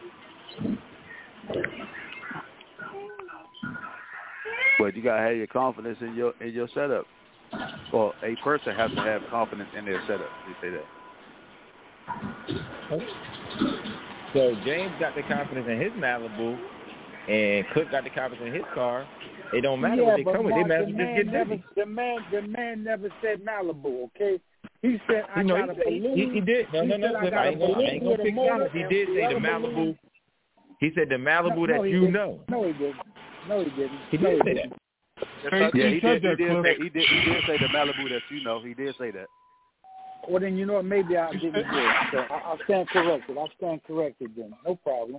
But you gotta have your confidence in your in your setup. Well, a person has to have confidence in their setup. They say that. So James got the confidence in his Malibu, and Cook got the confidence in his car. It don't matter yeah, what they but come with. They Mark, might as the well just man get never, busy. the man, the man never said Malibu. Okay, he said I You know, got a he, balloon. he, he did. No, he no, no. said I Cliff, got I a ain't gonna, I balloon ain't gonna with a pick motor dollars. He and did say the other Malibu. balloons. He said the Malibu no, that no, he you didn't. know. No, he didn't. No, he didn't. He no, did he say didn't. that. Yeah, he he did. said He that, did Cliff. say he did. He did say the Malibu that you know. He did say that. Well, then you know what? Maybe I didn't hear it. So I, I'll stand corrected. I'll stand corrected then. No problem.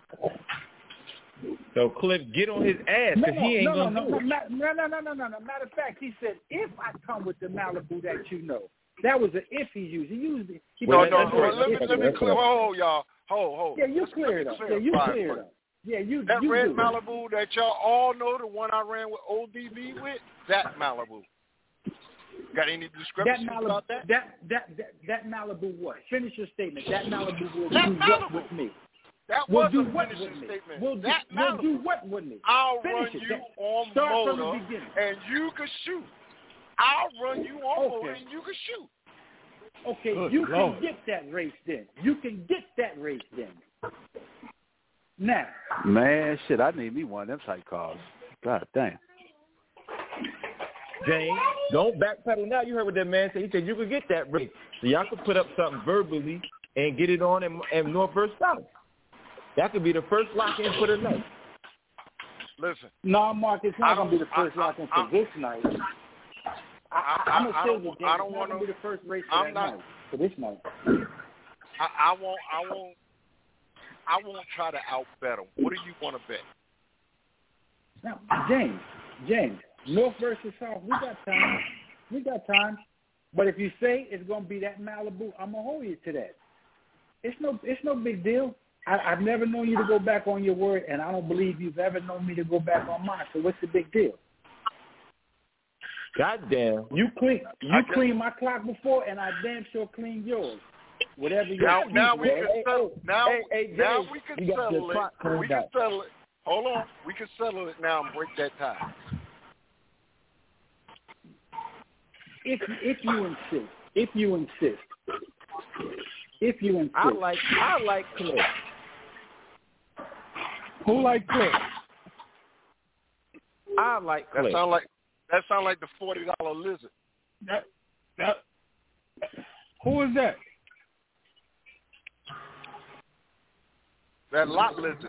So Cliff, get on his ass No, because he ain't no, gonna no, do no, it. no, no, no, no, no, no, no. Matter of fact, he said, if I come with the Malibu that you know, that was an if he used. He used it. He No, said, no, that's no. right. Let me If let me you- clear. Hold, y'all. Hold, hold. Yeah, you Let's- clear let it me up. Yeah, you clarify clear it it up. Yeah, you. That you red do it. Malibu that y'all all know, the one I ran with O D B with, that Malibu. Got any That discrepancies Malibu, about that? that, that, that, that Malibu what? Finish your statement. That Malibu will That do Malibu. what with me? That We'll was do a what finishing with me? statement. We'll do, that we'll Malibu. do what with me? I'll Finish run it. you That- on start motor, from the beginning. and you can shoot. I'll run you on Okay. motor, and you can shoot. Okay, Good you Lord. can get that race then. You can get that race then. Now, Man, shit, I need me one of them type cars. God damn. James, don't backpedal now. You heard what that man said. He said you could get that race. So y'all could put up something verbally and get it on in, in North versus South. That could be the first lock-in for the night. Listen. no, Mark, it's I not going to be the don't- first I- lock-in I- for this night. I, I- I'm going I- to I say don't this, want- James. I don't It's not want going to to- be the first race for I'm that not- night, for this night. I, I won't. I won't. I won't try to outbet them. What do you want to bet? Now, James, James, North versus South, we got time. We got time. But if you say it's going to be that Malibu, I'm going to hold you to that. It's no, it's no big deal. I, I've never known you to go back on your word, and I don't believe you've ever known me to go back on mine. So what's the big deal? Goddamn. You clean you cleaned my clock before, and I damn sure cleaned yours. Whatever you now, do, now we bro. can settle. Now, hey, hey, now Dave, we can you got settle your it. clock cleaned We can out. settle it. Hold on. We can settle it now and break that tie. If if you insist, if you insist, if you insist. I like I like Cliff. Who like Cliff? I like Cliff. That sound like that sound like the forty dollar lizard. That, that, who is that? That lot lizard.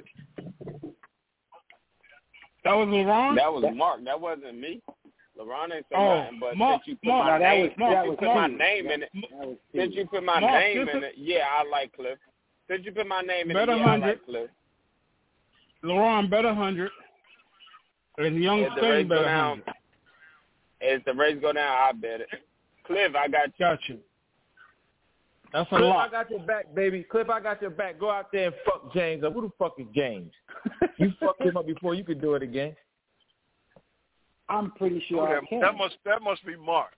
That was LeBron? That was Mark. That wasn't me. LeBron ain't say Oh, nothing, but Mark, since you put Mark, my no, that name, was- Mark, since you that put was my Steve. name in it, That since you put my Mark, name this in is- it, yeah, I like Cliff. Since you put my name in Bet it, a yeah, I hundred. like Cliff. LeBron bet a hundred. And Young If the Stain race bet go a down, hundred. if the race go down, I bet it. Cliff, I got you. Got you. That's a Cliff, lot. I got your back, baby. Cliff, I got your back. Go out there and fuck James up. Who the fuck is James? You fucked him up before you could do it again. I'm pretty sure Oh, I that, can. that must that must be Mark.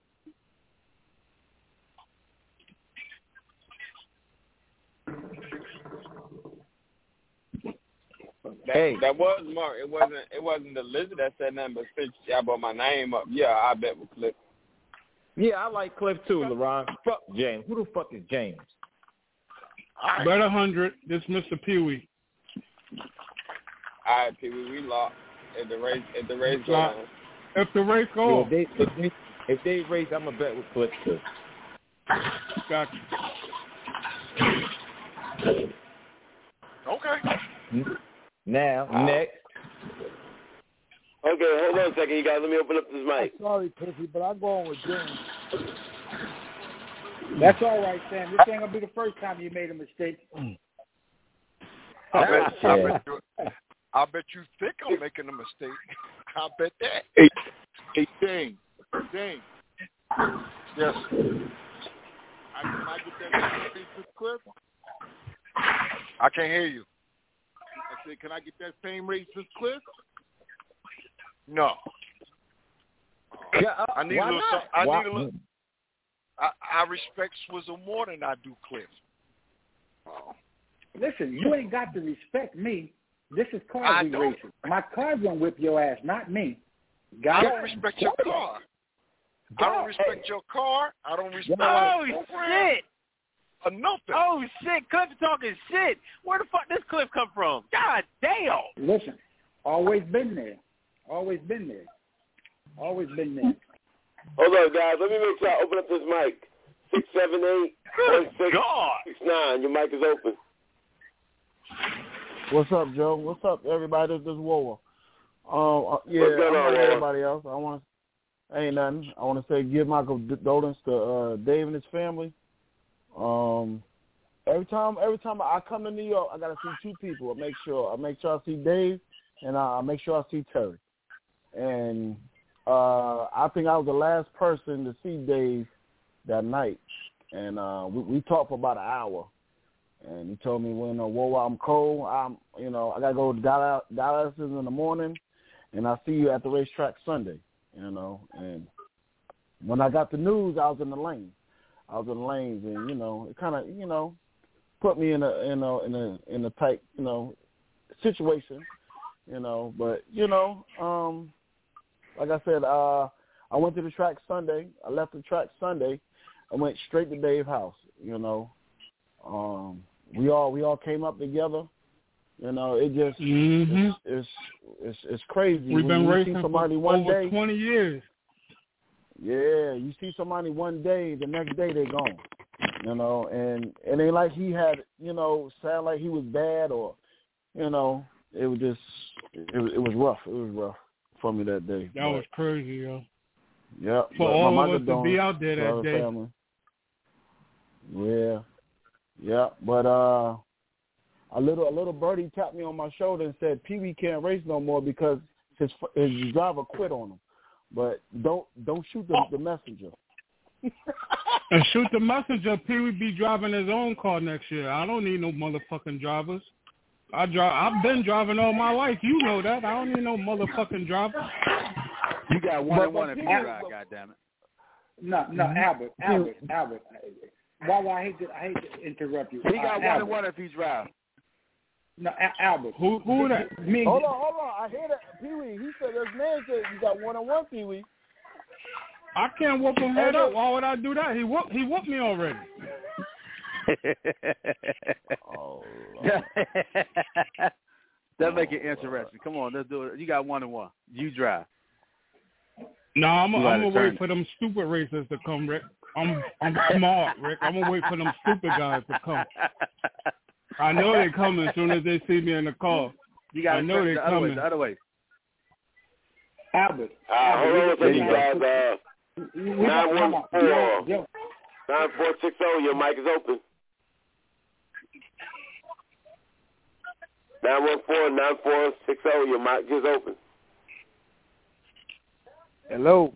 That, Hey. that was Mark. It wasn't. It wasn't the lizard that said nothing. But since y'all brought my name up, yeah, I bet with Cliff. Yeah, I like Cliff too, LeBron. Fuck James. Who the fuck is James? All right. Bet a hundred. This Mister Pee Wee. All right, people, we lost. If the race, if the race go Lock. down, If the race Yeah, goes, if, they, if, they, if they race, I'm going to bet with Cliff too. got you. Okay. Now, Wow. next. Okay, hold on a second, you guys. Let me open up this mic. I'm sorry, Pissy, but I'm going with James. That's all right, Sam. This ain't gonna be the first time you made a mistake. I bet, I, Yeah. bet you, I bet you think I'm making a mistake. I bet that. Hey, hey, James, James. Yes. I, can I get that same race as Cliff? I can't hear you. I said, can I get that same race as Cliff? No. Yeah, uh, I need why a little. not? some- I Why- need a little. I, I respect Swizzle more than I do Cliff. Oh. Listen, you ain't got to respect me. This is I car we don't. racing. My car's gonna whip your ass, not me. Got I it? don't respect your car. I don't respect your car. I don't respect Oh, your program shit. or nothing. Oh, shit. Cliff talking shit. Where the fuck this Cliff come from? God damn. Listen, always been there. Always been there. Always been there. Hold on, guys. Let me make sure I open up this mic. six seven eight, one six six nine. Your mic is open. What's up, Joe? What's up, everybody? This is Woa. Um, uh, yeah, What's going I'm on, like Woa? everybody else. I want to ain't nothing. I want to say give my condolences to uh, Dave and his family. Um, every time, every time I come to New York, I gotta see two people. I make sure, I make sure I see Dave, and I, I make sure I see Terry. And uh, I think I was the last person to see Dave that night, and uh, we, we talked for about an hour. And he told me, well, you know, whoa, I'm cold. I'm, you know, I gotta go to Dallas, Dallas in the morning, and I'll see you at the racetrack Sunday. You know, and when I got the news, I was in the lane. I was in the lanes, and you know, it kind of, you know, put me in a, in a, in a, in a tight, you know, situation. You know, but you know, um, like I said, uh, I went to the track Sunday. I left the track Sunday. I went straight to Dave's house. You know. Um, we all we all came up together. You know, it just Mm-hmm. it's, it's it's it's crazy. We've been when you racing see for somebody one over day. twenty years. Yeah, you see somebody one day, the next day they gone. You know, and it ain't like he had, you know, sound like he was bad or, you know, it was just it, it was rough. It was rough for me that day. That was crazy, yo. Yeah, For all of us to be out there that day. Family. Yeah. Yeah, but uh, a little a little birdie tapped me on my shoulder and said, Pee Wee can't race no more because his his driver quit on him. But don't don't shoot the, the messenger. And shoot the messenger, Pee Wee be driving his own car next year. I don't need no motherfucking drivers. I drive. I've been driving all my life. You know that. I don't need no motherfucking driver. You got one But- and one but if you people- drive. Goddammit. No, no, Mhm. Albert, Albert, Albert. Why? Why I hate to, I hate to interrupt you. He got uh, one Albert. and one if he drive. No, Al- Albert. Who? Who that? Me and Hold on, hold on. I hear that, Pee Wee. He said this man said you got one on one, Pee Wee. I can't whoop him head up. Why would I do that? He whooped. He whooped me already. Oh, that make it interesting. Come on, let's do it. You got one and one. You drive. No, I'm, You I'm gotta gonna turn wait for them stupid racers to come, Rick. I'm I'm smart, Rick. I'm gonna wait for them stupid guys to come. I know they're coming as soon as they see me in the car. You got I know they're the other way. coming. The other way. Albert. Uh, hold on a second, you guys. Uh, nine one four nine four six zero. Your mic is open. Nine one four nine four six zero. Your mic is open. Hello.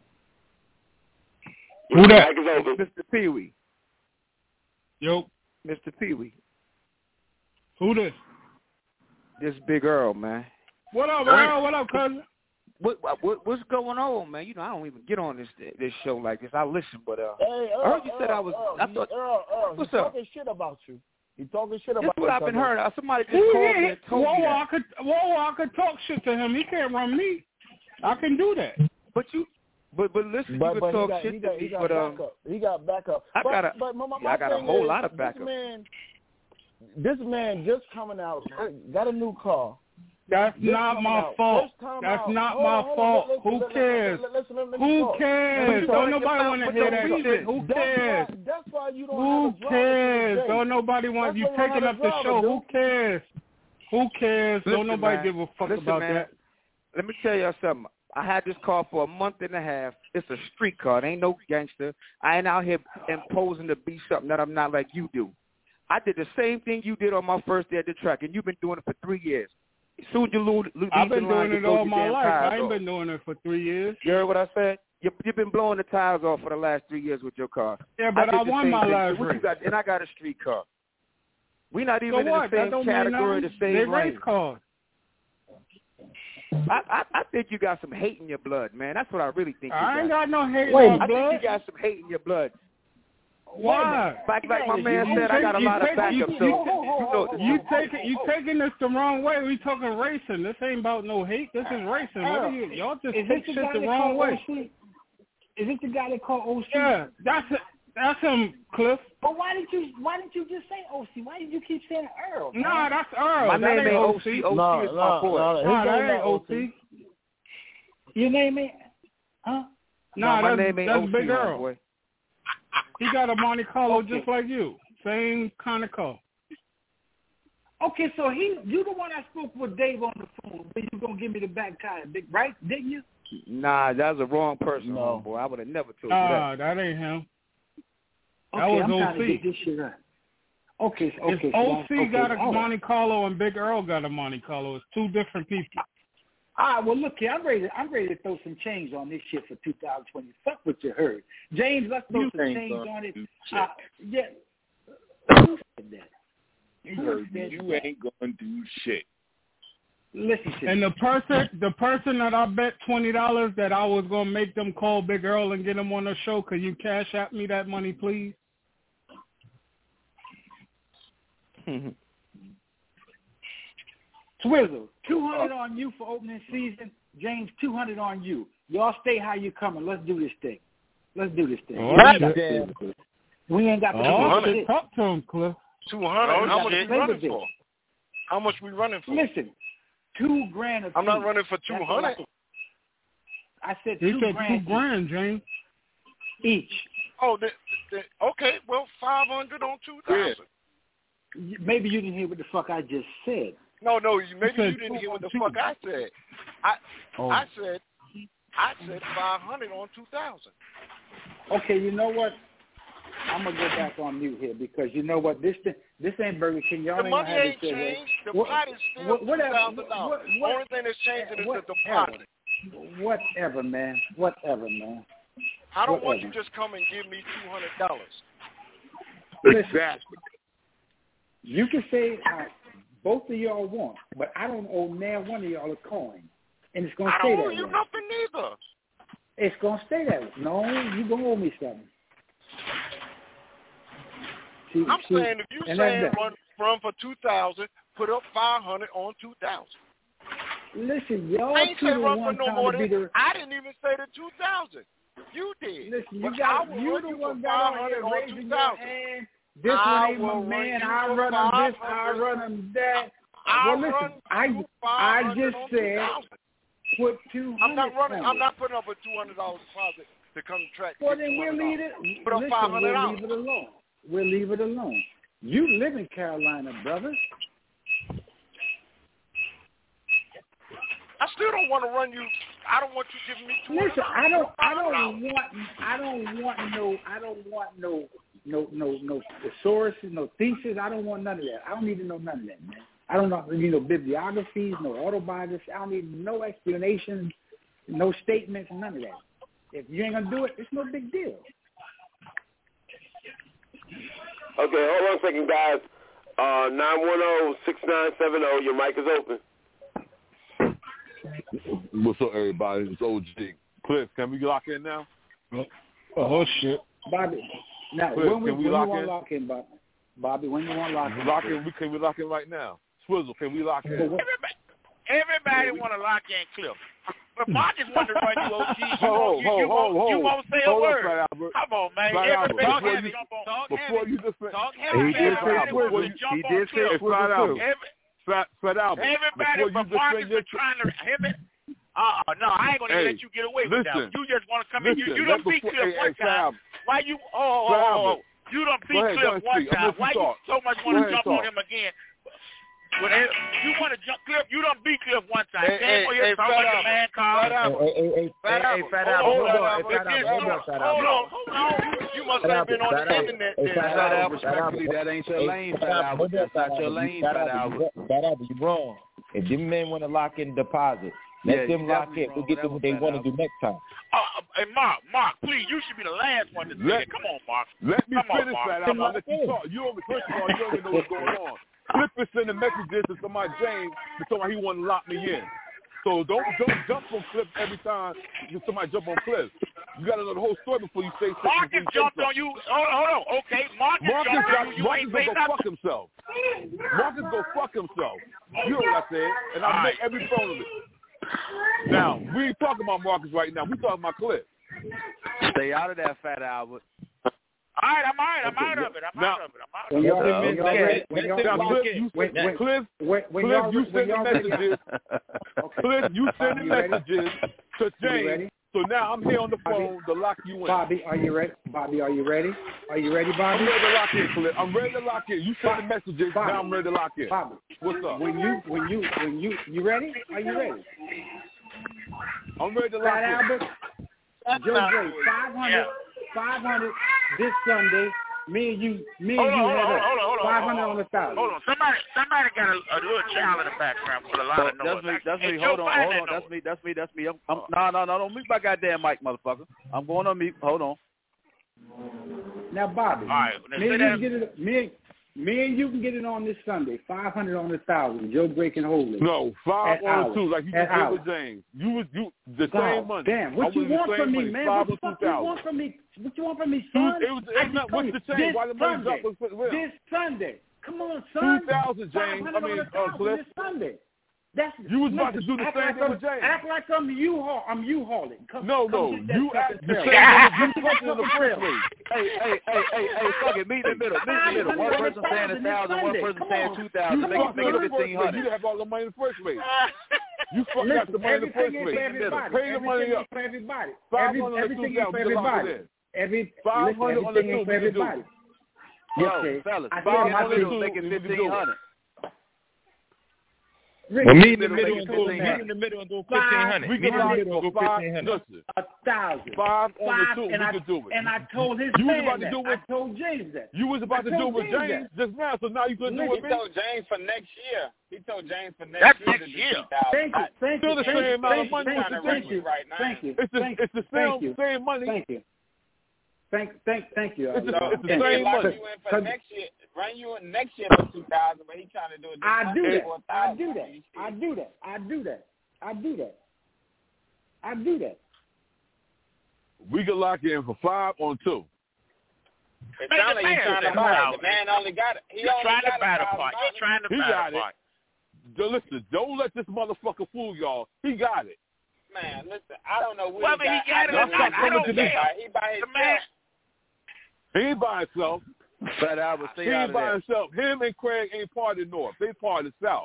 Who that? Mic is open. Mister Pee Wee. Yo. Mister Pee Wee. Who this? This Big Earl, man. What up, Earl? What up, cousin? What, what what's going on, man? You know, I don't even get on this this show like this. I listen, but uh, Hey, Earl, I heard you Earl, said I was. Earl, I he- thot Earl, Earl, what's he's up? talking shit about you. He talking shit This about is what you. I've been cousin. heard. Uh, Somebody just Who called me he- and told whoa, me I that. could, whoa, I could talk shit to him. He can't run me. I can do that. But you, but but listen, But, you but can he talk got, shit he to got, he me, got but um, backup. He got backup. I but, got a- but my, my yeah, I got a thing whole is, lot of this backup. Man, this man just coming out, got a new car. That's Just not coming my out. fault. First time That's out. not Hold my on, hold on. fault. Listen, Who listen, cares? listen, listen, listen, let me Who talk. cares? Let me Don't talk. nobody want to for hear no that reason. shit. Who That's cares? why, that's why you don't Who have a driver cares? today. Don't nobody want That's you why you don't taking have up a the driver, show. dude. Who cares? Who cares? Listen, Don't nobody man. give a fuck Listen, about man. that. Let me tell y'all something. I had this car for a month and a half. It's a street car. It ain't no gangster. I ain't out here imposing to be something that I'm not like you do. I did the same thing you did on my first day at the track, and you've been doing it for three years. Soon you lose, lose I've been the line, doing you it blow all your my damn life. tires I ain't off. been doing it for three years. You heard what I said? You, you've been blowing the tires off for the last three years with your car. Yeah, but did I the won same my thing. last So what you race. got? And I got a street car. We not So even what? in the That same don't mean category, the nothing. same They lane. race cars. I, I I think you got some hate in your blood, man. That's what I really think. You I ain't got. got no hate in Wait, my I blood. think you got some hate in your blood. Why? Like like my You- man you said, I take- got a you lot of take- backup. you- So you- you know, You taking you taking this the wrong way. We talking racing. This ain't about no hate. This is racing. What are you? Y'all just Is take this the shit guy the they wrong call way. O C? Is this the guy they call O C? Yeah, that's it. That's him, Cliff. But why did you why didn't you just say O C? Why did you keep saying Earl? man? Nah, that's Earl. My that name ain't ain't O O C. C. O C No, is no, my boy. no, his Nah, that name ain't not O C. Your name ain't huh? Nah, no, my that's, name ain't that's O C, Big my Earl. boy. He got a Monte Carlo Okay. just like you. Same kind of car. Okay, so he you the one I spoke with Dave on the phone. When you gonna give me the back tire, big right? Didn't you? Nah, that was the wrong person, No. boy. I would have never told you Nah, that. that ain't him. That Okay, was I'm trying O to C. get this shit right. Okay, so, okay. It's so O that's- C okay, got a all right. Monte Carlo and Big Earl got a Monte Carlo. It's two different people. All right, well, look here. I'm ready. To, I'm ready to throw some change on this shit for two thousand twenty. Fuck what you heard, James. Let's throw You some ain't change gonna on it. do Uh, shit. yeah. Who said that? You Who heard said me. You that? ain't gonna do shit. Listen to And me. the person, the person that I bet twenty dollars that I was gonna make them call Big Earl and get him on the show. Could you cash out me that money, please? Twizzle, two hundred on you for opening season. James, two hundred on you. Y'all stay how you coming. Let's do this thing. Let's do this thing. Oh, we, ain't shit. got to, we ain't got to Oh, do this. talk to him, Cliff. Two hundred. Oh, How much shit. we running Play with for? How much we running for? Listen, two grand. A I'm not piece. running for two That's what hundred. I, I said He two said grand, two grand, James. each. Oh, the, the, okay. Well, five hundred on two thousand. Y- Maybe you didn't hear what the fuck I just said. No, no. you- Maybe said you didn't hear what the two. fuck I said. I Oh. I said I said five hundred on two thousand. Okay, you know what? I'm gonna go back on mute here because you know what? This thing, this ain't Burger King. Y'all The ain't money gonna have ain't this shit, right? changed. The What- pot is still what- two whatever- thousand dollars. what- what- Only thing that's changing is the whatever. deposit. Whatever, man. Whatever, man. I don't want you Whatever. just come and give me two hundred dollars. Listen, you can say uh, both of y'all want, but I don't owe now one of y'all a coin, and it's gonna I stay don't that owe way. you nothing neither. It's gonna stay that way. No, you gonna owe me something. See, I'm see, saying if you and saying that's that. run run for two thousand, put up five hundred on two thousand. Listen, y'all I ain't two say the run for one no trying more to be than. the. I didn't even say the two thousand. You did. Listen, you but got I will you run the you one for got five on here hundred on raising two your thousand. hand. This I one ain't my will man. run I you run for him this. I run him that. I well, listen, run I you I just on said two thousand. put two I'm hundred. not running. I'm not putting up a two hundred dollars deposit to come to track. Well, then we'll leave it. Put up Listen, five hundred we'll dollars. leave it alone. We'll leave it alone. You live in Carolina, brother. I still don't want to run you. I don't want you giving me two hundred Listen, dollars. I don't. I don't want. I don't want no. I don't want no. No. No. No thesaurus. No thesis. I don't want none of that. I don't need to know none of that, man. I don't need no bibliographies, no autobiographies. I don't need no explanations, no statements, none of that. If you ain't gonna do it, it's no big deal. Okay, hold on a second, guys. Uh, nine one zero, six nine seven zero, your mic is open. What's up, everybody? It's O G. Cliff, can we lock in now? Oh, oh shit. Bobby, now, Cliff, when, we, can we when lock you want in? to lock in, Bobby? Bobby, when you want to lock in? Lock in. We, can we lock in right now? Swizzle, can we lock in? Everybody, everybody want to lock in Cliff. But Marcus wanted to run you, O G. You, Ho, won't, you, ho, you, ho, won't, ho. you won't say a Hold word. up, Fat Albert. Come on, man. Fat Albert, Everybody before you, jump on. Talk before heavy. you just Talk he heavy. did say Everybody Swizzle. wants to jump He on did say Cliff. Fat Albert. Every, Fat, Fat Albert. Everybody Before you but Marcus defend was trying to him it. Uh-uh, no, I ain't going to hey, let you get away with listen, that. You just want to come listen, in. You, you let done beat before, Cliff hey, one hey, time. Why you, oh, oh, oh, oh, you done beat ahead, Cliff one speak. time. Why you talk. so much want to jump on him again? Well, you want to jump Cliff? You done beat Cliff one time. Hey, hey, hey, Fat Albert. Man, Carl. Fat Albert. Hey, hey, Fat hey, Fat Albert. Hold on, Fat Albert. Hold on, hold on, hold on. You must have been on the internet. Hey, Fat Albert, respectfully, that ain't your lane, Fat Albert. That's not your lane, Fat Albert. Fat Albert, you wrong. If them men want to lock in deposit, let yeah, them lock in. We'll get them what they want to do next time. Uh, hey, Mark, Mark, please, you should be the last one to say Let, it. Come on, Mark. Let me Come finish, on, Fat Albert. I'll let you talk. You don't, first of all, you don't even know what's going on. Cliff is sending messages to somebody, James, to somebody he want to lock me in. So don't don't jump on Cliff every time somebody jump on Cliff. You got to know the whole story before you say something. Marcus jumped on you. Hold on, hold on. Okay, Marcus, Marcus jumped got, on you. You Marcus ain't gonna say go nothing. fuck himself. Marcus go fuck himself. You know what I said, and I make every phone of it. Now we ain't talking about Marcus right now. We talking about Cliff. Stay out of that, Fat Albert. All right, I'm all right. I'm out of it. I'm now, out of it. I'm out When of y'all, it. when y'all ready, when y'all, now, Cliff, you when, when, Cliff, when, when Cliff, y'all, you when send the y'all ready, messages. okay. Cliff, you send the Bobby, you ready? messages to You James. ready? So now I'm here on the phone Bobby, to lock you in. Bobby, are you ready? Bobby, are you ready? Are you ready, Bobby? I'm ready to lock in, Cliff. I'm ready to lock in. You send the messages. Bobby, now I'm ready to lock in. Bobby, what's up? When you, when you, when you, you ready? Are you ready? I'm ready to lock Fat in. Albert, Joe Drake, five hundred, five hundred this Sunday. Me and you, me and Hold on, you hold had on, up hold on, hold on, five hold hundred on, on the thousand. Hold on, somebody, somebody got a, a little child in the background with a lot So of noise. that's me. That's me. Hey, Hold Joe, on. find Hold that on. That's noise. me. That's me. That's me. I'm, I'm, no, no, no. Don't mute my goddamn mic, motherfucker. I'm going on mute. Hold on. Now, Bobby, All right, now me, say and you that. can get it, me, me and you can get it on this Sunday. five hundred on the thousand. Joe Drake and Holy. No, five At on hours. two, like you At just did hours. with James. You was you the God, same money. Damn, I what you was the want same from me, money, man? Five What the or fuck two you thousand. want from me? What you want from me, It was, son? it was, I it's not, just what's told the you, change? this Why the money Sunday, drop was put real? this Sunday. Come on, son. Two thousand, James. I mean, uh, Cliff. This Sunday. That's You was about to listen, do the act same like thing I'm, with James. Act like I'm U-Haul. I'm U-hauling. Come, No, come no, get that you fucking act the trailer. same way you Come fucking in the get that first trailer. place. Hey, hey, hey, hey, hey, fuck it. Meet in the middle. Meet in the middle. One person saying a thousand, one person saying two thousand. You Make it, fucked make in it the first fifteen place. You hundred. didn't have all the money in the first place. You fucked Listen, got the money in the first everything place. is for everybody. Pay the money Everything up. is for everybody. Five Every, hundred on the everything two is for thousand. everybody. Every, Five listen, hundred on the everything two. is for We can do everybody. Yo, Okay. fellas, I meet said in my the middle, thing. make it We can do fifteen hundred. Well, meet in the Middle, middle make and it do fifteen meet in hundred. the middle and do Five, fifteen hundred. We Meet in can the lock middle and do for five. fifteen hundred. Listen, A thousand. five on the Five, two. and We I, could do it. And I told his You was man about to that. do it with- I told James that. You was about I to do it told with James James just now, so now you could do He it with me. told James for next year. He told James for next That's year. next to do year. two thousand. Thank you. Thank Still you. the Thank same you. amount of Thank money. you. What's the Thank difference? you. right now. Thank you. It's the Thank it's the you. Thank same you. same money. Thank you. Thank, thank, thank you. It's, uh, a, it's the He same locked money. you in for next year. Run you in next year for two thousand, but he trying to do it. I do that. For I do that. I do that. I do that. I do that. I do that. We could lock in for five on two. It sounds like you're trying to buy it. The man only got it. He You're only trying to got buy it the part. You're trying to He buy got the it. part. So listen, don't let this motherfucker fool y'all. He got it. Man, listen, I don't know what Well, he I mean, got. he got it I or know not. he I don't got. care. He by The man. himself. He ain't by himself. Fat Albert, He stay out ain't of by that. himself. Him and Craig ain't part of the North. They part of the South.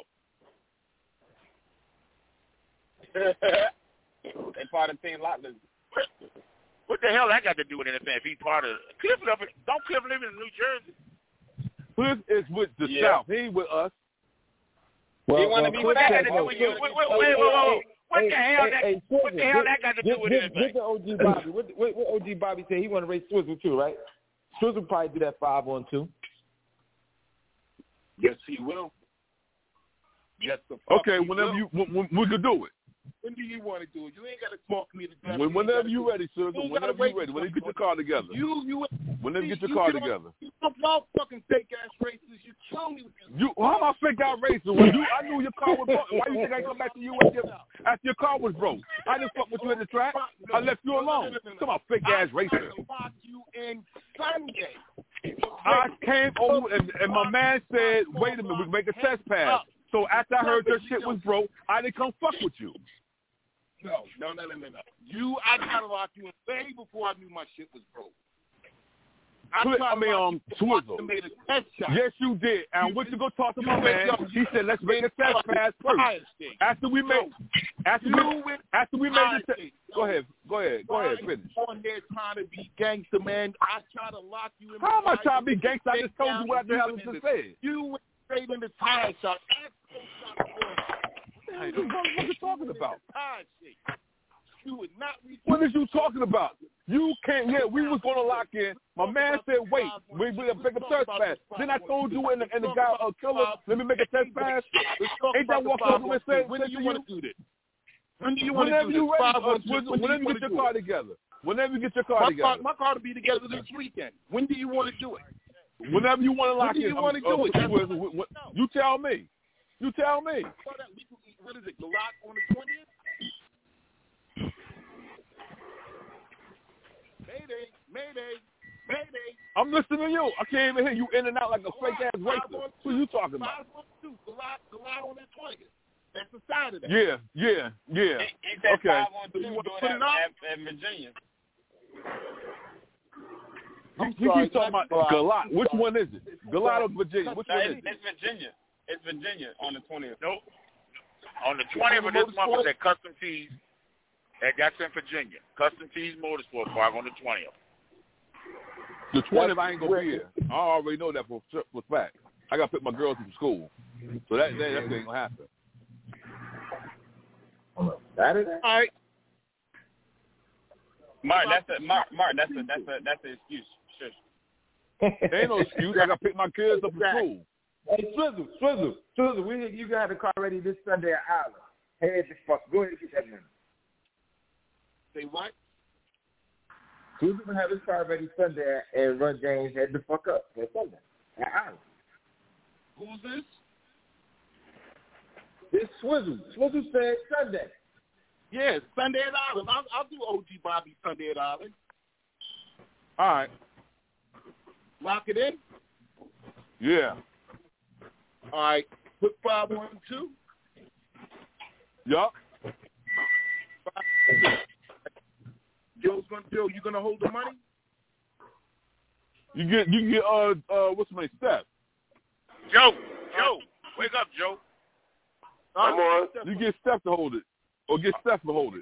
They part of Team Lockman. What the hell that got to do with anything? If he part of Cliff live in, don't Cliff live in New Jersey? Cliff is with the Yeah. South. He ain't with us. Well, He wanna well, be Cliff fat. said- Wait, well, wait, Cliff- wait, wait, wait, wait, wait. What hey, the hell hey, that? hey, What the hell Swizzle, that got to get- do with get- anything? Get the O G Bobby. What, what, what O G Bobby said? He want to race Swizzle too, right? Swizzle probably do that five on two. Yes, he will. Yes, the fuck Okay, he whenever will. you, when, when we could do it. When do you want to do it? You ain't got to talk me to death. When, You whenever ain't you gotta ready, do sir. it. You ain't Whenever gotta wait you ready. till When you get your something. car together. You, you, Whenever you get your you car get on- together. You y'all fucking fake ass races. You kill me with this. You, how am I fake out racing? When you, I knew your car was broke. Why you think I come back to you after, after your car was broke? I didn't fuck with you at the track. I left you alone. Come on, fake ass racer. I lock you in Sunday. I came over and, and my man said, "Wait a minute, we make a test pass." So after I heard your shit was broke, I didn't come fuck with you. No, no, no, no, no, no. You, I tried to lock you in way before I knew my shit was broke. I, Clip, tried I mean, to lock um, you before Swizzle. I made a test shot. Yes, you did. And went to go talk to you my went man. up- He said, "Let's make a test pass first." After we made, after we, after we made the test. Go ahead, go ahead, go ahead, finish. On there trying to be gangster, man. I try to lock you in. How am I my trying to be life. gangster? I just told you what the hell I You just said. You went straight in the tire shot. What are you motherfuckers talking about? Tire shit. You would not reach. What is you talking about? You can't. Yeah, we was gonna lock in. My man said, "Wait, we we make a test pass." Then I told you and the, and the guy, uh, killer, let me make a test pass. Ain't that what Coleman and said? When do you want to do this? When do you want Whenever to do you this? ready, Five uh, on two. Swizzle, When do whenever you you want get to your do car it? together. Whenever you get your car My together. car, my car to be together this weekend. When do you want to do it? Whenever you want to lock When do in, you want to uh, do it? Swizzle, what- what- you tell me. You tell me. What is it? The lock on the twentieth? Mayday, Mayday, Mayday. I'm listening to you. I can't even hear you in and out like a fake ass racer. What are you talking about? Five one two. The lock, the lock on the twentieth. That's a Saturday. Yeah, yeah, yeah. He, he said Okay. five on two So you want to doing put that it up? at, at Virginia. You, you keep talking about Galat. Which one is it? Galat or Virginia? Which No, one it's, is it? it's Virginia. It's Virginia on the twentieth. Nope. On the twentieth of this month is at Custom Tees. That, that's in Virginia. Custom Tees Motorsport Park on the twentieth. The twentieth, I ain't gonna be here. I already know that for for fact. I gotta pick my girls from school, so that that, that ain't gonna happen. Saturday. All right. Mark, that's a Mark. Mark, that's a that's a that's an excuse. Sure. There ain't no excuse. I gotta pick my kids up from school. Hey, Swizzle, Swizzle, Swizzle, we you got the car ready this Sunday at Island. Head the fuck. Go ahead and get that money. Say what? Swizzle gonna have his car ready Sunday and Run James head the fuck up for Sunday at Island. Who's this? This Swizzle. Swizzle said Sunday. Yeah, Sunday at Island. I'll, I'll do O G Bobby Sunday at Island. All right. Lock it in. Yeah. All right. Put five one two. Yup. Joe's gonna Joe. You gonna hold the money? You get you get uh uh what's my name? Steph. Joe, Joe, wake up, Joe. Come on. You get Steph to hold it, or get Steph to hold it.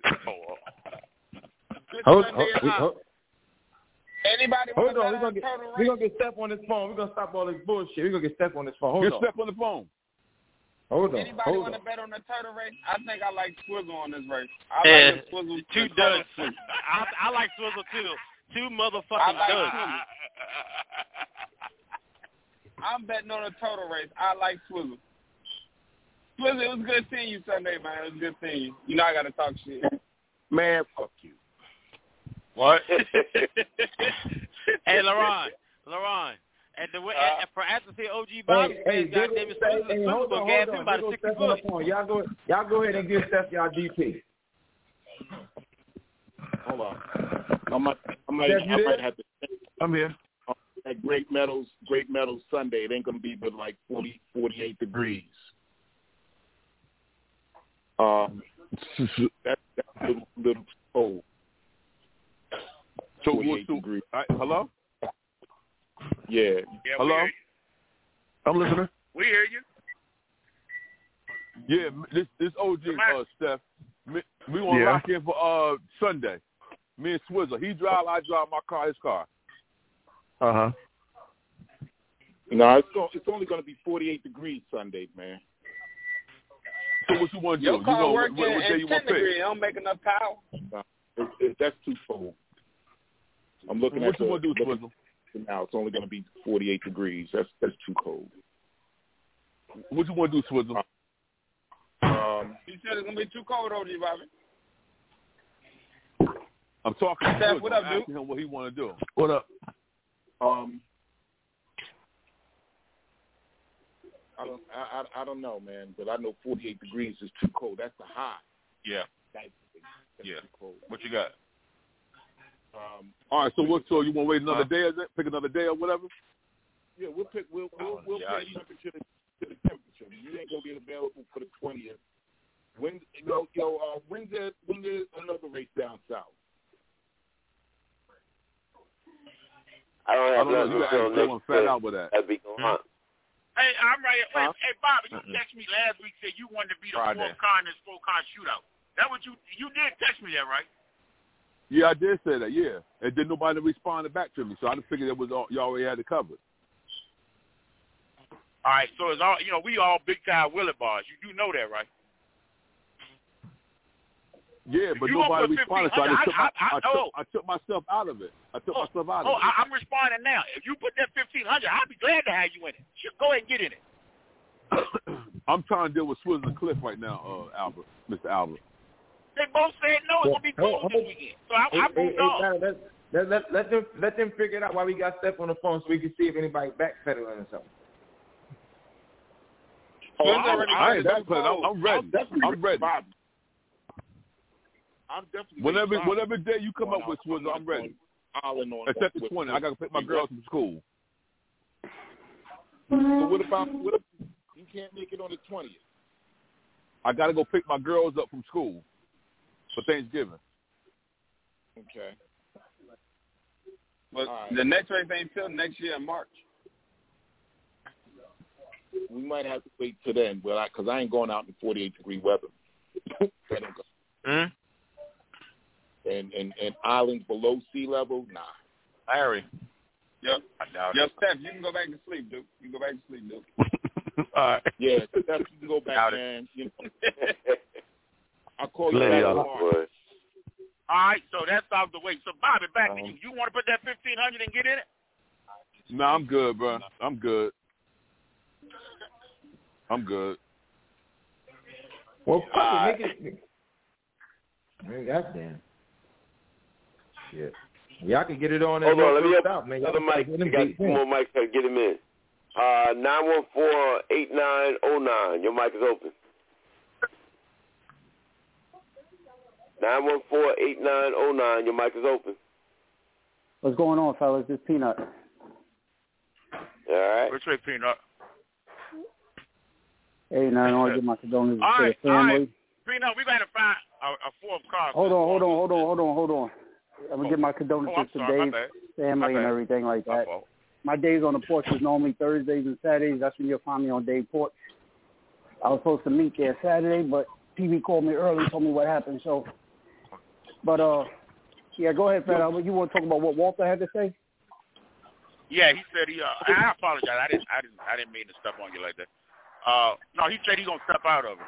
Hold, hold, we, hold, Anybody hold want on, we're gonna get we're gonna get Steph on his phone. We're gonna stop all this bullshit. We're gonna get Steph on his phone. Hold get on. Steph on the phone. Hold on. Anybody hold want to on. bet on the turtle race? I think I like Swizzle on this race. I Yeah, like the Swizzle. two the duds. turtle- I, I like Swizzle too. Two I motherfucking like duds. Swizzle. I'm betting on the turtle race. I like Swizzle. Swizzle, it was good seeing you Sunday, man. It was good seeing you. You know I got to talk shit. Man, fuck you. What? Hey, LaRon, LaRon. And the way, uh, and for after say O G Bobby, hey, man, got David Smith, hey, hey, hold on, gas hold him on. by the sixty foot. Y'all go, y'all go ahead and give Steph y'all D P. Hold on. I might, I might, Steph, I might have to. I'm here. At Great Meadows, Great Meadows Sunday, it ain't gonna be but like forty, forty-eight degrees. Um, that, that's a little, little cold. So, forty-eight so degrees. I, hello? Yeah. Yeah, hello? We I'm listening. We hear you. Yeah, this this O G uh, Steph. Me, we want to Yeah. lock in for uh Sunday. Me and Swizzle. He drive, I drive my car, his car. Uh huh. No, it's go, it's only gonna be forty-eight degrees Sunday, man. So what you want to do? Your You car know, working what, what day at you ten want to degrees. pick? It don't make enough power. No, it, it, that's too cold. I'm looking What at you the, want to do, looking Swizzle? now. It's only gonna be forty-eight degrees. That's that's too cold. What you want to do, Swizzle? Um, He said it's gonna be too cold, O G Bobby. I'm talking to Steph, Swizzle. what up, I'm dude? asking him what he want to do. What up? Um, I don't, I, I, I don't know, man, but I know forty-eight degrees is too cold. That's the high. Yeah. That's, that's Yeah. too cold. What you got? Um, All right, so what? So you want to wait another Huh? day? Or that? Pick another day or whatever? yeah, we'll pick. We'll we'll, we'll yeah, pay temperature to, to the temperature. You ain't gonna be available for the twentieth. When yo yo uh, when's there when there's another race down south? I don't have I don't know. nothing You until got to next fat uh, out with that. that'd be going on. Hey, I'm right. Wait, Huh? hey, Bobby, you Mm-mm. texted me last week said you wanted to be the Friday. fourth car in this four car shootout. That what you you did text me that, right? Yeah, I did say that. Yeah, and then nobody responded back to me, so I just figured it was all, you already had it covered. All right, so it's all you know. We all big time Willie bars. You do know that, right? Yeah, but You gonna nobody put responded, so I just took, I, my, I, I, I, took, oh. I took myself out of it. I took Oh, myself out oh of it. I, I'm responding now. If you put that fifteen hundred, I'd be glad to have you in it. Sure, go ahead and get in it. I'm trying to deal with Swizzle and Cliff right now, uh, Albert, Mister Albert. They both said no. It's gonna be cold Hold- this hold- weekend. So I, Hey, I hey, moved hey, on. Tyler, let, let, let, let them let them figure it out while we got Steph on the phone, so we can see if anybody backpedaling or something. Oh, Swizzle I'm, already I I'm, ain't backpedaling. I'm, I'm ready. I'm ready. I'm definitely Whenever, ready. whatever day you come Going up with, out- Swizzle, I'm ready. Island on Except the with- twenty. I got to pick my with- girls from school. So what about what if you can't make it on the twentieth? I got to go pick my girls up from school for Thanksgiving. Okay. But All right. the next race ain't till next year in March. We might have to wait till then, well, because I, I ain't going out in forty-eight degree weather. That ain't go- Hmm? and, and and islands below sea level, nah. Larry. Yep. I doubt Yep, it. Steph, you can go back to sleep, dude. You can go back to sleep, dude. All right. Yeah, that's you can go back, Doubt it. man. You know, I'll call you Lady, back I- tomorrow. Boy. All right, so that's out the way. So Bobby, back to Um, you. You want to put that fifteen hundred and get in it? No, I'm good, bro. I'm good. I'm good. Well, fuck Uh, it, make it. Man, goddamn. Shit. Y'all can get it on there. Hold on, let me first up out, man. another Y'all mic. get We them got beats two in. more mics to get him in. Uh, nine one four, eight nine oh nine. Your mic is open. nine one four, eight nine oh nine. Your mic is open. What's going on, fellas? This Peanut. All right. Which way, Peanut? Hey, now I want to give my condolences All to right, the all family. right. Peanut, we got to find a, a fourth car. Hold on, hold on, hold on, hold on, hold on. I'm gonna Oh. give my Oh, condolences I'm to sorry. My Dave's bad. family My and bad. everything like My that. fault. My days on the porch is normally Thursdays and Saturdays. That's when you'll find me on Dave Porch. I was supposed to meet there Saturday, but T V called me early, told me what happened. So, but uh, yeah, go ahead, Fred. You want to talk about what Walter had to say? Yeah, he said he. Uh, I apologize. I didn't. I didn't. I didn't mean to step on you like that. Uh, no, he said he's gonna step out of it.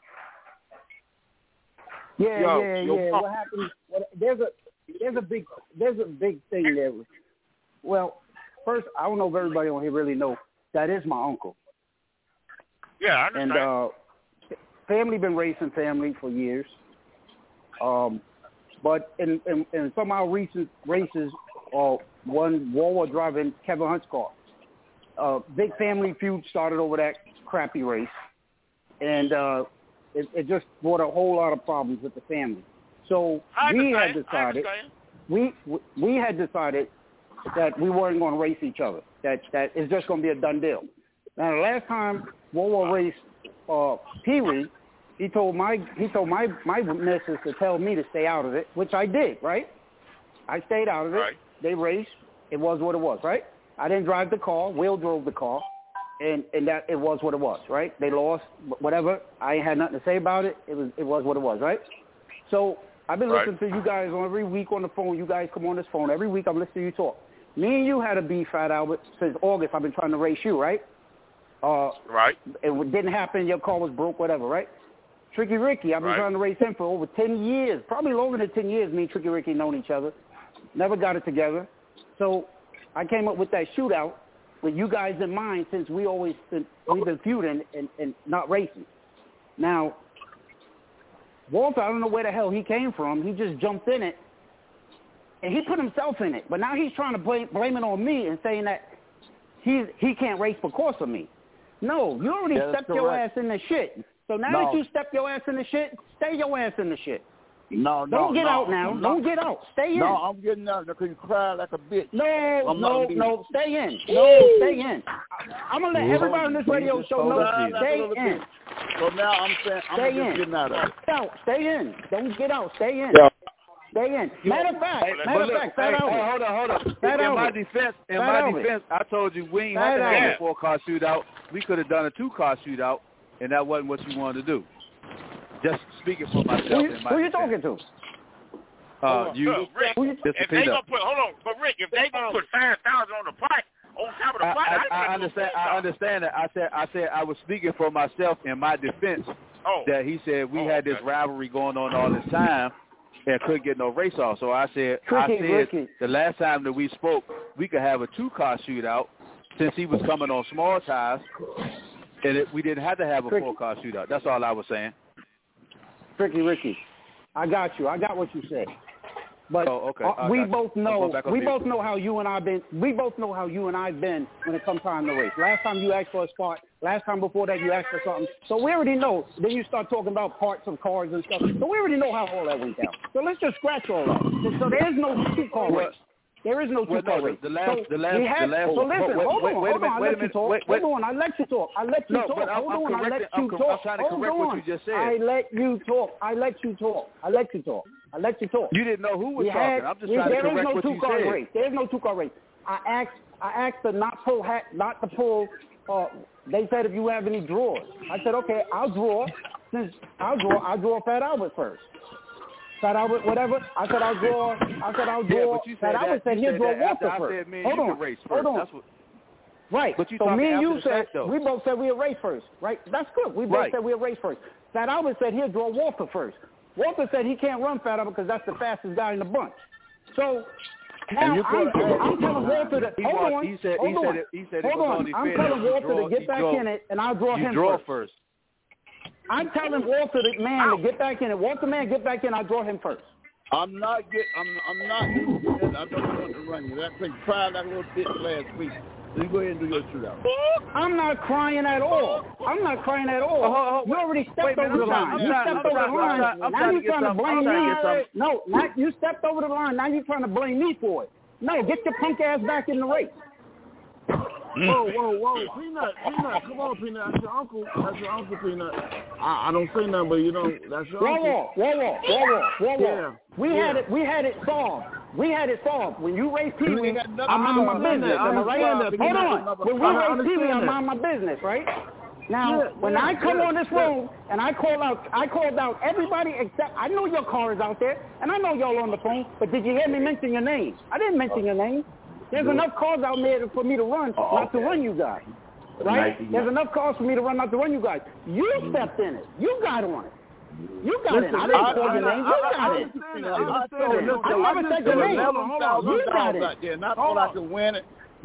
Yeah, Yo, yeah, yo, yeah. fuck. What happened? What, there's a there's a big there's a big thing there. Well, first, I don't know if everybody on here really know that is my uncle. Yeah, I understand. And uh, family been racing family for years. Um, but in, in, in some of our recent races uh, one Wawa driving Kevin Hunt's car. Uh, big family feud started over that crappy race, and uh, it, it just brought a whole lot of problems with the family. So we had decided we we had decided that we weren't going to race each other. That that is just going to be a done deal. Now the last time Wawa raced uh, Pee Wee, he told my he told my my missus to tell me to stay out of it, which I did. Right, I stayed out of it. Right. They raced. It was what it was. Right. I didn't drive the car. Will drove the car, and, and that it was what it was, right? They lost, whatever. I ain't had nothing to say about it. It was it was what it was, right? So I've been right. listening to you guys on every week on the phone. You guys come on this phone every week. I'm listening to you talk. Me and you had a beef, Fat Albert, since August. I've been trying to race you, right? Uh, right. It didn't happen. Your car was broke, whatever, right? Tricky Ricky, I've been right. trying to race him for over ten years, probably longer than ten years. Me and Tricky Ricky known each other. Never got it together. So I came up with that shootout with you guys in mind, since we always been, we've been feuding and, and not racing. Now, Walter, I don't know where the hell he came from. He just jumped in it, and he put himself in it. But now he's trying to blame, blame it on me and saying that he's, he can't race because of me. No, you already yeah, stepped your ass in the shit. So now no. that you stepped your ass in the shit, stay your ass in the shit. No, no, Don't get no, out now. no. Don't get out. Stay in. No, I'm getting out because you cry like a bitch. No, I'm no, no. Stay in. No, stay in. I'm going to let everybody on this radio show know stay in. So now I'm saying I'm stay just in. getting out of it. Stay out. Stay in. Don't get out. Stay in. Yeah. Stay in. Matter of fact, Hey, matter of look, fact, hey, Fat hey, Albert. hold on, hold on. Fat in my Albert. defense, in Fat my Albert. defense, I told you we ain't Fat had to have Albert. a four-car shootout. We could have done a two-car shootout, and that wasn't what you wanted to do. Just speaking for myself. Who you, and my who you defense. talking to? Uh, you, Look, Rick, if they gonna put, hold on, but Rick, if they gonna put five thousand on the pot, on top of the I, pot, I, I, I understand. I understand that. I said. I said I was speaking for myself in my defense. Oh. That he said we oh, had this okay. rivalry going on all this time and couldn't get no race off. So I said, I Tricky, said Ricky. the last time that we spoke, we could have a two-car shootout since he was coming on small tires, and it, we didn't have to have a Tricky. four-car shootout. That's all I was saying. Tricky Ricky, I got you. I got what you said. But oh, okay. uh, we got both you. know we mute. both know how you and I been. We both know how you and I've been when it comes time to race. Last time you asked for a spot. Last time before that you asked for something. So we already know. Then you start talking about parts of cars and stuff. So we already know how all that went down. So let's just scratch all that. So there is no two-car race. There is no Well, two-car no, race. the last, so the last, we had, the last. so listen, wait, hold wait, on, wait hold a on. I minute. Wait a let you minute. talk. Wait, wait. Hold on. I let you talk. I let you No, talk. but I'm, hold I'm on. I let correcting- you I'm, talk. I'm trying to hold correct on. what you just said. I let you talk. I let you talk. I let you talk. I let you talk. You didn't know who was We talking. had, I'm just we, trying to there is correct no what you two-car said. race. There is no two-car race. I asked, I asked her not pull, ha- not to pull. Uh, they said if you have any drawers. I said okay, I'll draw. Since I'll draw, I'll draw Fat Albert first. Fat Albert, whatever. I said I'll draw. I said I'll draw. Yeah, but you said Fat that, Albert said you he'll said draw that Walter after first. I said me and Hold you on. could race Hold first. on. That's what. Right. But you so talking me and after you the said fact, though. we both said we'll race first, right? That's good. We both Right. said we'll race first. Fat Albert said he'll draw Walter first. Walter said he can't run Fat Albert because that's the fastest guy in the bunch. So now you I'm, could- I'm telling Walter to He hold was- on. he said- hold he on. said it- he said it hold was on. only I'm fair telling that you Walter draw- to get you back draw- in it, and I'll draw you him draw first. first. I'm telling Walter the man to get back in it. Walter man, get back in. I'll draw him first. I'm not get. I'm. I'm not. I don't want to run you. That thing cried like a little bitch last week. So you go ahead and do your shootout. I'm not crying at all. I'm not crying at all. Oh, oh, oh, you already stepped wait a minute, over the I'm line. trying- You I'm stepped trying- over I'm the trying- line. I'm trying- I'm Now trying you're to get trying to some- blame I'm trying to me. get some- No, not you stepped over the line. Now you're trying to blame me for it. No, get your punk ass back in the race. Whoa, whoa, whoa, Peanut, Peanut, come on, Peanut, that's your uncle, that's your uncle, Peanut. I, I don't say nothing, but you know, that's your Whoa, uncle. whoa, whoa, whoa, whoa, whoa. Yeah, We yeah. had it. We had it solved. We had it solved. When you raised Pee You Wee, ain't got nothing I'm to on do my with that. business. I Am I right? understand that, Hold Peanut. on. When we I raised Pee understand Wee, I'm that. on my business, right? Now, Yeah, when yeah, I come yeah, on this yeah. room and I call out, I called out everybody except I know your car is out there, and I know y'all on the phone. But did you hear me mention your name? I didn't mention your name. There's enough cars out there for me to run, Oh, not to okay. run you guys. Right? Nice. There's enough cars for me to run, not to run you guys. You stepped in it. You got on it. You got Listen, it. I I- didn't I- call your I- name. I- You I got it. understand that. I I understand told that. him I never I said just your said name. eleven thousand You got dollars it. out there, not Hold all I on. can win it.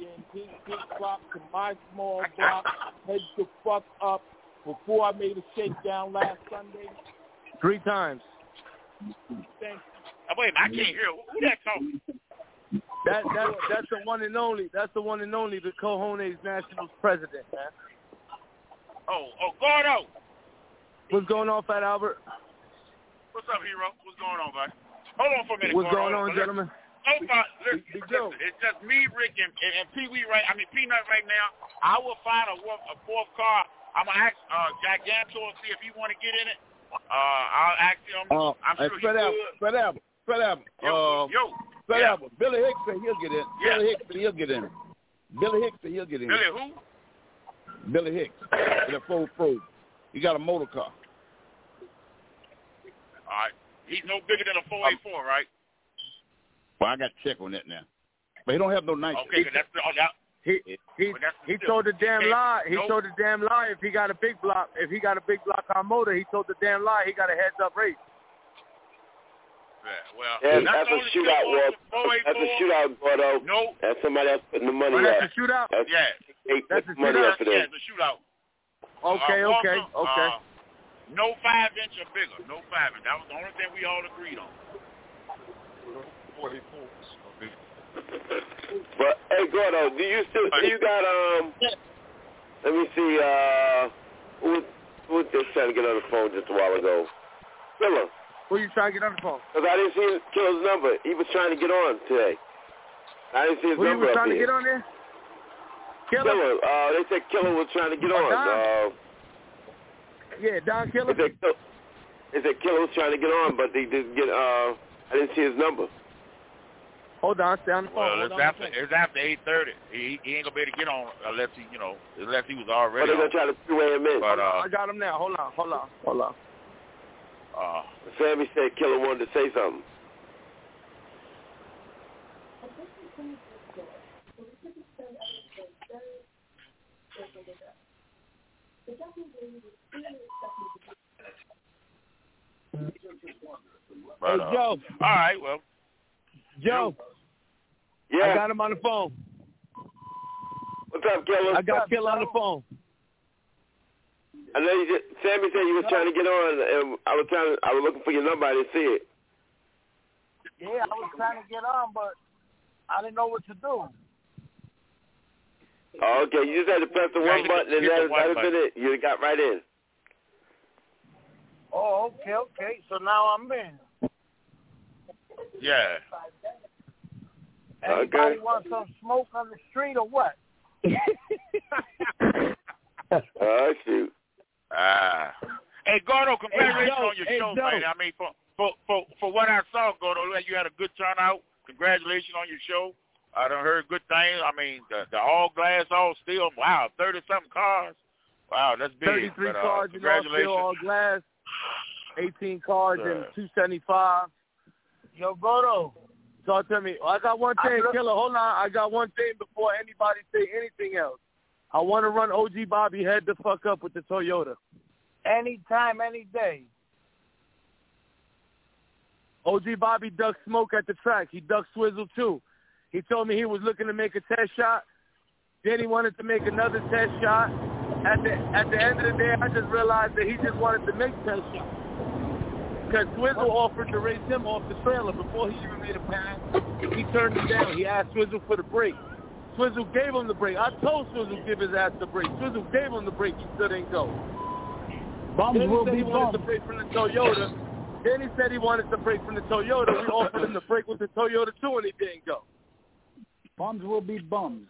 in his big block to my small block, head the fuck up before I made a shakedown last Sunday? Three times. Thank Oh, wait, I can't hear. Who that talking? That that's that's the one and only. That's the one and only. The Cojones Nationals president, man. Oh, oh, Gordo. What's going on, Fat Albert? What's up, hero? What's going on, buddy? Hold on for a minute. What's Gordo. going on, Let, gentlemen? Oh, so far, listen, listen, it's just me, Rick, and, and, and Pee Wee right. I mean Peanut right now. I will find a, a fourth car. I'm gonna ask uh, Gigantor and see if he want to get in it. Uh, I'll ask him. Uh, I'm sure he Fred would. Albert, Fred Albert, Fred Albert. Yo, uh, yo, Fred yeah. Albert. Billy Hicks said he'll get in. Yeah. Billy Hicks said he'll get in. Billy Hicks said he'll get in. Billy who? Billy Hicks. In a Ford Pro. He got a motor car. All right. He's no bigger than a four eighty-four, right? Well, I got to check on that now. But he don't have no nice. Okay, cause that's the, oh, that, He he he told the damn lie. He nope. told the damn lie. If he got a big block, if he got a big block car motor, he told the damn lie. He got a heads up race. Yeah, well, Yeah, that's, that's a shootout, Walt. That's a shootout, Gordo. No. That's somebody else putting the money Oh, that's up. a shootout? That's, Yeah. They That's put a money shootout? up for them. Yeah, it's a shootout. Okay, uh, okay, Walter, okay. Uh, no five inch or bigger. No five inch. That was the only thing we all agreed on. But hey, Gordo, do you still do you got um? Let me see. Uh, who was, who was just trying to get on the phone just a while ago? Killer. Who you trying to get on the phone? Because I didn't see Killer's number. He was trying to get on today. I didn't see his Who you number was up trying here. to get on there? Killer. Killer. Uh, they said Killer was trying to get Oh, on. Don? Uh, Yeah, Don Killer. they said, they said Killer was trying to get on, but they didn't get. Uh, I didn't see his number. Hold on, stay on the phone. Well, Hold it's on after it's after eight thirty. He, he ain't gonna be able to get on unless he, you know, unless he was But already. they're gonna on. try to three-way him in. But uh, I got him now. Hold on, hold on, hold on. uh, Sammy said Killer wanted to say something. but, Hey, uh, Joe. all right, well, Joe. Yeah. I got him on the phone. What's up, Killer? I got Killer on the phone. I know you just, Sammy said you was trying to get on, and I was trying. To, I was looking for your number. I didn't see it. Yeah, I was trying to get on, but I didn't know what to do. Oh, okay. You just had to press the Yeah, one hit button, the- and hit the that one that had button. been it. You got right in. Oh, okay, okay. So now I'm in. yeah. Anybody Okay. want some smoke on the street or what? Oh shoot. Ah. Hey, Gordo, congratulations Joe, on your hey, show, Joe. man. I mean, for, for for for what I saw, Gordo, you had a good turnout. Congratulations on your show. I done heard good things. I mean, the, the all glass, all steel. Wow, thirty something cars. Wow, that's big. Thirty-three but, uh, cars, you know, congratulations. still all glass. Eighteen cars Uh, and two seventy-five. Yo, Gordo. Talk to me. I got one thing, I look- Killer. Hold on. I got one thing before anybody say anything else. I want to run O G Bobby head the fuck up with the Toyota. Anytime, any day. O G Bobby ducked smoke at the track. He ducked Swizzle too. He told me he was looking to make a test shot. Then he wanted to make another test shot. At the at the end of the day, I just realized that he just wanted to make test shots. Because Swizzle offered to race him off the trailer before he even made a pass. He turned it down. He asked Swizzle for the break. Swizzle gave him the break. I told Swizzle to give his ass the break. Swizzle gave him the break. He still didn't go. Bums then he will said be he wanted bums. the break from the Toyota. Then he said he wanted the break from the Toyota. We offered him the break with the Toyota too, and he didn't go. Bums will be bums.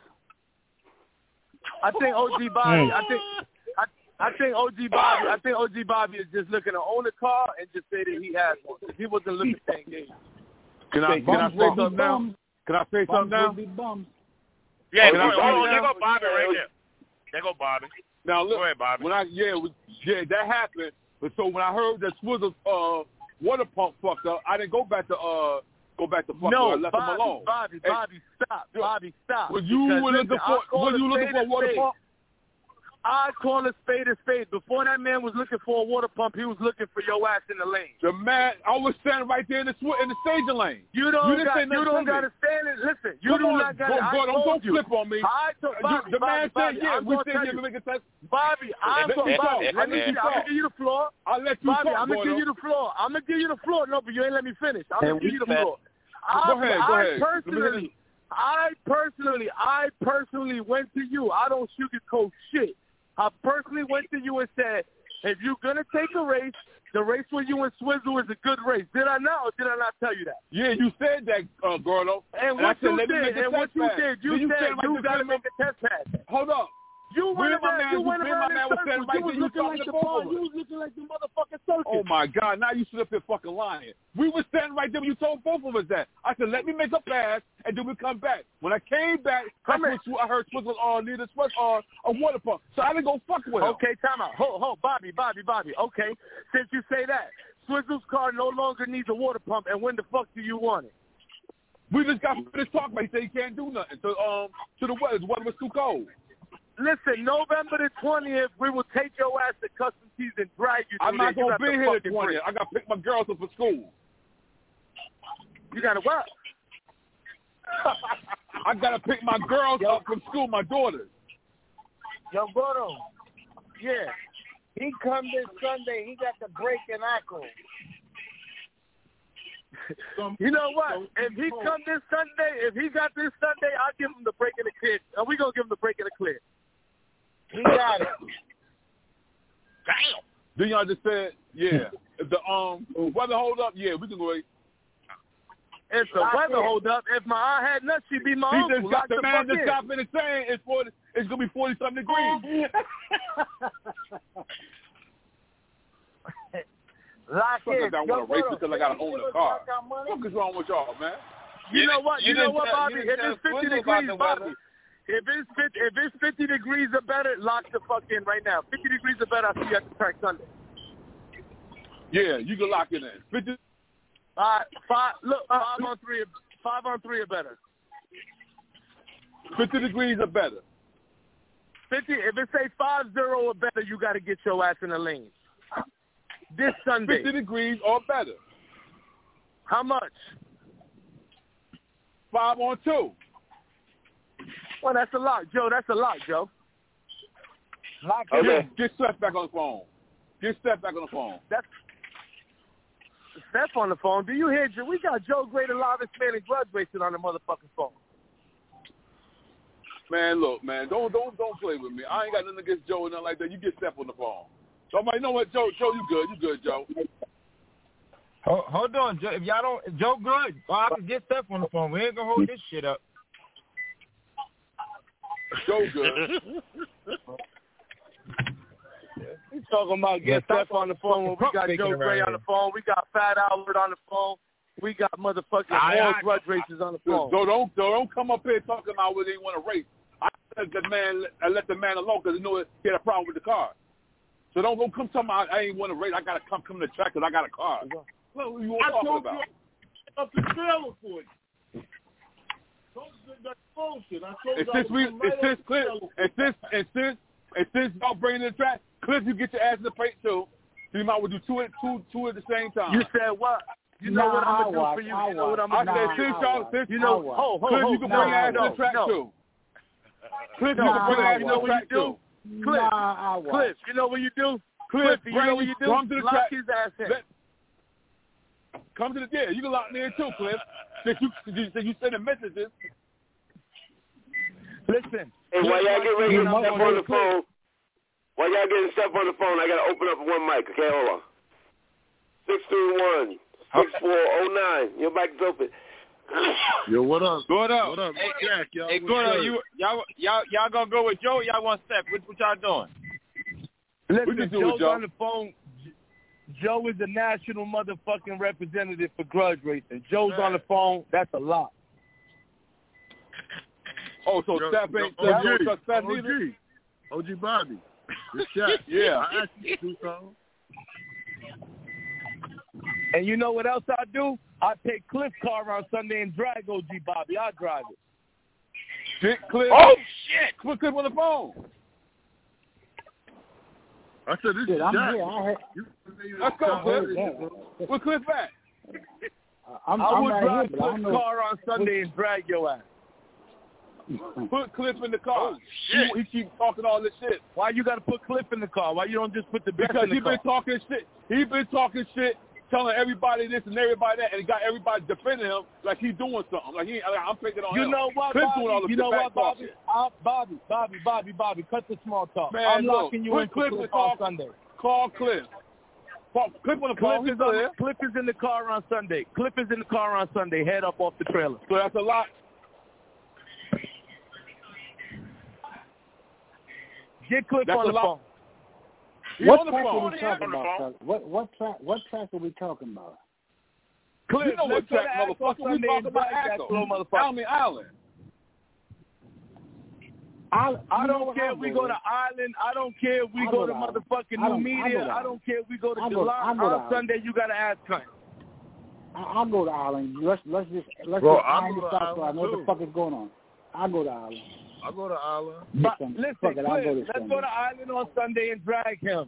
I think O G Bobby. I think. I, I think O G Bobby. I think O G Bobby is just looking to own a car and just say that he has one. He wasn't looking to engage. Can I, can I say something now? Can I say something now? Bums will be bums. Yeah, Can go, I hold say on, now? there go Bobby right there. There go Bobby. Now look, Go ahead, Bobby. when I yeah, it was, yeah, that happened. But so when I heard that Swizzle's uh water pump fucked up, I didn't go back to uh go back to fuck No, her. I left Bobby, him alone. Bobby, Hey, Bobby, stop. Bobby, stop. Was you Because, looking listen, I for? call Was a you looking spade for a a water spade. pump? I call a spade a spade. Before that man was looking for a water pump, he was looking for your ass in the lane. The man, I was standing right there in the sw- in the staging lane. You don't didn't got. say You nothing don't to me. got to stand it. Listen, you Come do on, not got. go, I go, don't, told don't you. flip on me. I told Bobby, the Bobby, man Bobby, said, "Yeah, I'm we gonna said tell yeah, you. we make a test." Bobby, I'm Let gonna me Bobby. talk. Let me. Let you I'm gonna talk. give you the floor. I'll let you Bobby, talk, I'm gonna give Gordo. you the floor. I'm gonna give you the floor. No, but you ain't let me finish. I'm gonna And give you the we floor. Go I, ahead, go I ahead. Let me hear personally, I personally, I personally went to you. I don't sugarcoat shit. I personally went to you and said, if you're gonna take a race, The race with you and Swizzle is a good race. Did I not or did I not tell you that? Yeah, you said that, uh, Gordo. And, and what said, you did, and what you pass. did, you, you said, said you got to make a test pass. Hold up. You went my around, man, you went around in man was circles. right You was there, looking you like the talking ball. to You was looking like the motherfucking circus. Oh, my God. Now you sit up here fucking lying. We were standing right there when you told both of us that. I said, let me make a pass, and then we come back. When I came back, that's what you, I heard Swizzle on, needed Swizzle on a water pump. So I didn't go fuck with him. Okay, time out. Hold, hold, Bobby, Bobby, Bobby. Okay, since you say that, Swizzle's car no longer needs a water pump, and when the fuck do you want it? We just got finished talking about it. He said he can't do nothing to, um, to the weather. The weather was too cold. Listen, November the twentieth, we will take your ass to Custom Tees and drag you through I'm not there. going to be here the twentieth. Break. I got to pick my girls up for school. You got to what? I got to pick my girls Yo. up from school, my daughters. Yo, Gordo. Yeah. He come this Sunday. He got the break and ankle. You know what? If he come this Sunday, if he got this Sunday, I'll give him the break in the clear. Are we going to give him the break in the clear? He got it. Damn. Then y'all just said, yeah. If the um weather hold up, yeah, we can go. If the Lock weather in. hold up, if my aunt had nuts, she'd be my He uncle. just got Lock the the man fuck just in. got finished saying it's forty. It's gonna be forty something degrees. Lock Fuck, I in. got Yo, want to race Gordo, because I got to own a car. money? What is wrong with y'all, man? You You know didn't- what? You, you know didn't what, tell- Bobby? you If didn't it's tell fifty Swizzle about degrees, the Bobby. weather. If it's fifty, if it's fifty degrees or better, lock the fuck in right now. Fifty degrees or better, I'll see you at the track Sunday. Yeah, you can lock it in. fifty All right, five. Look, five on three. Five on three or better. fifty degrees or better. Fifty. If it say five zero or better, you got to get your ass in the lane. This Sunday. fifty degrees or better. How much? Five on two. Well, that's a lot, Joe. That's a lot, Joe. Lock Okay. in. Get, get Steph back on the phone. Get Steph back on the phone. That's Steph on the phone. Do you hear, Joe? We got Joe Gray, the loudest man in grudge racing on the motherfucking phone. Man, look, man, don't don't don't play with me. I ain't got nothing against Joe or nothing like that. You get Steph on the phone. Somebody, you know what, Joe? Joe, you good? You good, Joe? Hold, hold on, Joe. If y'all don't, Joe, good. Oh, I can get Steph on the phone. We ain't gonna hold this shit up. Joe good. We talking about get Steph on the phone when we got Joe Gray on the phone. We got Fat Albert on the phone. We got motherfucking I- all I- grudge races on the phone. Don't don't don't come up here talking about whether they want to race. I let the man I let the man alone because he knew he had a problem with the car. So don't don't come talking about I ain't want to race. I gotta come come to the track because I got a car. What are you I talking told about? you up the trailer for you. Don't do that bullshit. I told And you I since we was and right since up the Cliff trailer. and since and since and since y'all bringing the track, Cliff, you get your ass in the plate too. So you might as well do two at two two at the same time. You said what? You know Nah, what I'm I'll gonna do watch, for you? I'll You know what I'm watch. gonna I do said for you? since y'all since You know, watch. ho, ho, Cliff, ho, you can no, bring your ass no, to the track no. too. Cliff, you Nah, can bring your I'll ass to You know the what track you do? too. Cliff, Nah, I'll watch. Cliff, you know what you do? Cliff, you know what you do? come to the Lock track. his ass in. Let, come to the yeah. You can lock me in too, Cliff. Since you since you sending messages. Listen. Hey, while y'all get ready to You get Steph mother- on the phone, while y'all getting Steph on the phone, I gotta open up one mic. Okay, hold on. Six three one six four zero nine. Your mic is open. Yo, what up? What up? What up? Hey, Jack, y'all. Hey, what's Gordo, good? you y'all y'all y'all gonna go with Joe? Or y'all want Steph? What, what y'all doing? Listen, can do Joe's it, Joe. on the phone. Joe is the national motherfucking representative for grudge racing. Joe's on the phone. That's a lot. Oh, so Yo, Steph yo, ain't O Steph G, don't trust Steph O either? G, O G Bobby. This chat. Yeah. I asked you to do something. And you know what else I do? I take Cliff car on Sunday and drag O G Bobby. I drive it. Shit, Cliff. Oh, shit. Cliff, Cliff on the phone. I said this Shit, is I'm Jack. here. I heard, You- Let's go, I heard Cliff. that. Where's Cliff at? I'm, I I'm would right drive here, but I Cliff's don't know. car on Sunday and drag your ass. Put Cliff in the car. Oh, shit. He, he keeps talking all this shit. Why you got to put Cliff in the car? Why you don't just put the best Because in the he car? been talking shit. He been talking shit, telling everybody this and everybody that, and he got everybody defending him like he's doing something. Like he, like I'm picking on You him. know what, Cliff Bobby? doing all the You know back what, Bobby? talking. Uh, Bobby, Bobby, Bobby, Bobby, cut the small talk. Man, I'm look, locking you put in for Cliff Cliff to call, on Sunday. call Cliff. Cliff on the Cliff phone. is, on, Cliff is in the car on Sunday. Cliff is in the car on Sunday. Head up off the trailer. So that's a lot. Get Cliff That's on the lot. phone. He's what on the track phone. are we talking about? Sir? What what track? What track are we talking about? Cliff, you know what track, motherfucker? We talking about Axel. Almy Island. I, I don't know care if we go to Island. I don't care if we go to motherfucking New Media. I don't care if we go to July. On Sunday, you got to ask Cunt. I'll go to Island. Let's let's just let's Bro, just I'll iron go this to out so I know what the Island, fuck is going on. I'll go to Island. I'll go to Island. But Listen, listen, fuck it, I'll go to let's Sunday. go to Island on Sunday and drag him.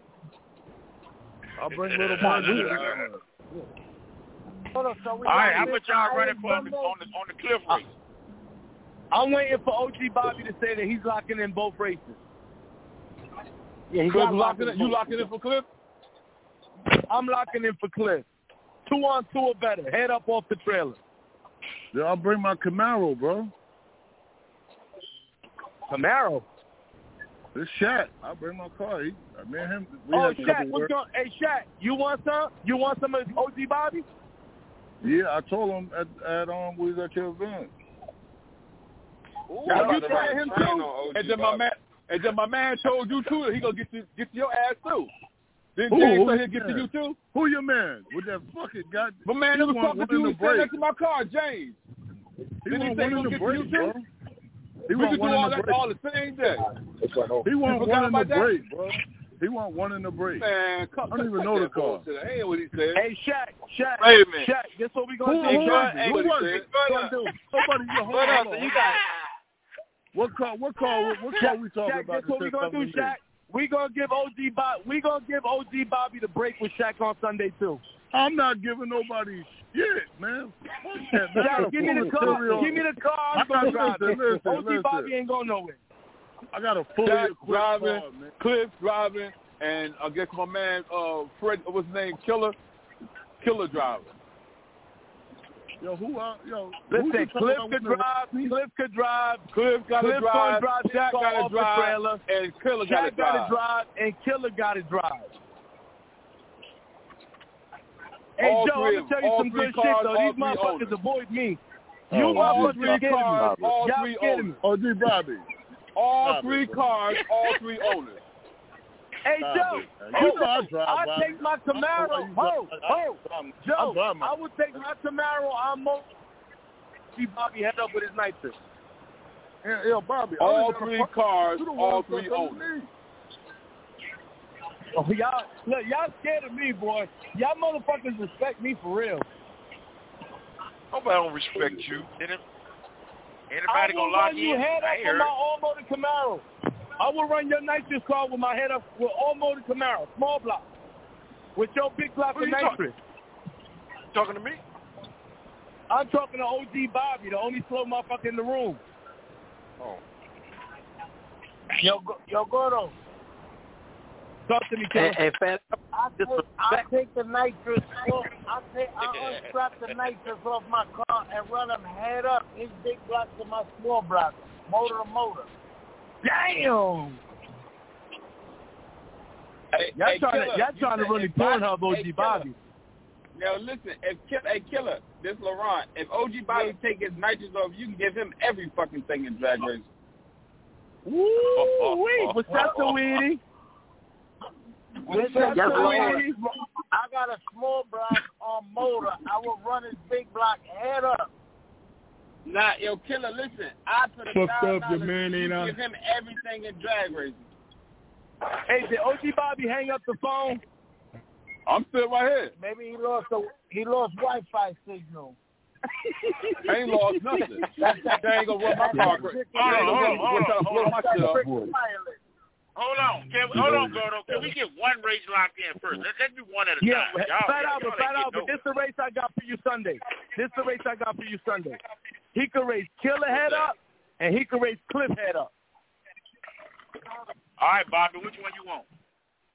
I'll bring little money to the Island. All right, how much y'all running for on the, on the on the Cliff race? I'm waiting for O G Bobby to say that he's locking in both races. Yeah, he Cliff got locking in. You locking in for Cliff? I'm locking in for Cliff. Two on two or better. Head up off the trailer. Yeah, I'll bring my Camaro, bro. Camaro? It's Shaq. I'll bring my car. He, me and him. We Oh, had a Shaq, couple what's words. going? Hey, Shaq, you want some? You want some of O G Bobby? Yeah, I told him at at um we was at your event. Ooh, now you telling him too, and then my man, and then my man told you too that he gonna get to get to your ass too. Then Who, James who said your he'll get man? to you too. Who your man? With that fucking guy? My man he never want talking to one you. in He the sat break. next to my car, James. He Didn't he want say one he'll in the get to break, you bro. too? He we want could do one all in the that break. all the same day. He want You one forgot in the about that? break, bro. He want one in the break. Man, come, I don't even know the car. That ain't what he said. Hey, Shaq, Shaq, Wait a minute. Shaq, guess what we gonna Who, do? who, Shaq? was it? Who was it? Gonna do? Somebody, yo, hold What on, else? hold on. You got What car? What car? What, what car we talking Shaq, about? guess what that we said gonna do, something to me? Shaq? We gonna give O G Bob. We gonna give O G Bobby the break with Shaq on Sunday too. I'm not giving nobody shit, man. Fuck that, man. I Shaq, got a give me full the car. material. Give me the car. I I'm gonna got, drive listen, it. listen, O G listen. Bobby ain't going nowhere. I got a fully Jack equipped driving, car, man. Cliff driving, and I guess my man uh Fred, what's his name, Killer, Killer driving. Yo, who are yo? Listen, who you talking Cliff about could with the- drive. Cliff could drive. Cliff got to Cliff drive, gonna drive his Shaq car got to off the drive, trailer. and Killer got to Shaq got to drive. drive, and Killer got to drive. Hey, All Joe, three I'm of- gonna tell you all some three good cars, shit, though. all These three motherfuckers owners. avoid me. Oh, You all motherfuckers three scared cars, me. all Y'all three scared owners. me. O G Bobby. All Stop three it, bro. cars, all three owners. Hey, Stop Joe, it, man. you You know I know, drive, I'll Bobby. take my I know Camaro. why you Ho, drive. ho. I- I Joe, drive my- I would take my Camaro. I'm more. See Bobby head up with his nitrous. Yeah, yo, Bobby. I All don't even three know the fuck- cars, you the one all that three said something owners. to me. Oh, y'all, look, y'all scared of me, boy. Y'all motherfuckers respect me for real. Nobody don't respect you. Did it? I Anybody will gonna lock run you in? head I up ain't with heard. my all-motor Camaro. I will run your nitrous car with my head up with all-motor Camaro, small block, with your big block Who of you talk- nitrous. Talking to me? I'm talking to O G Bobby, the only slow motherfucker in the room. Oh. Yo, go, yo, Gordo. Talk to me, Hey, kid. hey, fat, I take, I take the nitrous off. I take, I unstrap the nitrous off my car and run them head up. His big block to my small block, motor to motor. Damn. Hey, Y'all hey, trying to, Killer, y'all you trying to said really if Bobby- Pornhub O G hey, Bobby. Now listen, if Kill, hey Killer, this Laurent, if O G Bobby take his nitrous off, you can give him every fucking thing in Drag Race. Woo wee! What's that, sweetie? What's that, Yes, sweetie? I got a small block on motor. I will run his big block head up. Nah, yo, Killer, listen, I put a Fucked thousand up, your dollars, man you ain't on. give him everything in Drag Race. Hey, did O G Bobby hang up the phone? I'm still right here. Maybe he lost a he lost Wi-Fi signal. I ain't lost nothing. That ain't gonna run my car. Hold on, hold on, hold on, hold on. my shit up. Hold on, can we, hold on, Gordo. Can we get one race locked in first? Let, let's do one at a Yeah, time. Y'all, Fat y'all, Albert, y'all Fat ain't Albert, getting this the race I got for you Sunday. This the race I got for you Sunday. He could race Killer head up, and he could race Cliff head up. All right, Bobby, which one you want?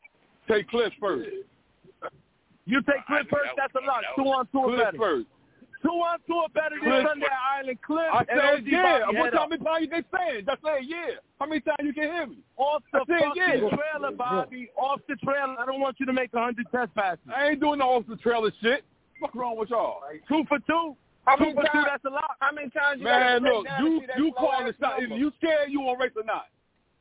Take Cliff first. You take Cliff first, that's a lot. Two on two or Cliff better. first. Two on two are better than Cliff. Sunday Island Cliff. I and said O G yeah. Bobby What head how up. many times you they saying? I said yeah. How many times you can hear me? Off the I said fucking yeah. trailer, Bobby. Off the trailer. I don't want you to make a hundred test passes. I ain't doing no off the trailer shit. What's wrong with y'all? Two for two. How two many for two. times? That's a lot. How many times you Man, gotta break look, down you to see that you slow call ass the shot. If number? you scared, you on race or not?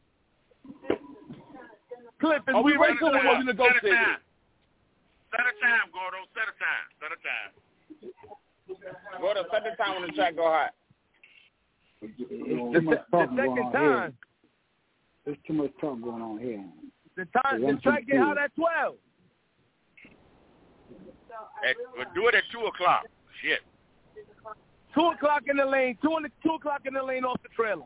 Cliff, Are we racing or are we negotiating? Set a time, Gordo. Set a time. Set a time. Gordo, set the time when the track go hot. Too much The talk going second on time. here. There's too much talk going on here. The time. The track get out at twelve. At, we'll do it at two o'clock. Shit. Two o'clock in the lane. Two in the two o'clock in the lane off the trailer.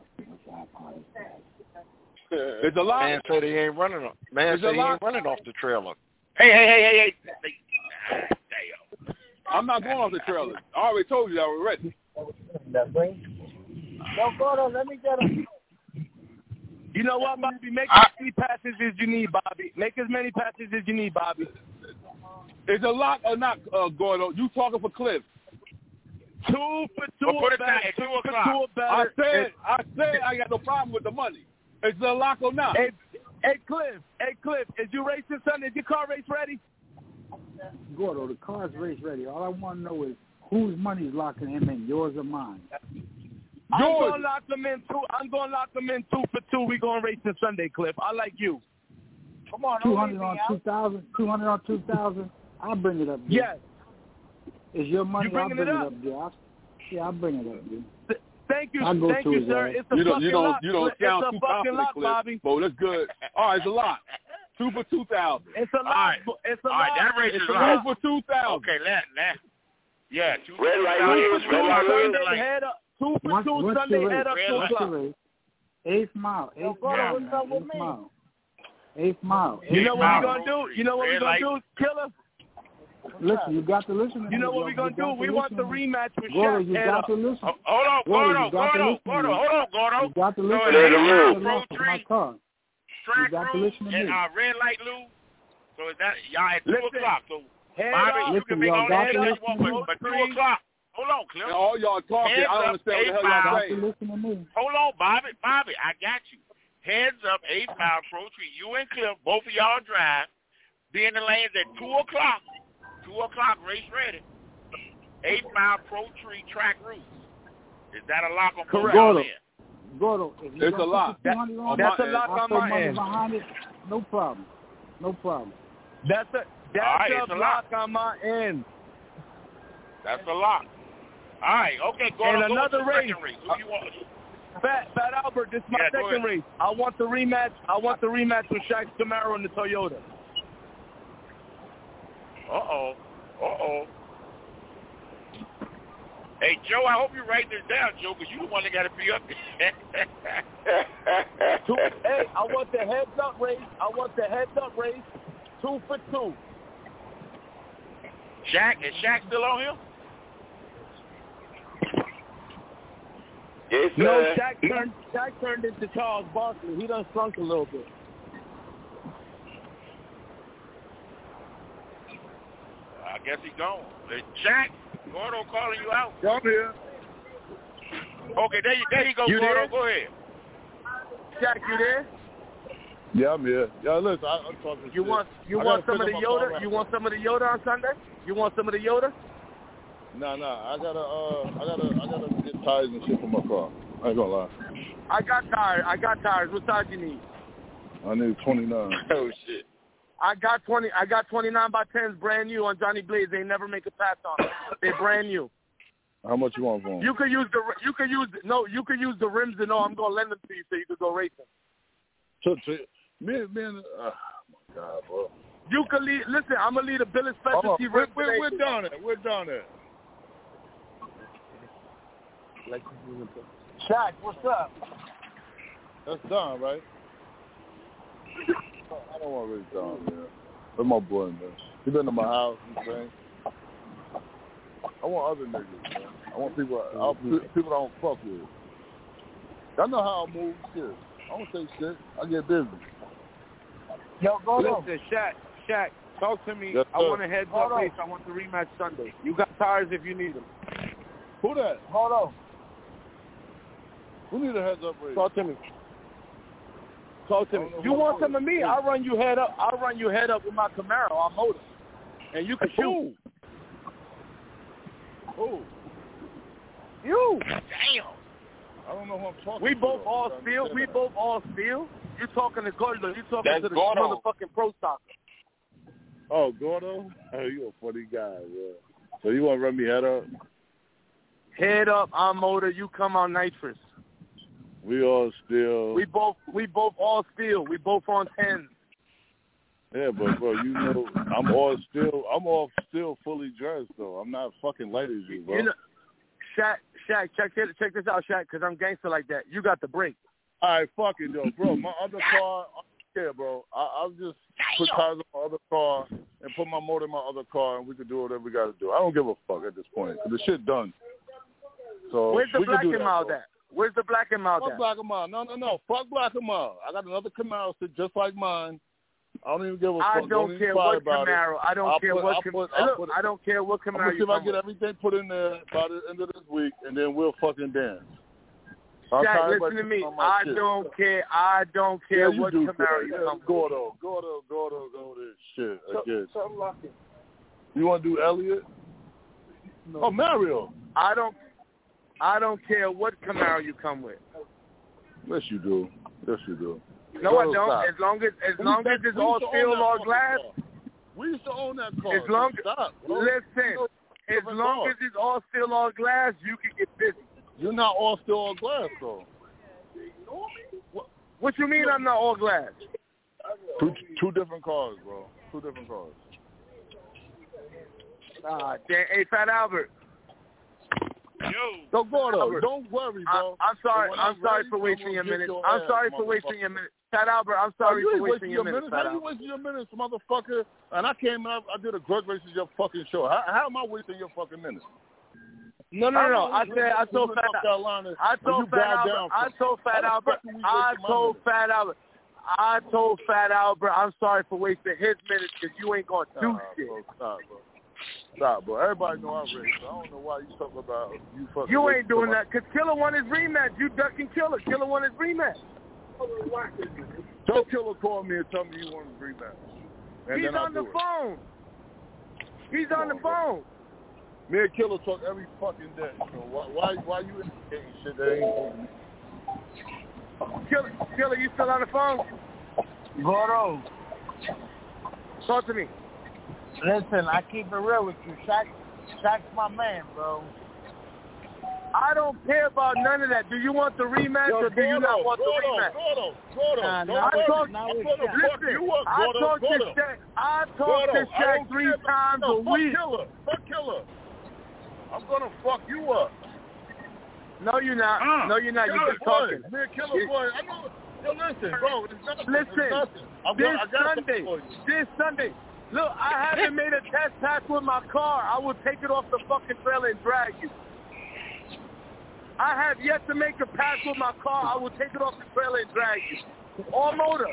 There's a lot. Man said he ain't running. Off. Man There's a said he lot. ain't running off the trailer. Hey, hey, hey, hey, hey. Damn. I'm not going off the trailer. I already told you that we're ready. No, Gordo, let me get him. You know what, Bobby? Make as many passes as you need, Bobby. Make as many passes as you need, Bobby. Is a lot or not, uh, Gordo? You talking for Cliff? Two for two. Well, put it better. down at two Two for o'clock. two better. I said, I said, I got no problem with the money. Is it a lock or not? Hey, hey, Cliff. Hey, Cliff. Is you racing Sunday? Is your car race ready? Gordo, the car's race ready. All I want to know is whose money's locking him in, yours or mine? I'm going to lock them in two. I'm going to lock them in two for two. We're going to race this Sunday, Cliff. I like you. Come on, two hundred on two thousand. Two hundred on two thousand. I'll bring it up. Dude. Yes. It's your money. You I'll bringing bring it it up? up, dude. I'll, yeah, I'll bring it up, dude. Th- Thank you, I'll go thank to you, his sir. ass. It's a You don't, fucking you don't, lot. you don't It's sound a too fucking confident, lot, Cliff. Bobby. But that's good. All right, it's a lot. Two for two thousand. It's a lot. right. It's a All lot. right, that race It's is a lot. two for two thousand. Okay, let that. Yeah, two Red for light two. wheels, Two red for light two wheels. Sunday. Head up. Two for What's, two what's Sunday. your Head race? up Red two What's o'clock. your race? Eighth mile. Eighth Yo, Gordo, mile. what's up with Eighth me? mile. Eighth mile. You Eighth know what mile. we're gonna do? You know what we're gonna do, Killer? Listen, you got to listen to You know me, what yo. we're gonna You do? got to We want listen the to me. rematch with Gordo, Shaq. you Head got up. to listen. Oh, hold on, Gordo, Gordo, you got to Gordo, listen to Gordo, me. hold on, Gordo. You got to So listen it's to me. eight I'm mile still Pro off of my Tree, car. track got to room, listen to and me. uh, red light Lou. So is that y'all at two Listen, o'clock? So head Bobby, up. you Listen, can make y'all all the got heads to that you listen want, to but, me. but two o'clock. Hold on, Cliff. And all y'all talking, Heads I don't up, understand what the eight hell mile. y'all Got to saying. listen to me. Hold on, Bobby. Bobby, I got you. Heads up, eight mile Pro Tree. You and Cliff, both of y'all drive. Be in the lanes at two o'clock. Two o'clock, race ready. Eight mile Pro Tree track route. Is that a lock on both Correct. y'all Gordo. in? Gordo, if you It's got a lot. two hundred on That's it, a lot I'll on throw my money end. behind it. No problem. No problem. That's a that's All right, a it's a block lock. on my end. That's a lock. All right, okay, go And on. Go another to the race. second race. Who you want? Fat Fat Albert, this is my Yeah, go second ahead. race. I want the rematch. I want the rematch with Shaq Camaro and the Toyota. Uh oh. Uh oh. Hey Joe, I hope you write this down, Joe, because you the one that got to be up there. Two, hey, I want the heads up race. I want the heads up race. Two for two. Shaq, is Shaq still on here? Yes, sir. No, Shaq turned Shaq turned into Charles Barkley. He done shrunk a little bit. I guess he gone. Hey, Shaq, Gordo calling you out. Come here. Okay, there you, there you go, You Gordo. there? Go ahead. Shaq, you there? Yeah, I'm here. Yeah, listen, I, I'm talking You shit. want you I want gotta some of the pick up my car Yoda? right You now. want some of the Yoda on Sunday? You want some of the Yoda? Nah, nah. I gotta, uh, I gotta, I gotta get tires and shit for my car. I ain't gonna lie. I got tires. I got tires. What size you need? I need twenty-nine. Oh shit. I got twenty. I got twenty-nine by tens, brand new on Johnny Blaze. They never make a pass on them. They're brand new. How much you want for them? You could use the. You could use no. You could use the rims and all. I'm gonna lend them to you so you could go racing. To, to, me, me, and, uh, oh my God, bro. You could lead. Listen, I'm gonna lead a bill of Hold on. specialty. We're, rim we're, today. we're down there. We're down there. Shaq, what's up? That's Don, right? I don't want to really Don, man. That's my boy, man. He been to my house and things. I want other niggas, man. I want people I, people I don't fuck with. I know how I move, shit. I don't say shit. I get busy. Yo, Gordo. Listen, Shaq, Shaq, talk to me. Yes, I sir. want a heads up race. I want the rematch Sunday. You got tires if you need them. Who that? Hold on. Who need a heads up race? Talk to me. Talk to me. You want some of me? I'll run you head up. I'll run you head up with my Camaro on motor. And you can shoot. Who? You. Damn. I don't know who I'm talking we to. We both though. all steel. We both all steel. You're talking to Gordo. You're talking That's to the Gordo. motherfucking pro stocker. Oh, Gordo? Oh, you a funny guy, man. So you want to run me head up? Head up on motor. You come on nitrous. We all still. We both. We both all steel. We both on tens. Yeah, but bro, you know, I'm all still. I'm all still fully dressed though. I'm not fucking light as you, bro. You know, Shaq, Shaq, check it, check this out, Shaq, because I'm gangster like that. You got the break. All right, fuck it, though, bro. My other car, yeah, bro. I, I'll just put tires on my other car and put my motor in my other car, and we can do whatever we got to do. I don't give a fuck at this point. The shit done. So where's the we black can do and that, mild bro. at? Where's the black and mild Fuck at? black and mild. No, no, no. Fuck black and mild. I got another Camaro sit just like mine. I don't even give a fuck. I don't, don't care even what about Camaro. It. I don't I'll care put, what I'll Camaro. put, I'll Look, put, I don't care what I'm Camaro gonna see you if I come get with. everything put in there by the end of this week, and then we'll fucking dance. Jack, listen to me. I shit. don't care. I don't care yeah, you what do Camaro care. you yeah, come with. Gordo, Gordo, Gordo, Gordo, shit again. Something like it. You want to do Elliot? No. Oh, Mario. I don't. I don't care what Camaro you come with. Yes, you do. Yes, you do. No, Gordo, I don't. stop. As long as as We long used as to- it's we all used to steel own that or fucking glass. car. We used to own that car. As long Stop, bro. listen, as long as it's all steel or glass, you can get busy. You're not all steel or glass, though. What, what you mean I'm not all glass? Two, two different cars, bro. Two different cars. Ah, damn. Hey, Fat Albert. Yo. Don't go though. Albert. Don't worry, bro. I, I'm sorry. When I'm I'm sorry ready, for I'm wasting gonna your get minutes. your I'm ass, sorry for wasting motherfucker. your minutes. Fat Albert, I'm sorry oh, you for ain't wasting your minutes. minutes. How you wasting your minutes, motherfucker? And I came up, I did a grudge race at your fucking show. How, how am I wasting your fucking minutes? No, no, no. I said, I told Fat Albert. I told Fat Albert. I told Fat Albert. I told Fat Albert. I told Fat Albert. I'm sorry for wasting his minutes because you ain't gonna do nah, shit. Bro, stop, bro. Stop, bro. Everybody know I race. So I don't know why you talking about you fucking. You ain't doing my... that because Killer won his rematch. You ducking Killer. Killer won his rematch. Joe Killer called me and told me he wanted a rematch. And He's then I on the do it. phone. He's Come on the on, phone. Me and Killer talk every fucking day. So why why, why you indicating shit that ain't Killer, Killer, you still on the phone? Gordo, Talk to me. listen, I keep it real with you. Shaq, Shaq's my man, bro. I don't care about none of that. Do you want the rematch Yo, or do you Gordo, not want Gordo, the rematch? Gordo, Gordo, Nah, don't nah, worry. I talked, Not I'm with gonna Shaq. fuck listen, you up, I Gordo, talked to Gordo. Shaq. I talked Gordo, to I Shaq don't three care. times no, a fuck week. Killer, fuck Killer. I'm gonna fuck you up. No, you're not. Uh, no, you're not. You're Killer just boy, talking. Me and Killer It- boy, I know. Yo, listen, bro, it's nothing. Listen, it's nothing. I'm this gonna, I got Sunday, something for you. this Sunday, look, I haven't made a test pass with my car. I will take it off the fucking trailer and drag you. I have yet to make a pass with my car. I will take it off the trailer and drag you. All motor.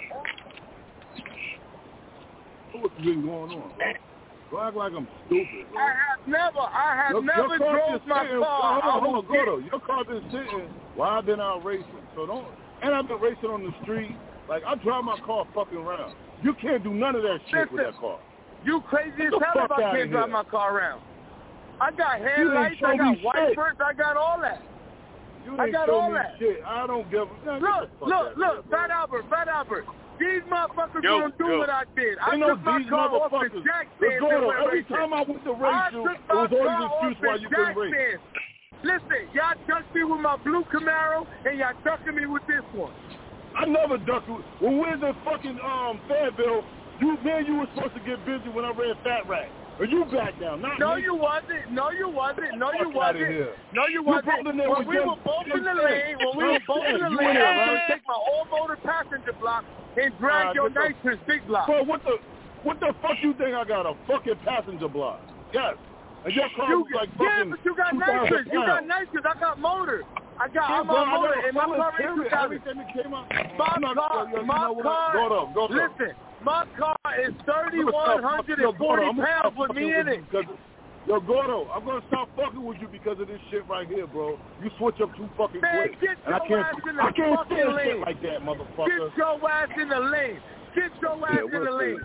What's been going on, bro? Don't act like I'm stupid, bro. I have never, I have Your, never your car drove been my sitting, car. Hold on, I hold will on, Gordo. Your car been sitting while I've been out racing. So don't, and I've been racing on the street. Like, I drive my car fucking around. You can't do none of that shit Listen, with that car. You crazy Get as the hell fuck if I outta can't drive here. my car around. I got You ain't headlights, show I got me shit. wipers, I got all that. You I ain't got show all me that. shit. I don't give a... Man, Look, get the fuck look, outta look, here, bro. Fat Albert, Fat Albert. These motherfuckers Yo, gonna do yo. what I did. I Ain't no took my these car off the motherfuckers. jack Look, stand. Gordo, and went every racing. time I went to race I you, took it my was always car an excuse off why the you jack couldn't race. stand. Listen, y'all ducked me with my blue Camaro, and y'all ducking me with this one. I never ducked you. When we was in fucking um, Fayetteville, you, man, you were supposed to get busy when I ran Fat Rat. Or you back down, not No, me. you wasn't. No, you wasn't. No, you Fuck outta wasn't. here. No, you You wasn't. pulled in there When with we Jim- were both in Jim the Stan. lane, when we Jim were both in Stan, the you lane, in there, I was right? going to take my all-motor passenger block and drag Nah, your get the- nitrous big block. Bro, what the, what the fuck you think I got, a fucking passenger block? Yes. And your car You, was like yeah, fucking but you got two thousand nitrous. You got pounds. nitrous. I got motor. I got, Yeah, I'm bro, on I motor, gotta and my follow car ain't carry two thousand. everything that came out. My I'm not- car, you know my what? car, Go up, go up. listen, my car is I'm thirty gonna one stop hundred fucking- forty I'm gonna pounds stop with me fucking in it. with you 'cause Yo, Gordo, I'm gonna stop fucking with you because of this shit right here, bro. You switch up too fucking Man, quick, get and I your can't, ass in the I can't fucking stand lane. shit like that, motherfucker. Get your ass in the lane. Get your ass Yeah, in the we'll lane.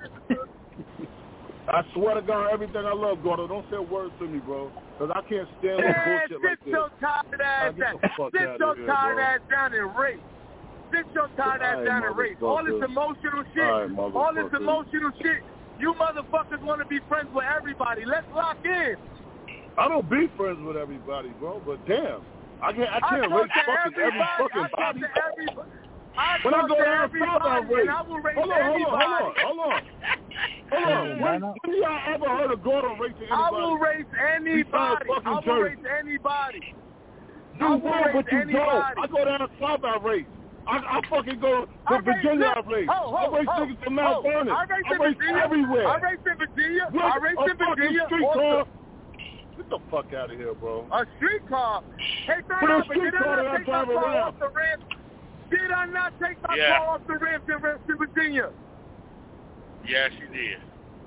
I swear to God, everything I love, Gordo, don't say words to me, bro, because I can't stand Man, this bullshit sit like this. your tired ass Nah, down. get the fuck Sit outta your here, tired bro. ass down and race. Sit your tired ass All right, down and race. All this motherfucker. emotional shit, All right, all this motherfucker. emotional shit, you motherfuckers want to be friends with everybody. Let's lock in. I don't be friends with everybody, bro, but damn, I can't, I can't talk race to fucking every everybody. fucking I talk body. to everybody. I When I talk go to down south, I everybody, race. and I will race Hold on, hold anybody. on, hold on, hold on. Hold on. When, when y'all ever heard of Gordo racing anybody? I will race anybody. besides I fucking will Jersey? race anybody. You I will will, race but you anybody. don't. I go down south, I race. I, I fucking go to I Virginia, race, I race. oh, oh, I race oh, niggas from Mount oh, Vernon. I race, I in race Virginia. everywhere. I race in Virginia. What? I race a in Virginia. fucking street also. car? Get the fuck out of here, bro. A street car. Hey, Put turn a up, street did I car not that I take my drive car around. off the ramp? Did I not take my Yeah. car off the ramp in in Virginia? Yes, you did.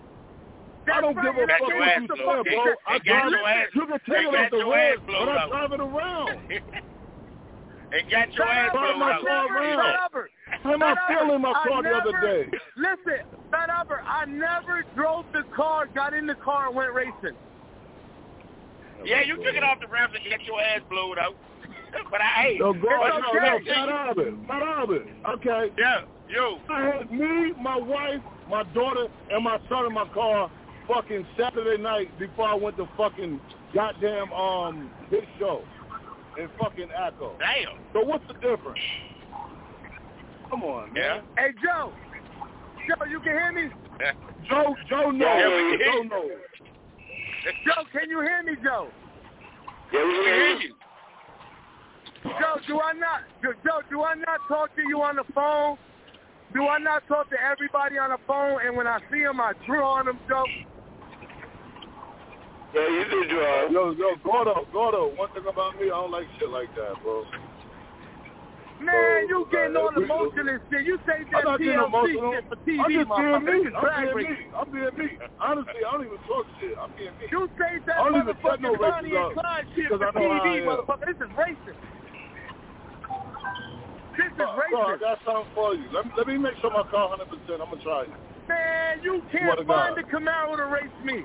I don't That's give right, a and fuck that what came you off the say, fucking bro. set. I And got drive your ass- it. You can and take it got off the your ass road, blown but I out. drive it around. And got your Shut ass up, blown my out. car Never, around. Fat Albert. How I Fat feel in my Albert, car I the other never- day? Listen, Fat Albert, I never drove the car, got in the car, and went racing. Yeah, you took it off the ramp and got your ass blown out. But I hate. No, go, It's no, okay. no, Fat Albert, Fat Albert. Okay. Yeah, yo. I had me, my wife, my daughter, and my son in my car fucking Saturday night before I went to fucking goddamn um his show in fucking Echo. Damn. So what's the difference? Come on, man. Yeah. Hey, Joe. Joe, you can hear me? Yeah. Joe, Joe knows. Yeah, we can hear Joe you. knows. Joe, can you hear me, Joe? Yeah, we can hear you. Joe, do I not, Joe, do I not talk to you on the phone? Do I not talk to everybody on the phone? And when I see them, I draw on them, Joe? Yeah, you do, Joe. Yo, yo, Gordo, Gordo, one thing about me, I don't like shit like that, bro. Man, you getting uh, all we- emotional and shit. You say I'm that not T getting L C emotional. shit for T V, I'm just being motherfucker. me. This is I'm drag being racing. me. I'm being me. Honestly, I don't even talk shit. I'm being me. You say I that don't even set no motherfucking Bonnie races and up Clyde shit because for I T know how I V, am. motherfucker. This is racing. This is Bro, I racing. got something for you. Let me, let me make sure my car one hundred percent. I'm going to try it. Man, you Swear can't to find God. the Camaro to race me.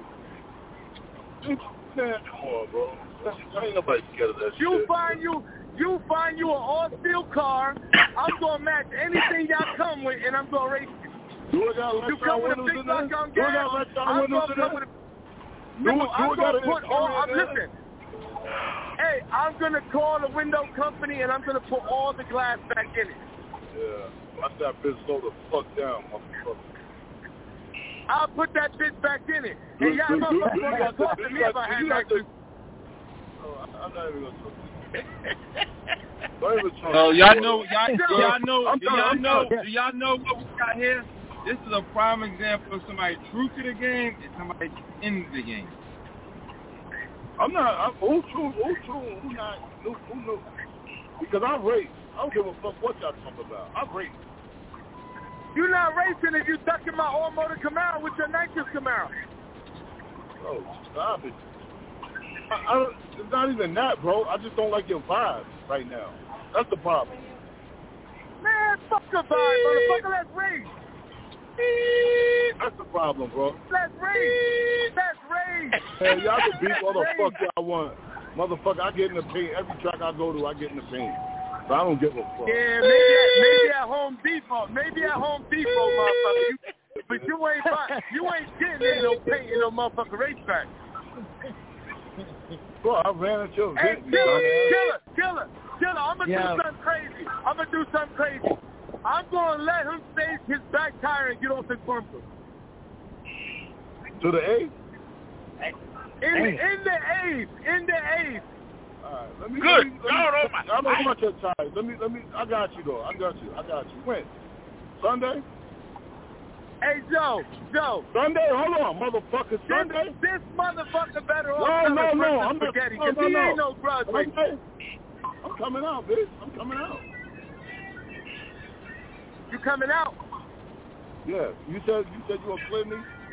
Man, come on, bro. Ain't nobody scared of that You shit. find you, you find you an all-steel car. I'm gonna match anything y'all come with, and I'm gonna race you. Do it got You left come down with a windows big in there? block on Do it gas. got left down I'm windows gonna in come there? with a. Do No, it- do I'm it got gonna an put all. interior I'm in there? listen. Hey, I'm gonna call the window company, and I'm gonna put all the glass back in it. Yeah. I that bitch slow the fuck down, motherfucker. I'll put that bitch back in it. Do- And y'all do- do- motherfuckers do you gonna got talk the- to do me you if got- I do had you that got the- to. No, I'm not even going to Don't even try. Oh, y'all know, y'all, Yo, y'all know, I'm do done, y'all I'm know, done. do y'all know what we got here? This is a prime example of somebody true to the game and somebody in the game. I'm not. I'm, who true? Who true? Who not? Who, who knew? Because I race. I don't give a fuck what y'all talking about. I race. You're not racing if you stuck in my all-motor Camaro with your Nitros Camaro. Oh, stop it. I, I don't, it's not even that, bro. I just don't like your vibe right now. That's the problem. Man, fuck the vibe, motherfucker. Let's race. That's the problem, bro. Let's race. Let's race. Man, y'all can beat all the Let's fuck race. y'all want. Motherfucker, I get in the paint. Every track I go to, I get in the paint. So I don't give a fuck. Yeah, maybe at, maybe at Home Depot. Maybe at Home Depot, motherfucker. You, but you ain't buy, you ain't getting in no paint in no motherfucking racetrack. Bro, I ran at your Hey, event. killer, dumbass. killer, killer, killer. I'm gonna Yeah. do something crazy. I'm gonna do something crazy. I'm gonna let him stage his back tire and get off his bumper. To the eighth? In, in the eighth, in the eighth. All right, let me. Good Let me, let me, God let me, Almighty. I don't know about your tires. Let me. Let me. I got you though. I got you. I got you. When? Sunday? Hey, Joe, Joe. Sunday? Hold on, motherfucker. Sunday? This, this motherfucker better No, off no, selling no. Princess I'm not. spaghetti, No, because no, he no. ain't no grudge racer. Sunday? I'm coming out, bitch. I'm coming out. You coming out? Yeah. You said you said you gonna clear me.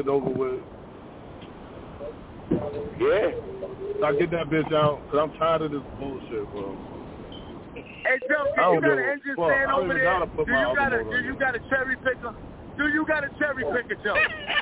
shit over with. Yeah. I get that bitch out because I'm tired of this bullshit, bro. Hey, Joe, I do you don't got know. an engine Fuck, stand I don't over even there? gotta put Do my you got a album Do on you got a cherry picker? Do you got a cherry picker, Joe?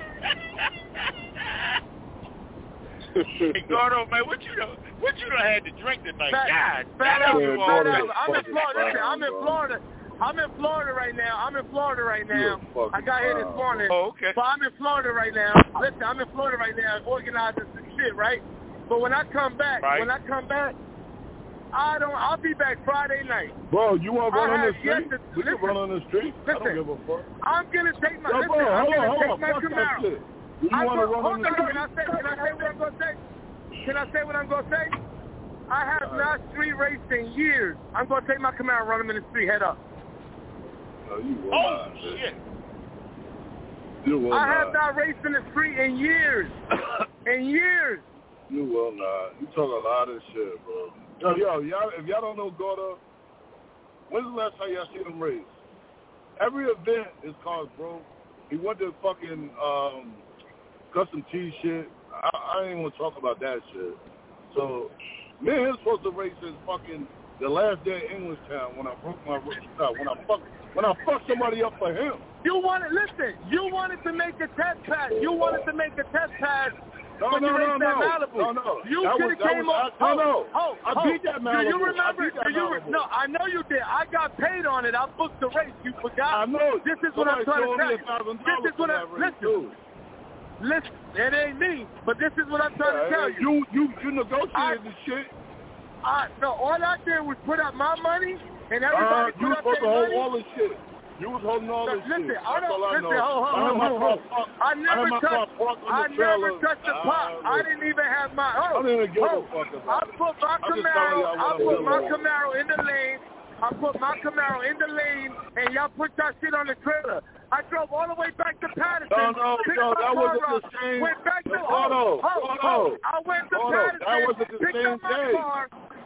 Hey, Gordo, man, what you done, what you done had to drink tonight? Fat, God, fat damn, out, you fat all out. I'm in fucking Florida. Listen, I'm in bro. Florida. I'm in Florida right now. I'm in Florida right now. I got here this morning. Oh, okay. But I'm in Florida right now. Listen, I'm in Florida right now organizing some shit, right? But when I come back, right. when I come back, I don't. I'll be back Friday night. Bro, you want to run I on the have street? yet to- We can listen, run on the street. I don't listen. give a fuck. I'm gonna take my. Yo, listen, bro, I'm hold gonna on, hold take on. my Fuck that Camaro. shit. Do you I want to go- run hold on the on, street? Can I say? Can I say what I'm gonna say? Can I say what I'm gonna say? I have not street raced in years. I'm gonna take my Camaro, run them in the street, head up. No, you will Oh, not. shit. You will I not. have not raced in the street in years. in years. You will not. You talk a lot of shit, bro. Yo, yo, y'all, if y'all don't know Gordo, when's the last time y'all seen him race? Every event is called, bro. He went to fucking um, custom T shit. I, I ain't even want to talk about that shit. So, me and him supposed to race in fucking the last day of Englishtown when I broke my uh, when I fuck when I fucked somebody up for him. You wanted, listen, you wanted to make a test pass. You wanted to make a test pass No, when no, you no, raced no, that Malibu. no, no. You That could was- have that came was- on. I- no, no. Oh, I oh, beat that Do you Malibu. remember? I beat that do you re- Malibu. no, I know you did. I got paid on it. I booked the race. You forgot. I know. This is what I'm Somebody trying to showed tell me you. a thousand This dollars is what for I that race, listen. too. Listen, it ain't me, but this is what I'm trying Yeah, to tell yeah, you. You you you negotiated the shit. I, no, all I did was put up my money, and Uh, everybody you put was up supposed to their hold money. all this shit. You was holding all No, this listen, shit. I That's don't all I listen. know. Ho, ho, I had ho, my ho, car ho. parked- I I never had my car touched. parked on I the trailer. never touched the pot. Uh, I didn't even have my. Oh, I didn't give oh, a fuck I about it. put my I'm just telling Camaro. y'all I what I'm put my doing. Camaro in the lane. I put my Camaro in the lane, and y'all put that shit on the trailer. I drove all the way back to Patterson. No, no, picked no, my that car wasn't the up, same. Went back to Hold on, oh, oh, hold oh. on. I went to Hold on, Patterson. that wasn't the picked same up my day. car.